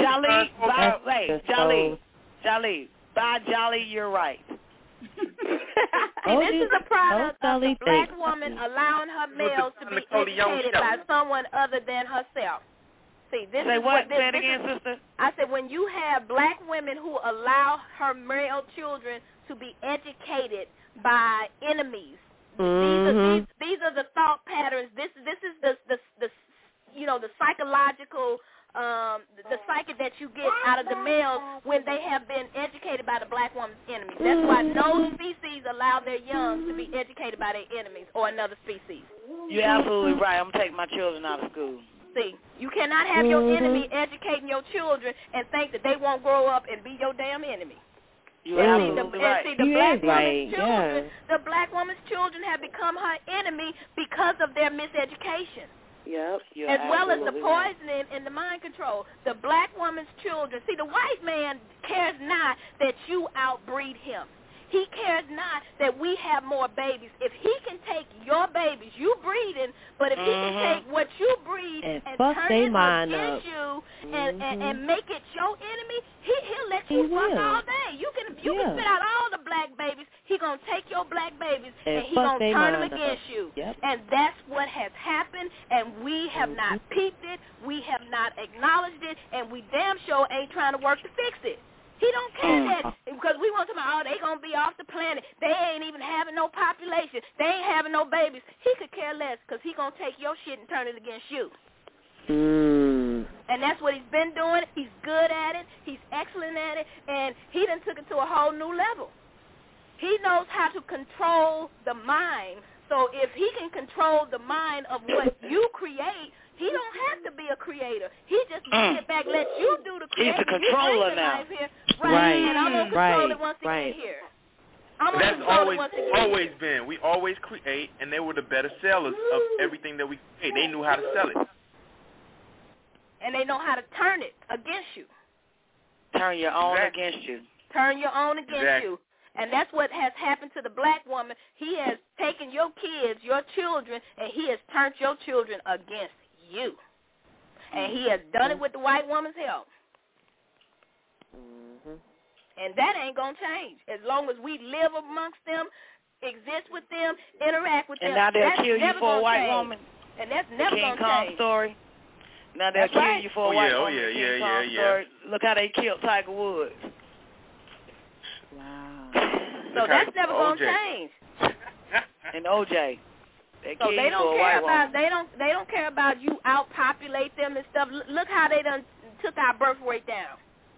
Jolly, by Jolly, you're right. See, this is a product of the black woman allowing her males to be educated by someone other than herself. See, this Say is what? Say it again, sister. I said when you have black women who allow her male children to be educated by enemies, these are the thought patterns. This is the you know, the psychological the psyche that you get out of the males when they have been educated by the black woman's enemies. That's why no species allow their young to be educated by their enemies or another species. You're absolutely right. I'm taking my children out of school. See, you cannot have your enemy educating your children and think that they won't grow up and be your damn enemy. You're absolutely right. See, the black woman's children have become her enemy because of their miseducation. Yep. As well as the poisoning and the mind control. The black woman's children. See, the white man cares not that you outbreed him. He cares not that we have more babies. If he can take your babies, you breeding, but if he can take what you breed and turn it against you and make it your enemy, he'll let you fuck all day. You can spit out all the black babies. He gonna take your black babies and he gonna turn them against you. Yep. And that's what has happened, and we have not peeped it. We have not acknowledged it, and we damn sure ain't trying to work to fix it. He don't care that because we want to know, they going to be off the planet. They ain't even having no population. They ain't having no babies. He could care less because he going to take your shit and turn it against you. And that's what he's been doing. He's good at it. He's excellent at it. And he done took it to a whole new level. He knows how to control the mind. So if he can control the mind of what you create, he don't have to be a creator. He just sit back, let you do the creating. He's the controller now. Right. And I'm going to control it once he get here. That's always been. We always create, and they were the better sellers of everything that we create. They knew how to sell it. And they know how to turn it against you. Turn your own against you. Turn your own against you. And that's what has happened to the black woman. He has taken your kids, your children, and he has turned your children against you. And he has done it with the white woman's help. And that ain't going to change. As long as we live amongst them, exist with them, interact with them. And now they'll kill you for a white woman. And that's never going to change. Story. Now they'll kill you for a white woman. Story. Look how they killed Tiger Woods. Wow. So that's never going to change. And OJ. So they don't care about they don't care about you outpopulate them and stuff. Look how they done took our birth rate down.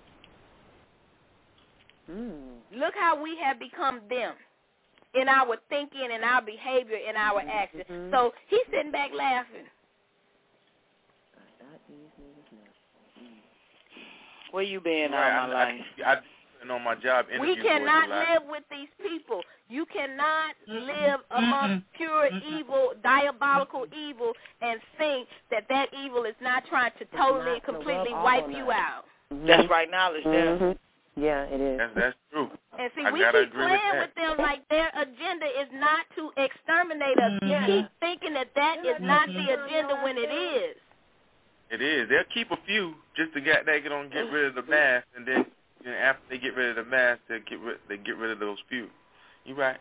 Look how we have become them in our thinking, in our behavior, in our actions. So he's sitting back laughing. Where you been all my life? I've been on my job. We cannot live with these people. You cannot live amongst pure evil, diabolical evil, and think that evil is not trying to totally and completely wipe you out. That's right knowledge there. Yeah, it is. That's true. And see, we keep playing with them like their agenda is not to exterminate us. We keep thinking that is not the agenda when it is. It is. They'll keep a few just to get rid of the mass, and then after they get rid of the mass, they get rid of those few. You right.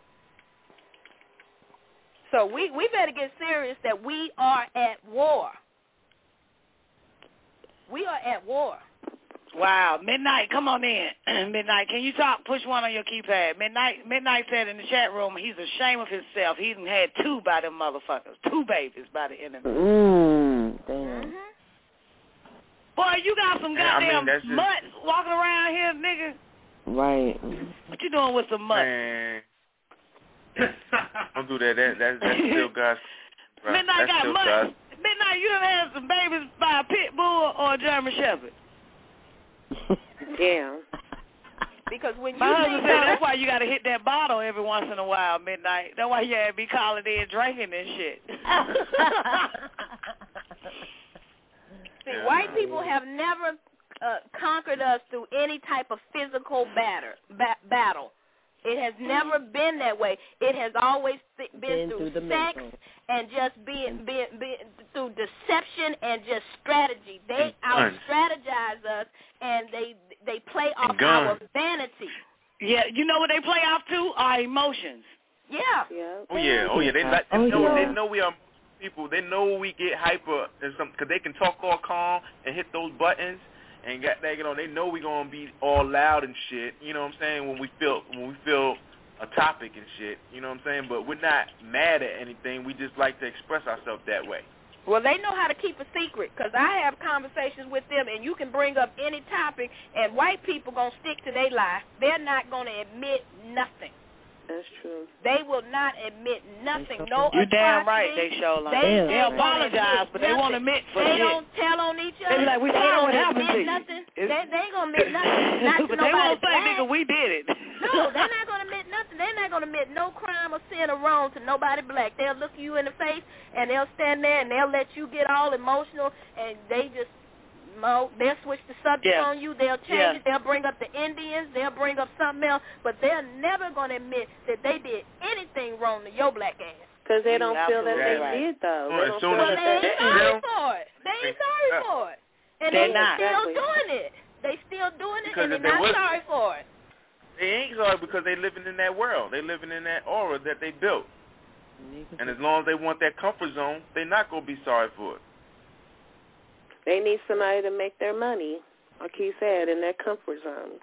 So we better get serious that we are at war. We are at war. Wow. Midnight, come on in. Midnight, can you talk? Push one on your keypad. Midnight said in the chat room he's ashamed of himself. He done had 2 by them motherfuckers. 2 babies by the enemy. Damn. Boy, you got some goddamn mutts walking around here, nigga. Right. What you doing with some mutts? Man. Don't do that. That's still God's. Midnight got mutts. Midnight, you done had some babies by a pit bull or a German Shepherd. Yeah. Because when you my husband said that's why you got to hit that bottle every once in a while, Midnight. That's why you had to be calling in drinking and shit. See, white people have never conquered us through any type of physical battle. It has never been that way. It has always been through sex and just being through deception and just strategy. They out-strategize us, and they play off our vanity. Yeah, you know what they play off to? Our emotions. Yeah. Oh yeah. They know we are people. They know we get hyper and something because they can talk all calm and hit those buttons. And they know we gonna be all loud and shit. You know what I'm saying? When we feel a topic and shit. You know what I'm saying? But we're not mad at anything. We just like to express ourselves that way. Well, they know how to keep a secret because I have conversations with them, and you can bring up any topic, and white people gonna stick to their lie. They're not gonna admit nothing. That's true. They will not admit nothing. No, you're damn right. They show like they apologize, but they won't admit for shit. They shit. don't tell on each other. They be like, we saw what happened to you. Nothing. They ain't gonna admit nothing. Not to but nobody they won't say, black. nigga, we did it. No, they're not gonna admit nothing. They're not gonna admit no crime or sin or wrong to nobody black. They'll look you in the face and they'll stand there and they'll let you get all emotional and they'll switch the subject on you. They'll change it. They'll bring up the Indians. They'll bring up something else. But they're never going to admit that they did anything wrong to your black ass. Because they don't feel that they did, though. They ain't sorry for it. They ain't sorry for it. And they're still doing it. They still doing it, and they're not sorry for it. They ain't sorry because they living in that world. They living in that aura that they built. And as long as they want that comfort zone, they're not going to be sorry for it. They need somebody to make their money, like he said, in their comfort zone.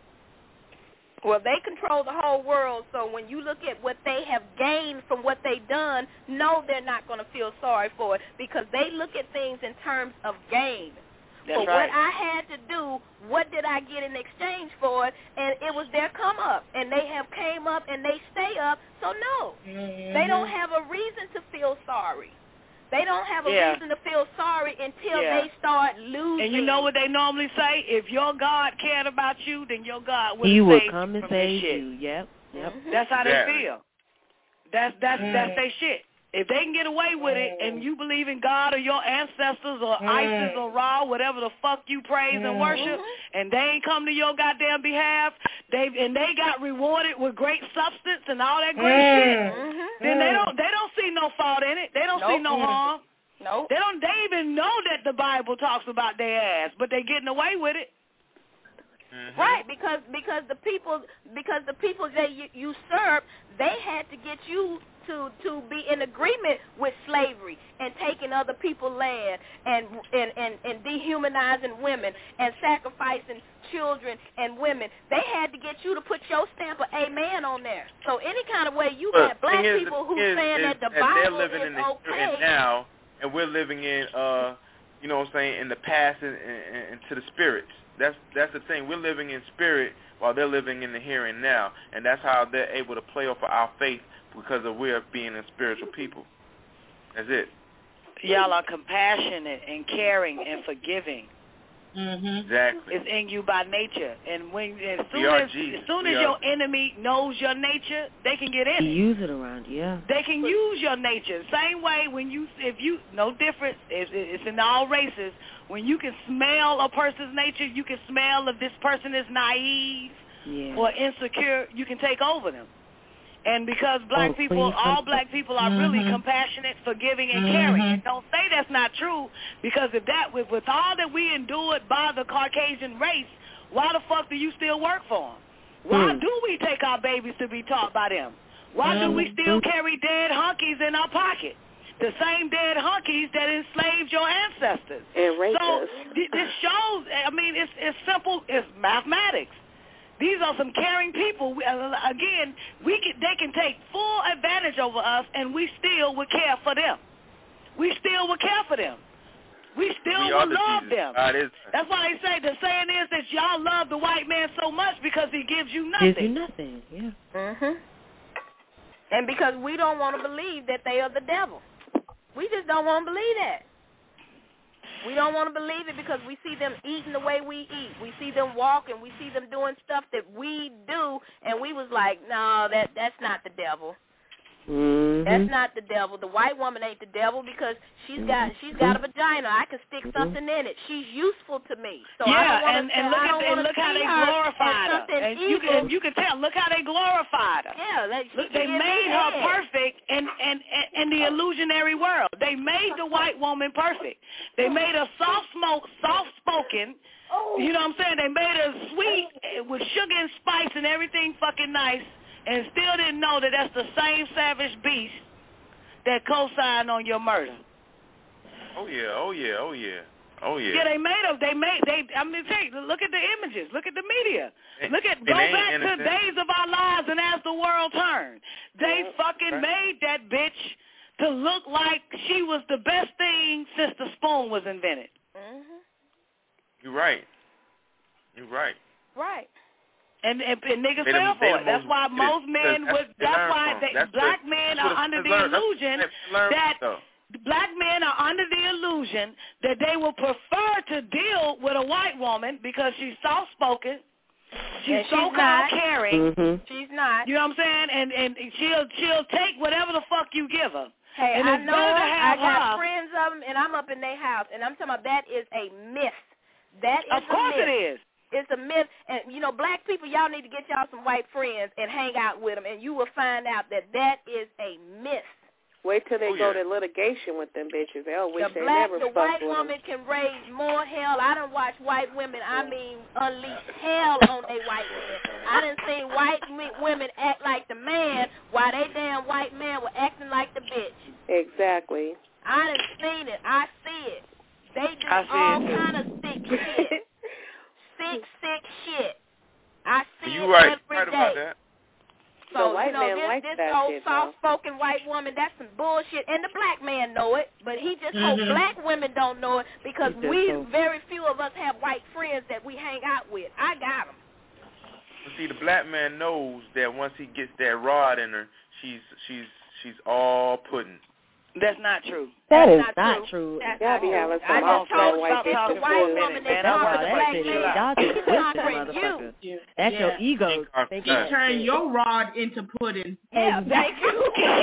Well, they control the whole world, so when you look at what they have gained from what they've done, no, they're not going to feel sorry for it because they look at things in terms of gain. That's for right. what I had to do, what did I get in exchange for it? And it was their come up, and they have came up and they stay up, so no. They don't have a reason to feel sorry. They don't have a reason to feel sorry until they start losing. And you know what they normally say? If your God cared about you, then your God would He save will you come and from save this shit. you. Yep. That's how they feel. That's their shit. If they can get away with it and you believe in God or your ancestors or ISIS or Ra, whatever the fuck you praise and worship, and they ain't come to your goddamn behalf, they got rewarded with great substance and all that great shit, then they don't see no fault in it. They don't see no harm. Nope. They even know that the Bible talks about their ass, but they getting away with it. Right, because the people that you serve, they had to get you to be in agreement with slavery and taking other people's land and dehumanizing women and sacrificing children and women. They had to get you to put your stamp of amen on there. So any kind of way you got black people who saying that the Bible living is in the okay. now, and we're living in you know what I'm saying, in the past and to the spirits. That's the thing. We're living in spirit while they're living in the here and now, and that's how they're able to play off of our faith because of we're being a spiritual people. That's it. Y'all are compassionate and caring and forgiving. Exactly. It's in you by nature, and as soon as your enemy knows your nature, they can get in it. Use it around, They can use your nature. Same way no difference. It's in all races. When you can smell a person's nature, you can smell if this person is naive or insecure, you can take over them. And because all black people are really compassionate, forgiving, and caring. And don't say that's not true, because with all that we endured by the Caucasian race, why the fuck do you still work for them? Why do we take our babies to be taught by them? Why do we still carry dead honkies in our pocket? the same dead hunkies that enslaved your ancestors. And raped us. This shows, I mean, it's simple, it's mathematics. These are some caring people. Again, they can take full advantage over us, and we still would care for them. We still would care for them. We still would love them. That's why they say, the saying is that y'all love the white man so much because he gives you nothing. Gives you nothing, yeah. Mhm. And because we don't want to believe that they are the devil. We just don't want to believe that. We don't want to believe it because we see them eating the way we eat. We see them walking. We see them doing stuff that we do, and we was like, no, that's not the devil. Mm-hmm. That's not the devil. The white woman ain't the devil because she's got a vagina. I can stick something in it. She's useful to me. So yeah, and look how they glorified her. And you can tell. Look how they glorified her. Yeah, they made her perfect in the illusionary world. They made the white woman perfect. They made her soft-spoken. You know what I'm saying? They made her sweet with sugar and spice and everything fucking nice. And still didn't know that that's the same savage beast that co-signed on your murder. Oh yeah. Yeah, they made them. I'm gonna tell you, look at the images. Look at the media. Go back to Days of Our Lives and As the World Turned. They fucking made that bitch to look like she was the best thing since the spoon was invented. Mhm. You're right. Right. And niggas fell for it. That's why most men would. That's why black men are under the illusion that black men are under the illusion that they will prefer to deal with a white woman because she's soft-spoken, she's so-called caring. Mm-hmm. She's not. You know what I'm saying? And she'll take whatever the fuck you give her. Hey, and I it's know. better to have I got her. friends of them, and I'm up in their house, and I'm talking about that is a myth. That is of course a myth. it is. It's a myth, and black people, y'all need to get y'all some white friends and hang out with them, and you will find out that is a myth. Wait till they go to litigation with them bitches. They'll wish they never The white woman can raise more hell. I done watched white women, unleash hell on they white men. I done seen white women act like the man while they damn white men were acting like the bitch. Exactly. I done seen it. I see it. They do all kind of sick shit. Sick shit. I see it every day. About that. So, the white man likes this that old shit, soft-spoken white woman, that's some bullshit. And the black man know it, but he just hope black women don't know it because very few of us have white friends that we hang out with. I got them. See, the black man knows that once he gets that rod in her, she's all pudding. That's not true. That is not true. Y'all be having I some just told white you, it's the white woman that conquered the black man. Y'all just He's twisted, conquering motherfucker. you. That's your ego. He turned your rod into pudding. Yeah, thank you.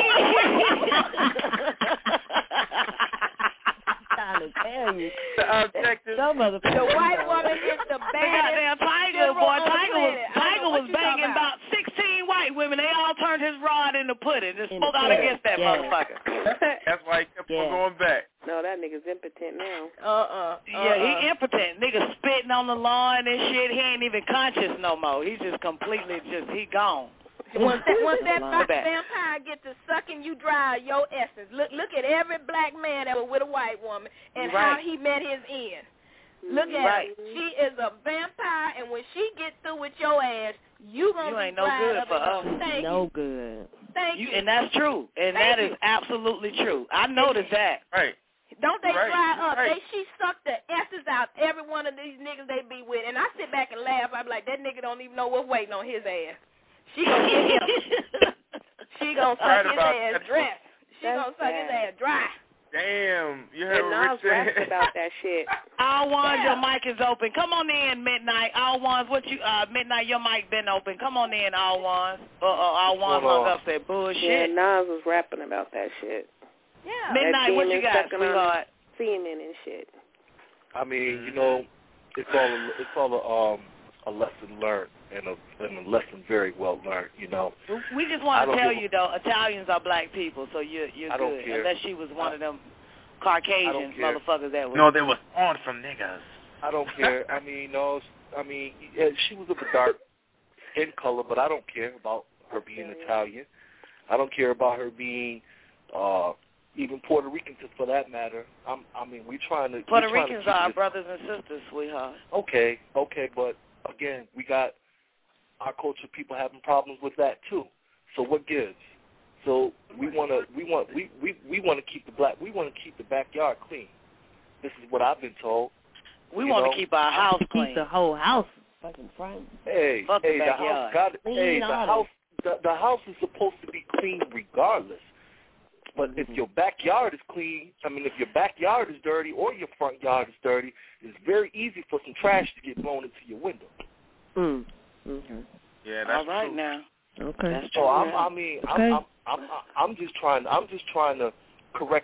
Trying to tell you. The objective. Some motherfucker. The white woman is the baddest. Tiger was banging about 16 white women. They all turned his rod into pudding. Just spoke out against that motherfucker. That's why he kept on going back. No, that nigga's impotent now. Yeah, he impotent. Nigga spitting on the lawn and shit. He ain't even conscious no more. He's just completely he gone. Once that vampire get to sucking you dry of your essence, look at every black man that was with a white woman and how he met his end. Look at her. She is a vampire, and when she gets through with your ass, you ain't no good for us. No good. Thank you. And that's true. And that is absolutely true. I noticed that. Right. Don't they dry up? She sucked the essence out every one of these niggas they be with. And I sit back and laugh. I'm like, that nigga don't even know what's waiting on his ass. She gonna get him. She gonna suck his ass dry. She gonna suck his ass dry. Damn, you heard what Rich said about that shit. All ones, your mic is open. Come on in, Midnight. All ones, Midnight, your mic been open. Come on in, all ones. All ones hung up, said bullshit. Yeah, Nas was rapping about that shit. Yeah. Midnight, what you got, sweetheart? Semen and shit. I mean, it's all a lesson learned and a lesson very well learned, We just want to tell you, though, Italians are black people, so you're I don't good. care. Unless she was one of them Caucasian motherfuckers that was. No, they was on from niggas. I don't care. She was a bit dark in color, but I don't care about her being Italian. I don't care about her being even Puerto Ricans, for that matter. I mean, we're trying to. Puerto Ricans are our brothers and sisters, sweetheart. Okay, but again, we got our culture people having problems with that too. So what gives? So we want to keep the backyard clean. This is what I've been told. We want to keep our house clean. Keep the whole house fucking front. Hey, the house is supposed to be clean regardless. But if your backyard is clean, if your backyard is dirty or your front yard is dirty, it's very easy for some trash to get blown into your window. Mm-hmm. Yeah, that's all right true. now. Okay. That's true. So I'm just trying to correct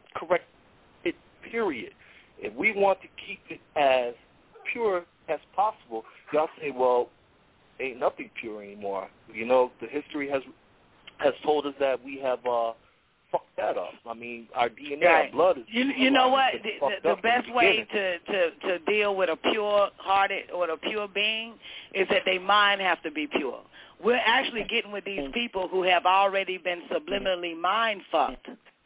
it. Period. If we want to keep it as pure as possible, y'all say, well, ain't nothing pure anymore. You know, the history has told us that we have fucked that up. I mean, our DNA, our blood is. You know what? The best way to deal with a pure-hearted or a pure being is that their mind have to be pure. We're actually getting with these people who have already been subliminally mind fucked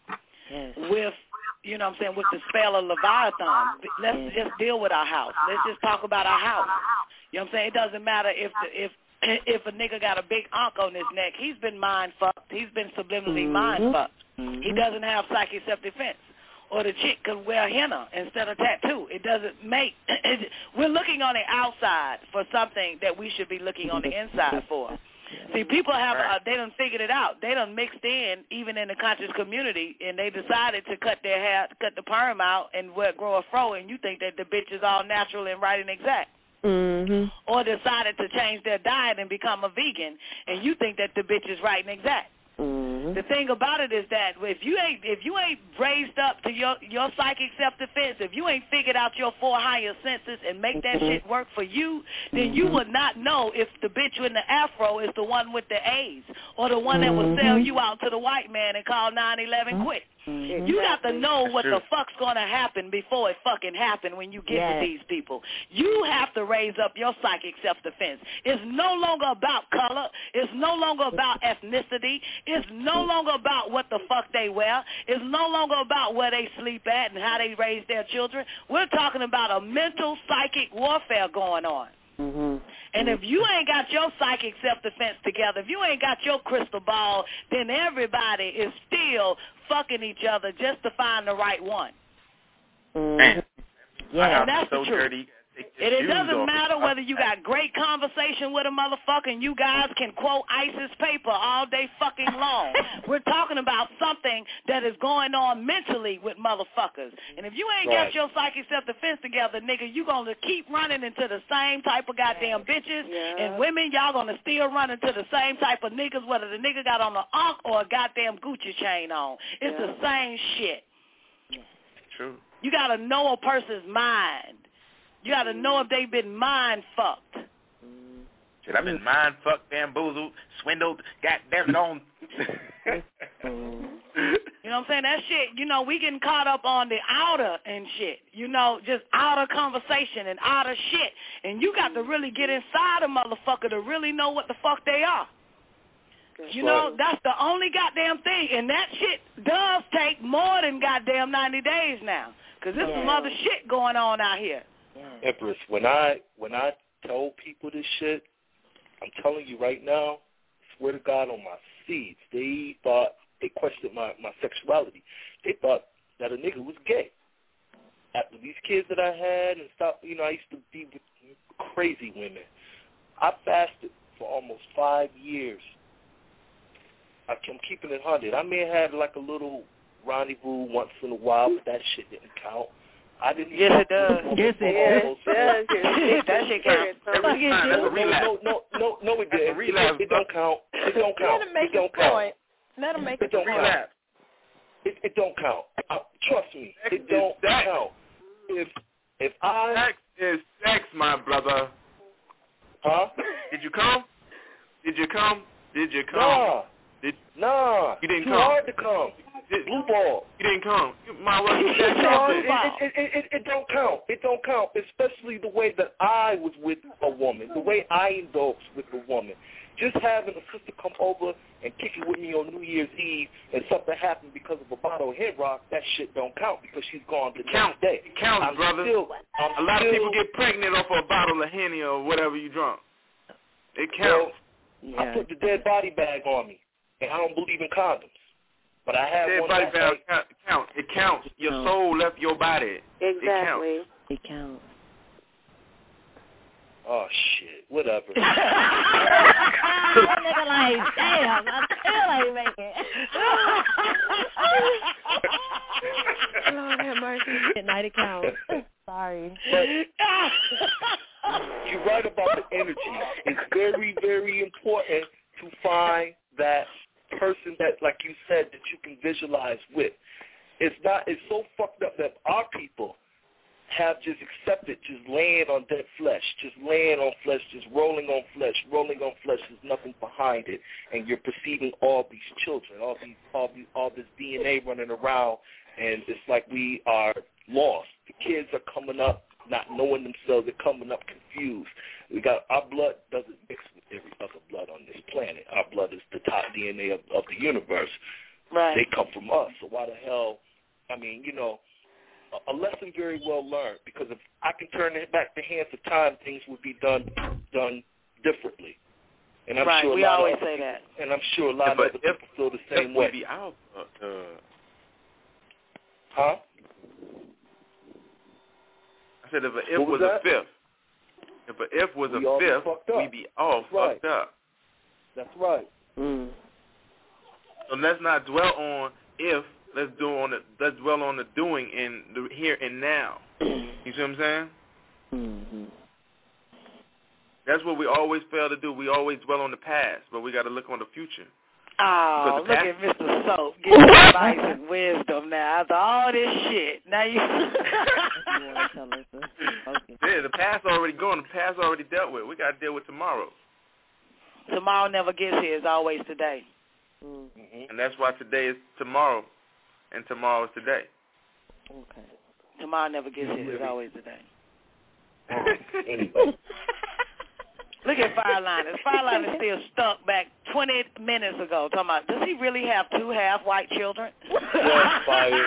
with. You know what I'm saying, with the spell of Leviathan. Let's just deal with our house. Let's just talk about our house. You know what I'm saying? It doesn't matter if a nigga got a big ankh on his neck. He's been mind fucked. He's been subliminally mind fucked. He doesn't have psychic self-defense. Or the chick can wear henna instead of tattoo. It doesn't make... We're looking on the outside for something that we should be looking on the inside for. See, people have, they done figured it out. They done mixed in, even in the conscious community, and they decided to cut their hair, cut the perm out and grow a fro, and you think that the bitch is all natural and right and exact. Mm-hmm. Or decided to change their diet and become a vegan, and you think that the bitch is right and exact. Mm-hmm. The thing about it is that if you ain't raised up to your psychic self-defense, if you ain't figured out your 4 higher senses and make that shit work for you, then you would not know if the bitch with the afro is the one with the AIDS or the one that will sell you out to the white man and call 9/11 quit. Mm-hmm. You got to know what the fuck's going to happen before it fucking happen when you get with these people. You have to raise up your psychic self-defense. It's no longer about color. It's no longer about ethnicity. It's no longer about what the fuck they wear. It's no longer about where they sleep at and how they raise their children. We're talking about a mental psychic warfare going on. Mm-hmm. And if you ain't got your psychic self-defense together, if you ain't got your crystal ball, then everybody is still fucking each other just to find the right one. Man, yeah, and that's so the truth. dirty. It doesn't matter whether you got great conversation with a motherfucker and you guys can quote ISIS paper all day fucking long. We're talking about something that is going on mentally with motherfuckers. And if you ain't got your psychic self-defense together, nigga, you going to keep running into the same type of goddamn bitches. And women, y'all going to still run into the same type of niggas, whether the nigga got on an ankh or a goddamn Gucci chain on. It's the same shit. True. You got to know a person's mind. You got to know if they've been mind-fucked. Shit, I've been mind-fucked, bamboozled, swindled, goddamn it on. You know what I'm saying? That shit, you know, we getting caught up on the outer and shit. You know, just outer conversation and outer shit. And you got to really get inside a motherfucker to really know what the fuck they are. You know, that's the only goddamn thing. And that shit does take more than goddamn 90 days now. Because there's some other shit going on out here. Empress, when I tell people this shit, I'm telling you right now, swear to God on my seeds, they questioned my sexuality. They thought that a nigga was gay. After these kids that I had and stuff, you know, I used to be with crazy women. I fasted for almost 5 years. I'm keeping it 100. I may have had like a little rendezvous once in a while, but that shit didn't count. I didn't. Yes, it does. Yes, it does. That shit counts. No, it didn't. It don't count. It don't count. Let him make a point. Let him make a point. It don't count. Trust me. It don't count. If I sex is sex, my brother. Huh? Did you come? Did you come? Did you come? Nah. You didn't Too come. hard to come. Blue ball. You didn't come. It don't count. It don't count, especially the way that I was with a woman, the way I indulged with a woman. Just having a sister come over and kick it with me on New Year's Eve and something happened because of a bottle of Head Rock, that shit don't count because she's gone the next day. It counts, brother. A lot of people get pregnant off of a bottle of Henny or whatever you drunk. It counts. Well, I put the dead body bag on me, and I don't believe in condoms. But I have dead one body bag counts. It counts. Your soul left your body. Exactly. It counts. Oh, shit. Whatever. That nigga like, damn, I still ain't making it. Lord have mercy. At night it counts. Sorry. But you're right about the energy. It's very, very important to find that person that, like you said, that you can visualize with. It's so fucked up that our people have just accepted just laying on dead flesh, just laying on flesh, just rolling on flesh. There's nothing behind it, and you're perceiving all these children, all this DNA running around, and it's like we are lost. The kids are coming up not knowing themselves. They're coming up confused. Our blood doesn't mix with every other blood on this planet. Our blood is the top DNA of the universe. Right. They come from us. So why the hell? I mean, a lesson very well learned, because if I can turn it back the hands of time, things would be done differently. And I'm sure we always say that. And I'm sure a lot of other people feel the same way. Be out, huh? I said if an if was a fifth. If an if was a fifth, we'd be all fucked up. That's right. Mm. So let's not dwell on if. Let's dwell on the doing in the here and now. You see what I'm saying? Mm-hmm. That's what we always fail to do. We always dwell on the past, but we got to look on the future. Oh, look at Mr. Soap giving advice and wisdom now after all this shit. Now you. Yeah, the past already gone. The past already dealt with. We got to deal with tomorrow. Tomorrow never gets here. It's always today. Mm-hmm. And that's why today is tomorrow, and tomorrow is today. Okay. Tomorrow never gets here. It's always today. Anyway. Look at Fireliner. Fireliner is still stuck back 20 minutes ago talking about, does he really have 2 half-white children? Yes, Fire.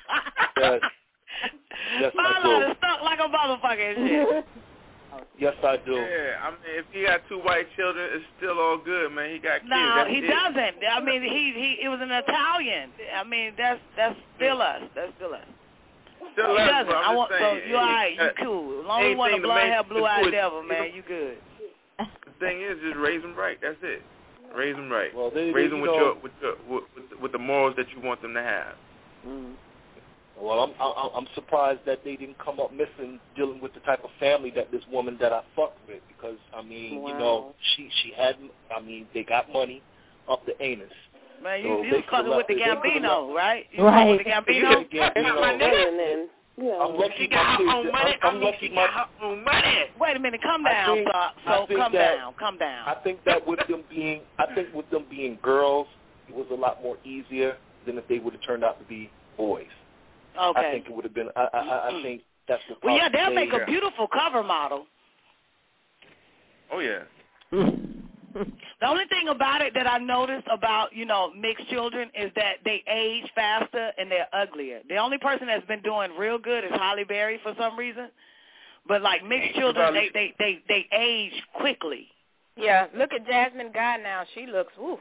Yes, Fireliner is stuck like a motherfucker and shit. Yes, I do. Yeah, I mean, if he got 2 white children, it's still all good, man. He got kids. No, he doesn't. I mean, it was an Italian. I mean, that's still us. That's still us. Still he us, doesn't. bro. I'm just saying, so you all right. You cool. As long as you want a blonde-haired, blue-eyed devil, man, you good. The thing is, just raise them right. That's it. Raise them right. Well, raise them with the morals that you want them to have. Mm. Well, I'm surprised that they didn't come up missing dealing with the type of family that this woman that I fucked with, because I mean, wow. she had, I mean, they got money up the anus. Man, you was fucking with the Gambino, right? You right. With the Gambino? That's my nigga. I'm lucky she got her own money. She got her own money. Wait a minute, calm down, calm down. I think that with them being girls, it was a lot more easier than if they would have turned out to be boys. Okay. I think it would have been. I think that's the. Well, yeah, they'll make a beautiful cover model. Oh yeah. The only thing about it that I noticed about, mixed children is that they age faster and they're uglier. The only person that's been doing real good is Halle Berry for some reason. But like mixed children, they age quickly. Yeah, look at Jasmine Guy now. She looks woo.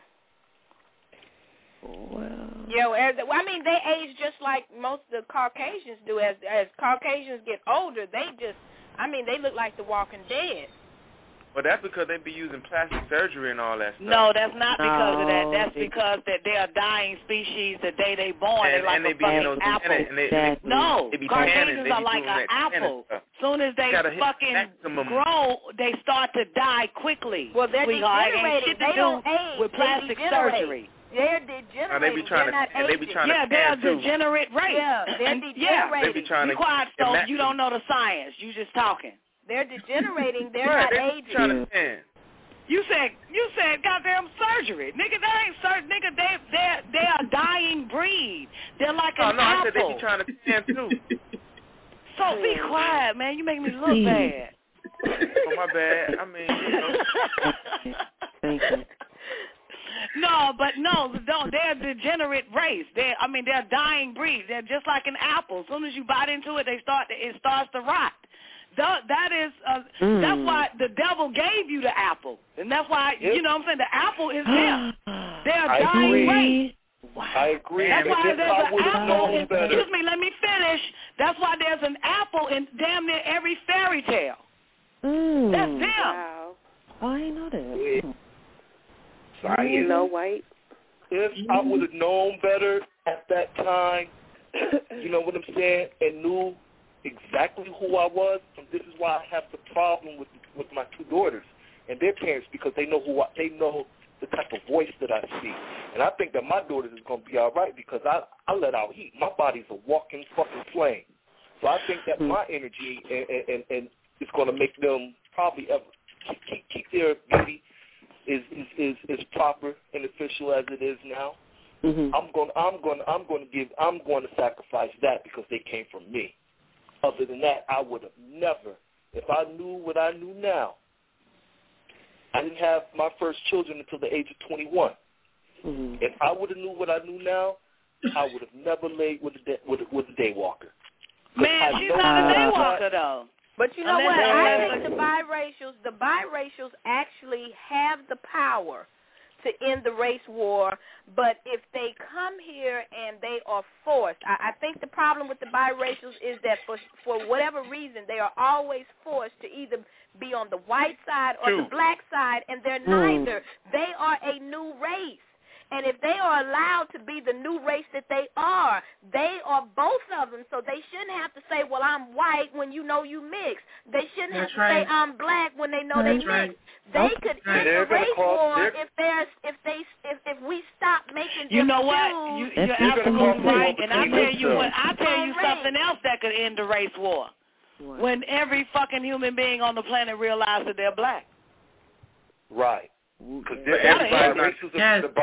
Well. Yeah, I mean they age just like most of the Caucasians do. As Caucasians get older, they look like the Walking Dead. Well, that's because they be using plastic surgery and all that stuff. No, that's not because of that. That's because that they are dying species the day they born. They're like a fucking apple. No, Caucasians are like an apple. Soon as they fucking grow, they start to die quickly. Well, they're degenerating. They don't age. With plastic surgery. They're degenerating. They be trying to they're degenerate race. Yeah, they're degenerating. They be trying be quiet, so you don't know the science. You just talking. They're degenerating. They're not aging. Trying to stand. You said goddamn surgery. Nigga, that ain't surgery. Nigga, they're a dying breed. They're like an apple. I said they be trying to stand too. So be quiet, man. You make me look bad. Oh, my bad. I mean, Thank you. No, they're a degenerate race. They're a dying breed. They're just like an apple. As soon as you bite into it, it starts to rot. That's why the devil gave you the apple, and that's why you know what I'm saying. The apple is them. They're a dying race. Wow. I agree. That's why there's an apple. Excuse me, let me finish. That's why there's an apple in damn near every fairy tale. That's them. Wow. Oh, I didn't know that. Sorry, you know, White. If I would have known better at that time, you know what I'm saying, and knew exactly who I was, and this is why I have the problem with my two daughters and their parents, because they know they know the type of voice that I see. And I think that my daughters is going to be all right because I let out heat. My body's a walking fucking flame. So I think that my energy and it's going to make them probably ever keep their beauty is proper and official as it is now. Mm-hmm. I'm going to sacrifice that because they came from me. Other than that, I would have never, if I knew what I knew now. I didn't have my first children until the age of 21. Mm-hmm. If I would have knew what I knew now, I would have never laid with a daywalker. Man, she's not a daywalker though. But you know what? I think the biracials actually have the power to end the race war, but if they come here and they are forced, I think the problem with the biracials is that for whatever reason, they are always forced to either be on the white side or the black side, and they're neither. They are a new race. And if they are allowed to be the new race that they are both of them. So they shouldn't have to say, well, I'm white when you know you mixed. They shouldn't have to say I'm black when they know they mixed. They could end the race war if we stop making. You know what? You're absolutely right. And I tell you something else that could end the race war. What? When every fucking human being on the planet realizes that they're black. Right. Because the biracials are not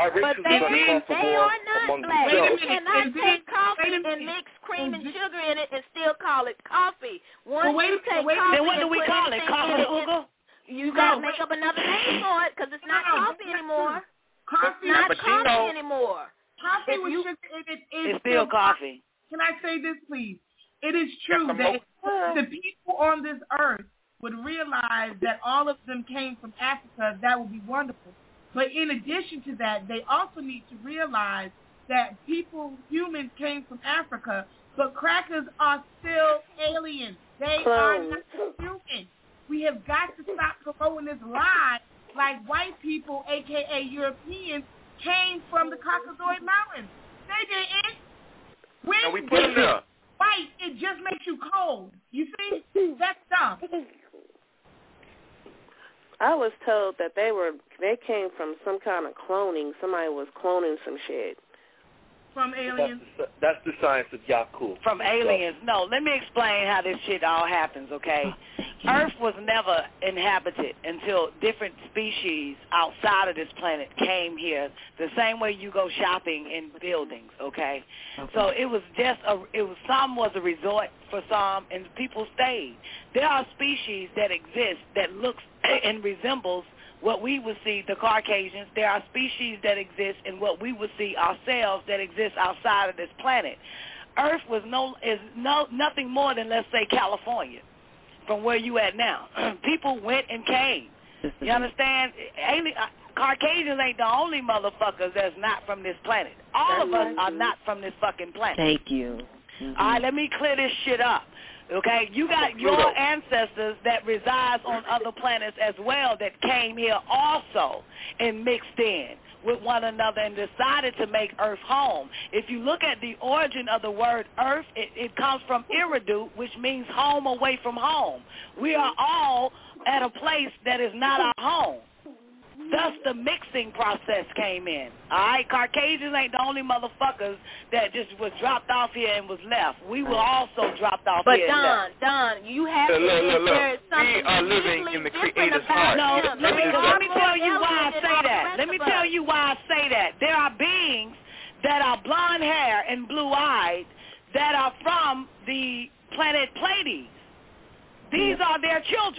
black. You cannot take coffee and mix cream and sugar in it and still call it coffee. Once you take coffee, then what do we call it? Coffee sugar? You got to make up another name for it because it's not coffee anymore. It's not coffee anymore. Coffee with sugar it's still coffee. Can I say this, please? It is true that if the people on this earth would realize that all of them came from Africa, that would be wonderful. But in addition to that, they also need to realize that humans came from Africa, but crackers are still aliens. They are not human. We have got to stop promoting this lie like white people, a.k.a. Europeans, came from the Caucasoid Mountains. They didn't. When we put them there. White, it just makes you cold. You see? That's dumb. I was told that they came from some kind of cloning. Somebody was cloning some shit. From aliens? That's the science of Yaku. From aliens. No, let me explain how this shit all happens, okay? Earth was never inhabited until different species outside of this planet came here, the same way you go shopping in buildings, okay? So it was some was a resort for some, and people stayed. There are species that exist that looks and resembles what we would see, the Caucasians. There are species that exist in what we would see ourselves that exist outside of this planet. Earth is nothing more than, let's say, California, from where you at now. People went and came. You understand? Caucasians ain't the only motherfuckers that's not from this planet. All of us are not from this fucking planet. Thank you. Mm-hmm. All right, let me clear this shit up. Okay, you got your ancestors that resides on other planets as well that came here also and mixed in with one another and decided to make Earth home. If you look at the origin of the word Earth, it comes from Eridu, which means home away from home. We are all at a place that is not our home. Thus, the mixing process came in. All right, Caucasians ain't the only motherfuckers that just was dropped off here and was left. We were also dropped off here. But Don, you have to there is something we are living in the Creator's heart. No, let me tell you why I say that. Let me tell you why I say that. There are beings that are blonde hair and blue-eyed that are from the planet Pleiades. These are their children.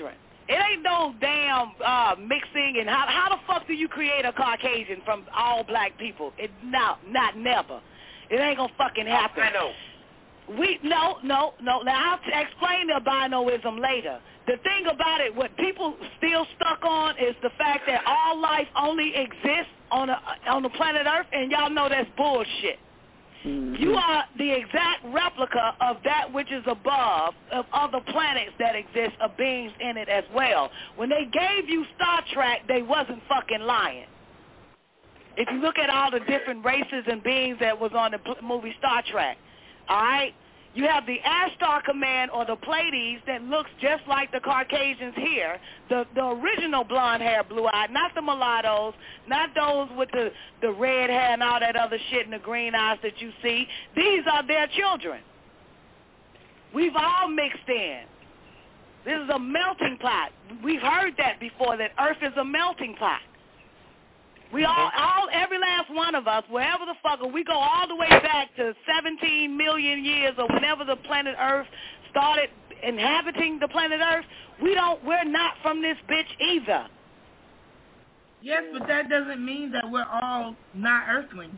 It ain't no damn mixing. And how the fuck do you create a Caucasian from all black people? Not never. It ain't gonna fucking happen. I know. No. Now I'll explain the albinoism later. The thing about it, what people still stuck on is the fact that all life only exists on the planet Earth, and y'all know that's bullshit. Mm-hmm. You are the exact replica of that which is above, of other planets that exist, of beings in it as well. When they gave you Star Trek, they wasn't fucking lying. If you look at all the different races and beings that was on the movie Star Trek, all right, you have the Ashtar Command or the Pleiades that looks just like the Caucasians here, the original blonde hair, blue-eyed, not the mulattoes, not those with the red hair and all that other shit and the green eyes that you see. These are their children. We've all mixed in. This is a melting pot. We've heard that before, that Earth is a melting pot. We all, every last one of us, wherever the fuck, we go all the way back to 17 million years or whenever the planet Earth started inhabiting the planet Earth. We're not from this bitch either. Yes, but that doesn't mean that we're all not Earthlings.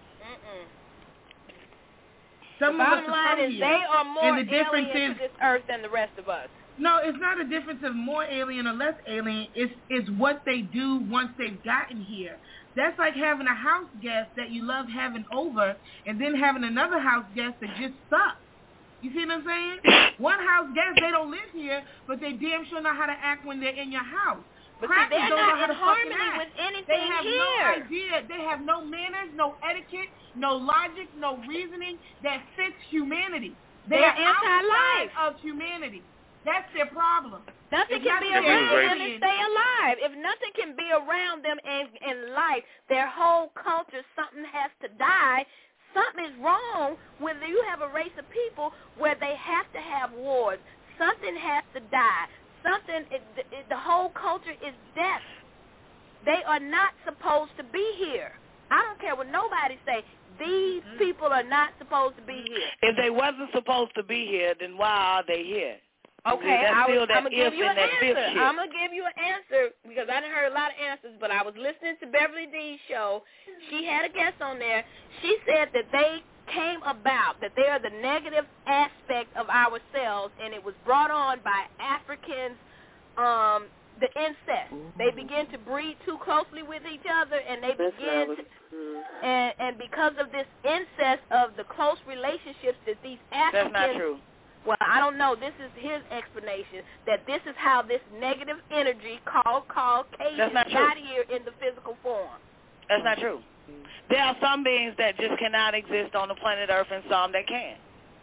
Some of us are from here. They are more alien to this Earth than the rest of us. No, it's not a difference of more alien or less alien. It's what they do once they've gotten here. That's like having a house guest that you love having over and then having another house guest that just sucks. You see what I'm saying? One house guest, they don't live here, but they damn sure know how to act when they're in your house. But see, they're not in harmony with anything they have here. No idea. They have no manners, no etiquette, no logic, no reasoning that fits humanity. They're anti-life of humanity. That's their problem. Nothing can be around them and stay alive. If nothing can be around them in life, their whole culture, something has to die. Something is wrong when you have a race of people where they have to have wars. Something has to die. The whole culture is death. They are not supposed to be here. I don't care what nobody say. These people are not supposed to be here. If they wasn't supposed to be here, then why are they here? Okay, I'm going to give you an answer. I'm going to give you an answer because I done heard a lot of answers, but I was listening to Beverly D's show. She had a guest on there. She said that they came about, that they are the negative aspect of ourselves, and it was brought on by Africans, the incest. They begin to breed too closely with each other, and they begin to, and because of this incest of the close relationships that these Africans... That's not true. Well, I don't know. This is his explanation, that this is how this negative energy called Caucasian got here in the physical form. That's not true. There are some beings that just cannot exist on the planet Earth and some that can.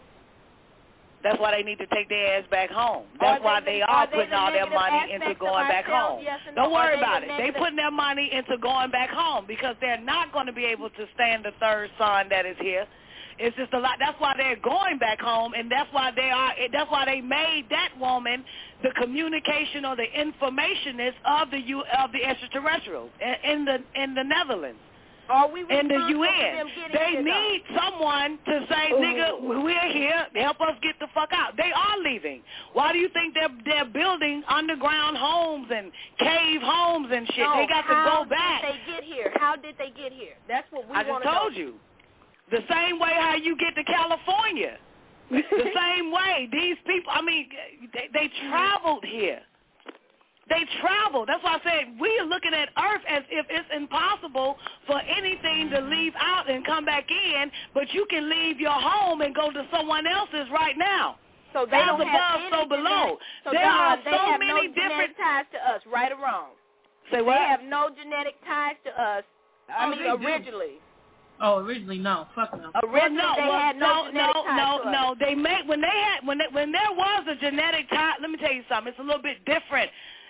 That's why they need to take their ass back home. That's why they are putting all their money into going back home. Yes, don't worry about it. They're putting their money into going back home because they're not going to be able to stand the third son that is here. It's just a lot. That's why they're going back home, and that's why they made that woman the communication or the informationist of the extraterrestrials in the Netherlands. In the UN. They need someone to say, nigga, we're here, help us get the fuck out. They are leaving. Why do you think they're building underground homes and cave homes and shit? They got to go back. How did they get here? How did they get here? That's what we want to know. I just told you. The same way how you get to California. The same way. These people, I mean, they traveled here. They traveled. That's why I said we are looking at Earth as if it's impossible for anything to leave out and come back in, but you can leave your home and go to someone else's right now. So they don't have so below. So there are they so have many no different ties to us, right or wrong. Say what? They have no genetic ties to us. Originally. Oh, originally no. Fuck no. Originally they had no genetic ties to us. They made when there was a genetic tie. Let me tell you something. It's a little bit different.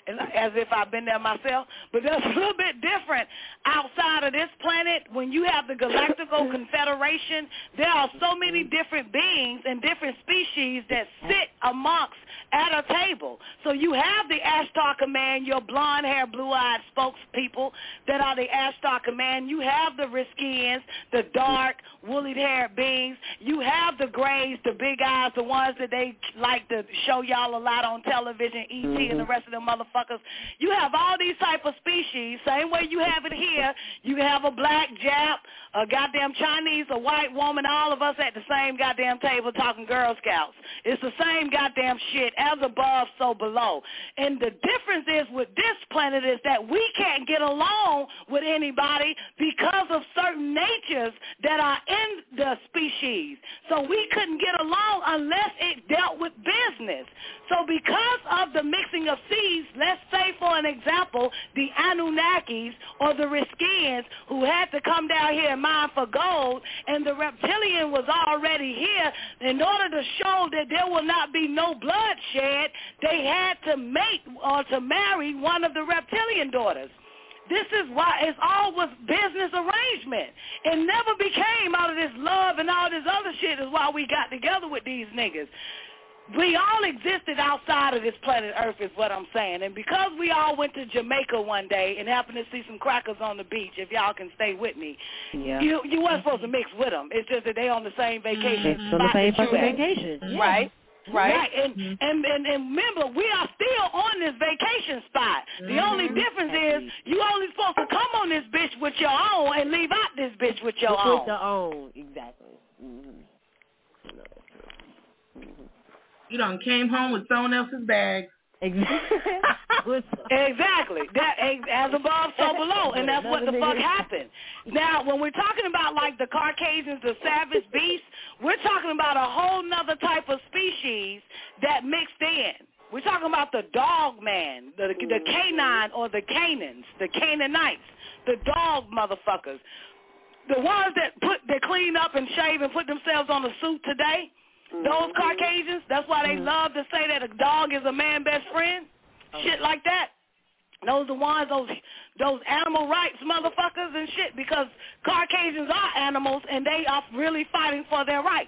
as if I've been there myself, but that's a little bit different outside of this planet. When you have the Galactical Confederation, there are so many different beings and different species that sit amongst at a table. So you have the Ashtar Command, your blonde-haired, blue-eyed spokespeople that are the Ashtar Command. You have the Riskians, the dark, woolly-haired beings. You have the grays, the big eyes, the ones that they like to show y'all a lot on television, E.T. and the rest of them motherfuckers. You have all these type of species. Same way you have it here. You have a black, Jap, a goddamn Chinese, a white woman, all of us at the same goddamn table talking Girl Scouts. It's the same goddamn shit, as above, so below. And the difference is with this planet is that we can't get along with anybody because of certain natures that are in the species. So we couldn't get along unless it dealt with business. So because of the mixing of seeds, let's say, for an example, the Anunnakis or the Riskians who had to come down here and mine for gold, and the reptilian was already here, in order to show that there will not be no bloodshed, they had to mate or to marry one of the reptilian daughters. This is why it's all was business arrangement. It never became out of this love and all this other shit is why we got together with these niggas. We all existed outside of this planet Earth is what I'm saying. And because we all went to Jamaica one day and happened to see some crackers on the beach, if y'all can stay with me, you weren't supposed to mix with them. It's just that they on the same vacation on the same fucking vacation. Yeah. Right. And remember, we are still on this vacation spot. The only difference is you only supposed to come on this bitch with your own and leave out this bitch with your own. With your own, exactly. You done came home with someone else's bag. Exactly. That as above, so below, and that's what the fuck happened. Now, when we're talking about like the Caucasians, the savage beasts, we're talking about a whole nother type of species that mixed in. We're talking about the dog man, the canine or the Canaans, the Canaanites, the dog motherfuckers, the ones that clean up and shave and put themselves on a suit today. Those Caucasians, that's why they love to say that a dog is a man's best friend. Shit like that. Those are the ones, those animal rights motherfuckers and shit, because Caucasians are animals and they are really fighting for their rights.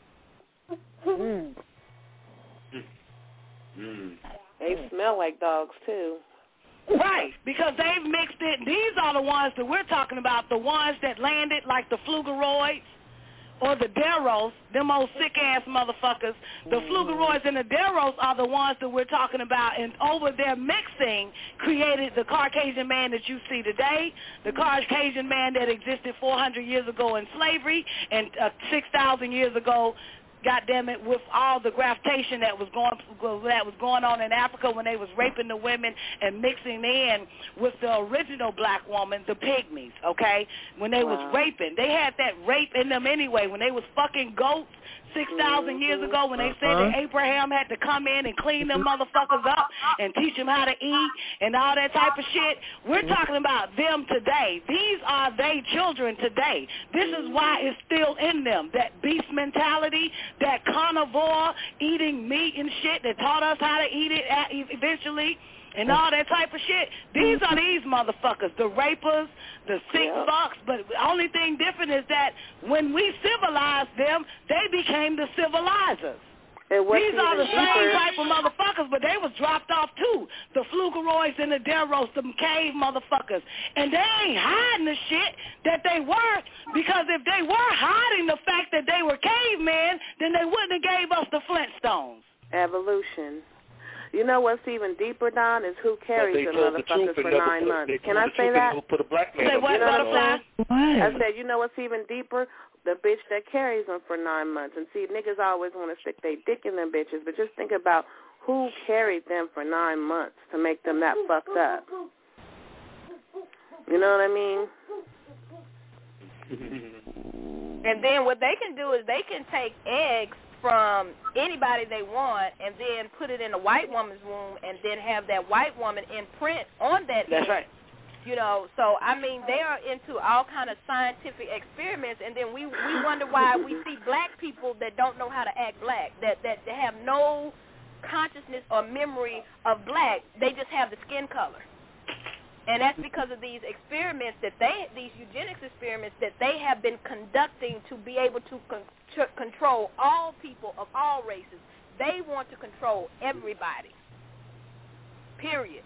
They smell like dogs too. Right, because they've mixed it. These are the ones that we're talking about, the ones that landed like the Flugeroids or the Deros, them old sick-ass motherfuckers. The Flugeroids and the Deros are the ones that we're talking about, and over their mixing created the Caucasian man that you see today, the Caucasian man that existed 400 years ago in slavery and 6,000 years ago, goddamn it, with all the graftation that was going on in Africa when they was raping the women and mixing in with the original black woman, the pygmies, okay? When they was raping. They had that rape in them anyway. When they was fucking goats 6,000 years ago, when they said that Abraham had to come in and clean them motherfuckers up and teach them how to eat and all that type of shit, we're talking about them today. These are they children today. This is why it's still in them, that beast mentality, that carnivore, eating meat and shit that taught us how to eat it eventually, and all that type of shit. These are these motherfuckers, the rapers, the sick fucks, but the only thing different is that when we civilized them, they became the civilizers. These are the same type of motherfuckers, but they was dropped off too. The Flugeroids and the Deros, the cave motherfuckers. And they ain't hiding the shit that they were, because if they were hiding the fact that they were cavemen, then they wouldn't have gave us the Flintstones. Evolution. You know what's even deeper, Don, is who carries the motherfuckers for 9 months. Can I say that? Put a black man say what, butterfly? I said, you know what's even deeper? The bitch that carries them for 9 months. And see, niggas always want to stick their dick in them bitches, but just think about who carried them for 9 months to make them that fucked up. You know what I mean? And then what they can do is they can take eggs from anybody they want and then put it in a white woman's womb and then have that white woman imprint on that That's egg. right. You know, so, I mean, they are into all kind of scientific experiments, and then we wonder why we see black people that don't know how to act black, that have no consciousness or memory of black. They just have the skin color. And that's because of these experiments these eugenics experiments that they have been conducting to be able to control all people of all races. They want to control everybody. Period.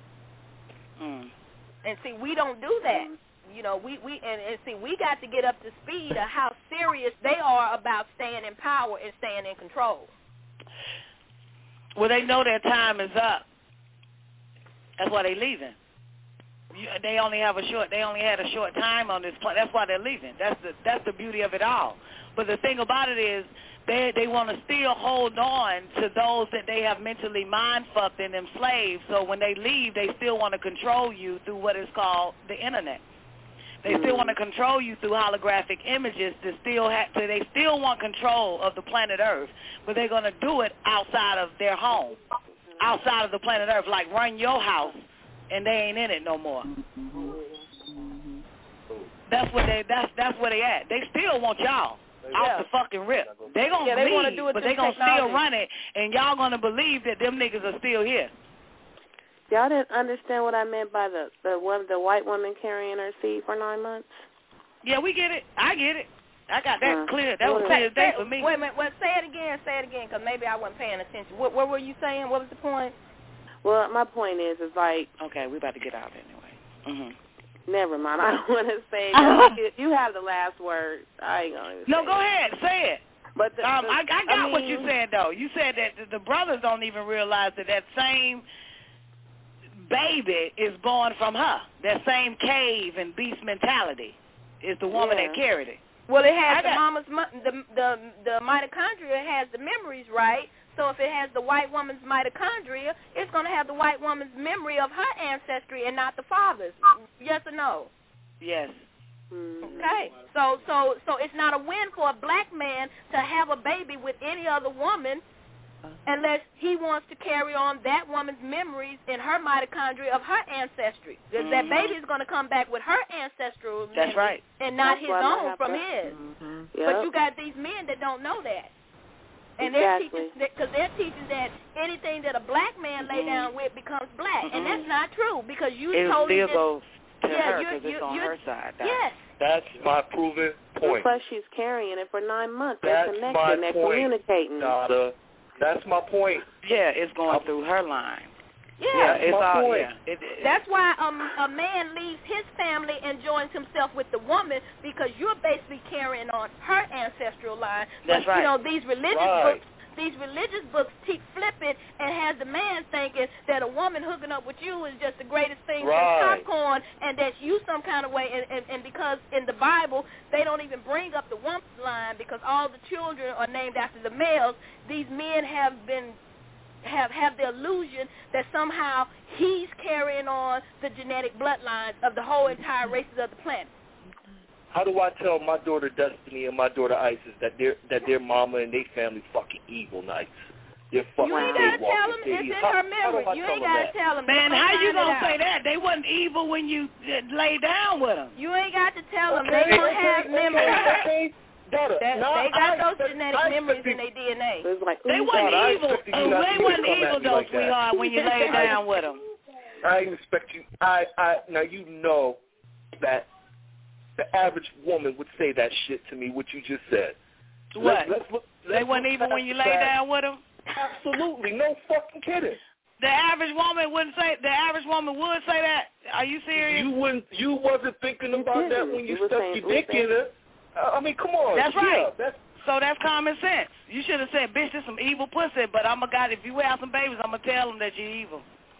And see, we don't do that. You know, we got to get up to speed of how serious they are about staying in power and staying in control. Well, they know their time is up. That's why they're leaving. They only had a short time on this planet. That's why they're leaving. That's the beauty of it all. But the thing about it is, they want to still hold on to those that they have mentally mind-fucked and enslaved. So when they leave, they still want to control you through what is called the internet. They still want to control you through holographic images. They still want control of the planet Earth, but they're going to do it outside of their home, outside of the planet Earth, like run your house, and they ain't in it no more. That's where they at. They still want y'all out the fucking rip. They gonna leave, but they gonna still run it, and y'all gonna believe that them niggas are still here. Y'all didn't understand what I meant by the white woman carrying her seed for 9 months? Yeah, we get it. I get it. I got that clear. That was clear as day for me. Wait a minute. Well, say it again, because maybe I wasn't paying attention. What were you saying? What was the point? Well, my point is like... Okay, we about to get out anyway. Never mind. I don't want to say it. You have the last word. I ain't going to No, go ahead. Say it. But I got what you said, though. You said that the brothers don't even realize that same baby is born from her. That same cave and beast mentality is the woman that carried it. Well, it has the mitochondria has the memories, right? So if it has the white woman's mitochondria, it's going to have the white woman's memory of her ancestry and not the father's. Yes or no? Yes. Okay. So it's not a win for a black man to have a baby with any other woman unless he wants to carry on that woman's memories in her mitochondria of her ancestry. Because that baby is going to come back with her ancestral memories. That's right. And not his own from his. Yep. But you got these men that don't know that. And exactly. they're teaching that anything that a black man lay down with becomes black. And that's not true because you told me it still goes to her because it's on her side. Yes. That's my proven point. Plus she's carrying it for 9 months. That's they're connecting. They're communicating. Nada. That's my point. Yeah, it's going through her line. Yeah, it's all. Point. Yeah, that's why a man leaves his family and joins himself with the woman because you're basically carrying on her ancestral line. That's right. You know, these religious books flip it and has the man thinking that a woman hooking up with you is just the greatest thing since popcorn, and that you some kind of way. And because in the Bible they don't even bring up the woman's line because all the children are named after the males. These men have the illusion that somehow he's carrying on the genetic bloodlines of the whole entire races of the planet. How do I tell my daughter Destiny and my daughter Isis that their mama and their family fucking evil nights? They're fucking You ain't got to tell them. It's in her memory. You ain't got to tell them. Man, how you going to say that? They wasn't evil when you lay down with them. You ain't got to tell them. They don't have memories. They got those genetic memories in their DNA. They wasn't evil. They wasn't evil, though, sweetheart, when you lay down with them. I expect you. Now you know that the average woman would say that shit to me. What you just said. What? They wasn't evil when you lay down with them. Absolutely, no fucking kidding. The average woman wouldn't say. The average woman would say that. Are you serious? You wasn't thinking about that when you stuck your dick in her. I mean, come on. That's right. So that's common sense. You should have said, bitch, this some evil pussy, but I'm a guy, if you have some babies, I'm going to tell them that you're evil.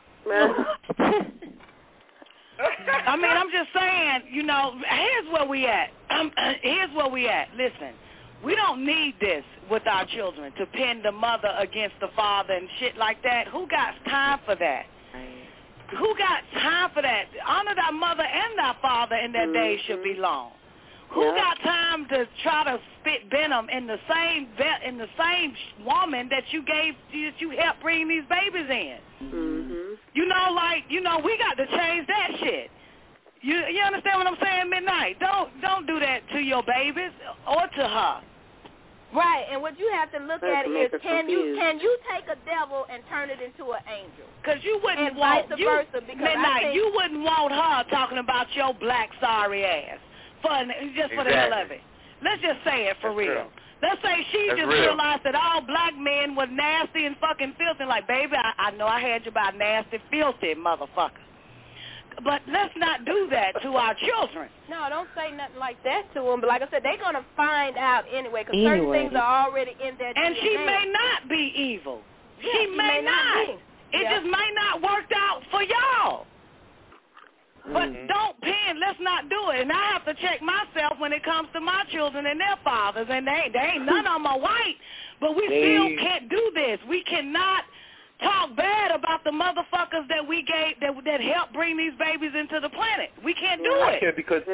I mean, I'm just saying, you know, here's where we at. Listen, we don't need this with our children, to pin the mother against the father and shit like that. Who got time for that? Who got time for that? Honor thy mother and thy father, and their days should be long. Who got time to try to spit venom in the same woman that you helped bring these babies in? Mm-hmm. You know, we got to change that shit. You understand what I'm saying, Midnight? Don't do that to your babies or to her. Right, and what you have to look at is can you take a devil and turn it into an angel? Because you wouldn't and want vice versa. Because Midnight, you wouldn't want her talking about your black sorry ass for the hell of it. Let's just say it for real. Let's say she realized that all black men were nasty and fucking filthy. Like, baby, I know I had you about nasty, filthy motherfucker. But let's not do that to our children. No, don't say nothing like that to them. But like I said, they're going to find out anyway because certain things are already in their DNA. And she may not be evil. Yeah, she may not. It just may not work out for y'all. But let's not do it. And I have to check myself when it comes to my children and their fathers. And they ain't none of them are white. But we still can't do this. We cannot talk bad about the motherfuckers that we gave that helped bring these babies into the planet. We can't do it. I can't because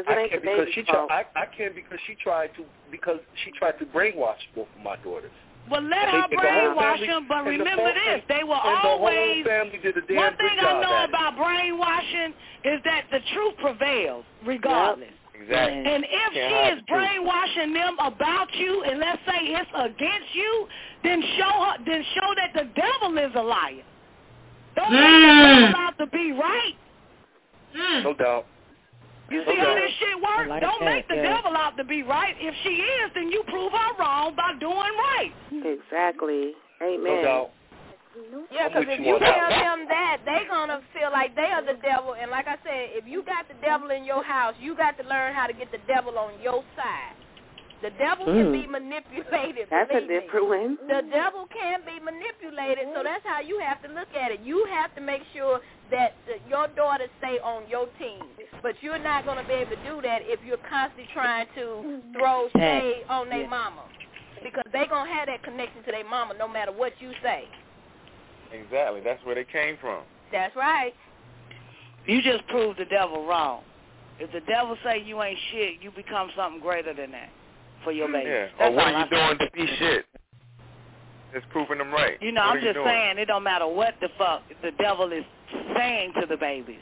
she tried to brainwash both of my daughters. Well, let her brainwash them, but remember this, they were always, one thing I know about brainwashing is that the truth prevails regardless. Exactly. And if she is brainwashing them about you, and let's say it's against you, then show that the devil is a liar. Don't make the devil out to be right. No doubt. You see how this shit works? Don't make the devil out to be right. If she is, then you prove her wrong by doing right. Exactly. Amen. No doubt. Yeah, because if you tell them that, they're going to feel like they are the devil. And like I said, if you got the devil in your house, you got to learn how to get the devil on your side. The devil can be manipulated. That's a different one. The devil can be manipulated, so that's how you have to look at it. You have to make sure that your daughters stay on your team. But you're not going to be able to do that if you're constantly trying to throw shade on their mama. Because they're going to have that connection to their mama no matter what you say. Exactly. That's where they came from. That's right. You just proved the devil wrong. If the devil say you ain't shit, you become something greater than that for your baby. Yeah. Or what are you doing to be shit? It's proving them right. You know, I'm just saying it don't matter what the fuck the devil is saying to the babies.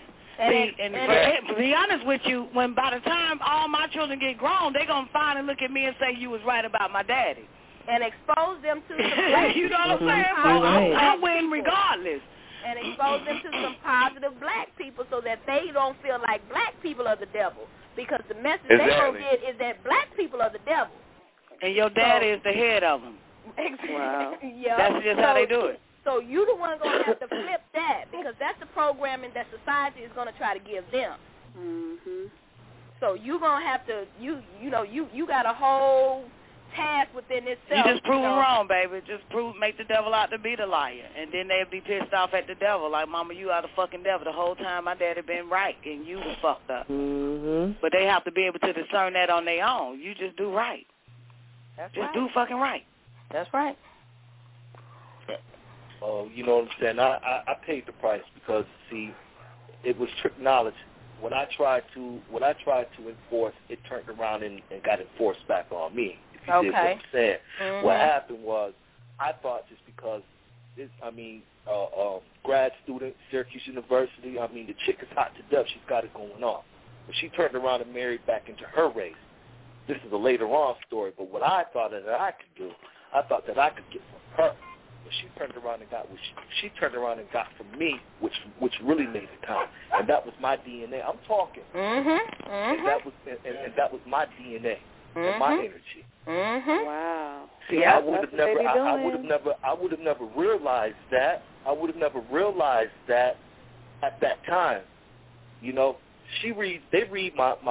To be honest with you, when by the time all my children get grown, they're going to finally look at me and say you was right about my daddy. And expose them to some black you know what I'm saying? I win regardless. And expose them to some positive black people so that they don't feel like black people are the devil. Because the message they going to get is that black people are the devil. And your daddy is the head of them. Wow. That's just how they do it. So you the one going to have to flip that because that's the programming that society is going to try to give them. Mm-hmm. So you going to have to, you got a whole task within itself. You just prove them wrong, baby. Just make the devil out to be the liar. And then they'll be pissed off at the devil. Like, mama, you are the fucking devil. The whole time my daddy been right and you was fucked up. Mm-hmm. But they have to be able to discern that on their own. You just do right. Just do fucking right. That's right. You know what I'm saying? I paid the price because, see, it was trick knowledge. When I tried to enforce, it turned around and got enforced back on me. If you did what I'm saying. Mm-hmm. What happened was, I thought just because, grad student, Syracuse University, the chick is hot to death. She's got it going on. But she turned around and married back into her race. This is a later on story, but what I thought that I could do, I thought that I could get from her. But she turned around and got what she turned around and got from me, which really made it count. And that was my DNA. I'm talking. Mm-hmm. And that was my DNA and my energy. Mm-hmm. Wow. See, I would have never realized that. I would have never realized that at that time. You know, they read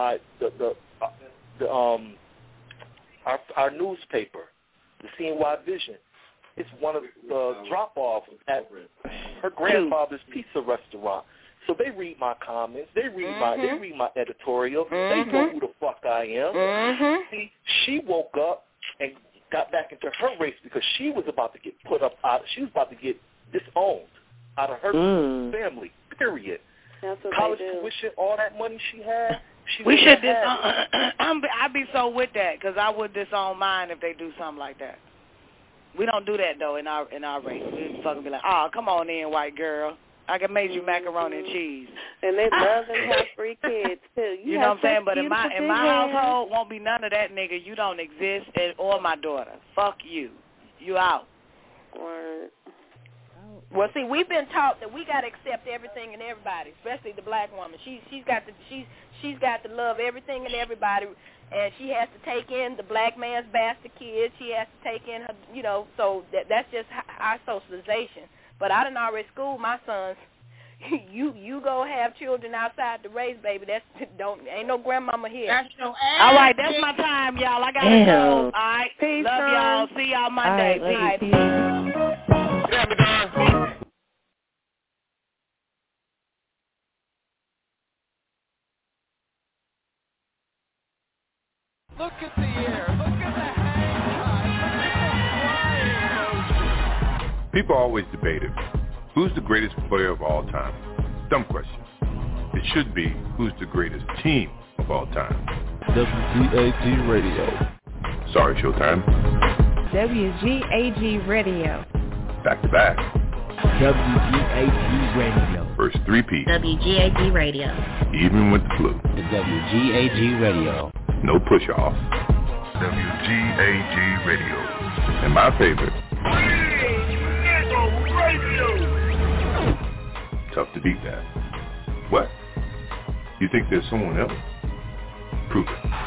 our newspaper, the CNY Vision. It's one of the drop-offs at her grandfather's pizza restaurant. So they read my comments. They read my editorial. They know who the fuck I am. See, she woke up and got back into her race because she was about to get she was about to get disowned out of her family, period. College tuition, all that money she had. We should I'd be so with that because I would disown mine if they do something like that. We don't do that though in our race. We fucking be like, oh, come on in, white girl. I can make you macaroni and cheese. And they love and have 3 kids too. You know what I'm saying? But in my household, won't be none of that, nigga. You don't exist, or my daughter. Fuck you. You out. Word. Well, see, we've been taught that we got to accept everything and everybody, especially the black woman. She's got to love everything and everybody, and she has to take in the black man's bastard kids. She has to take in her, so that's just our socialization. But I done already schooled my sons. You go have children outside to raise, baby. Ain't no grandmama here. That's your ass. All right, that's my time, y'all. I gotta go. All right, peace, love y'all. See y'all Monday. All right, peace. Damn it, Don. Look at the air. Look at the hang. People always debate it. Who's the greatest player of all time? Dumb question. It should be, who's the greatest team of all time? WGAG Radio. Sorry, Showtime. WGAG Radio. Back to back. WGAG Radio. First three-peat. WGAG Radio. Even with the flu. The WGAG Radio. No push-off. WGAG Radio. And my favorite. Radio. Tough to beat that. What? You think there's someone else? Prove it.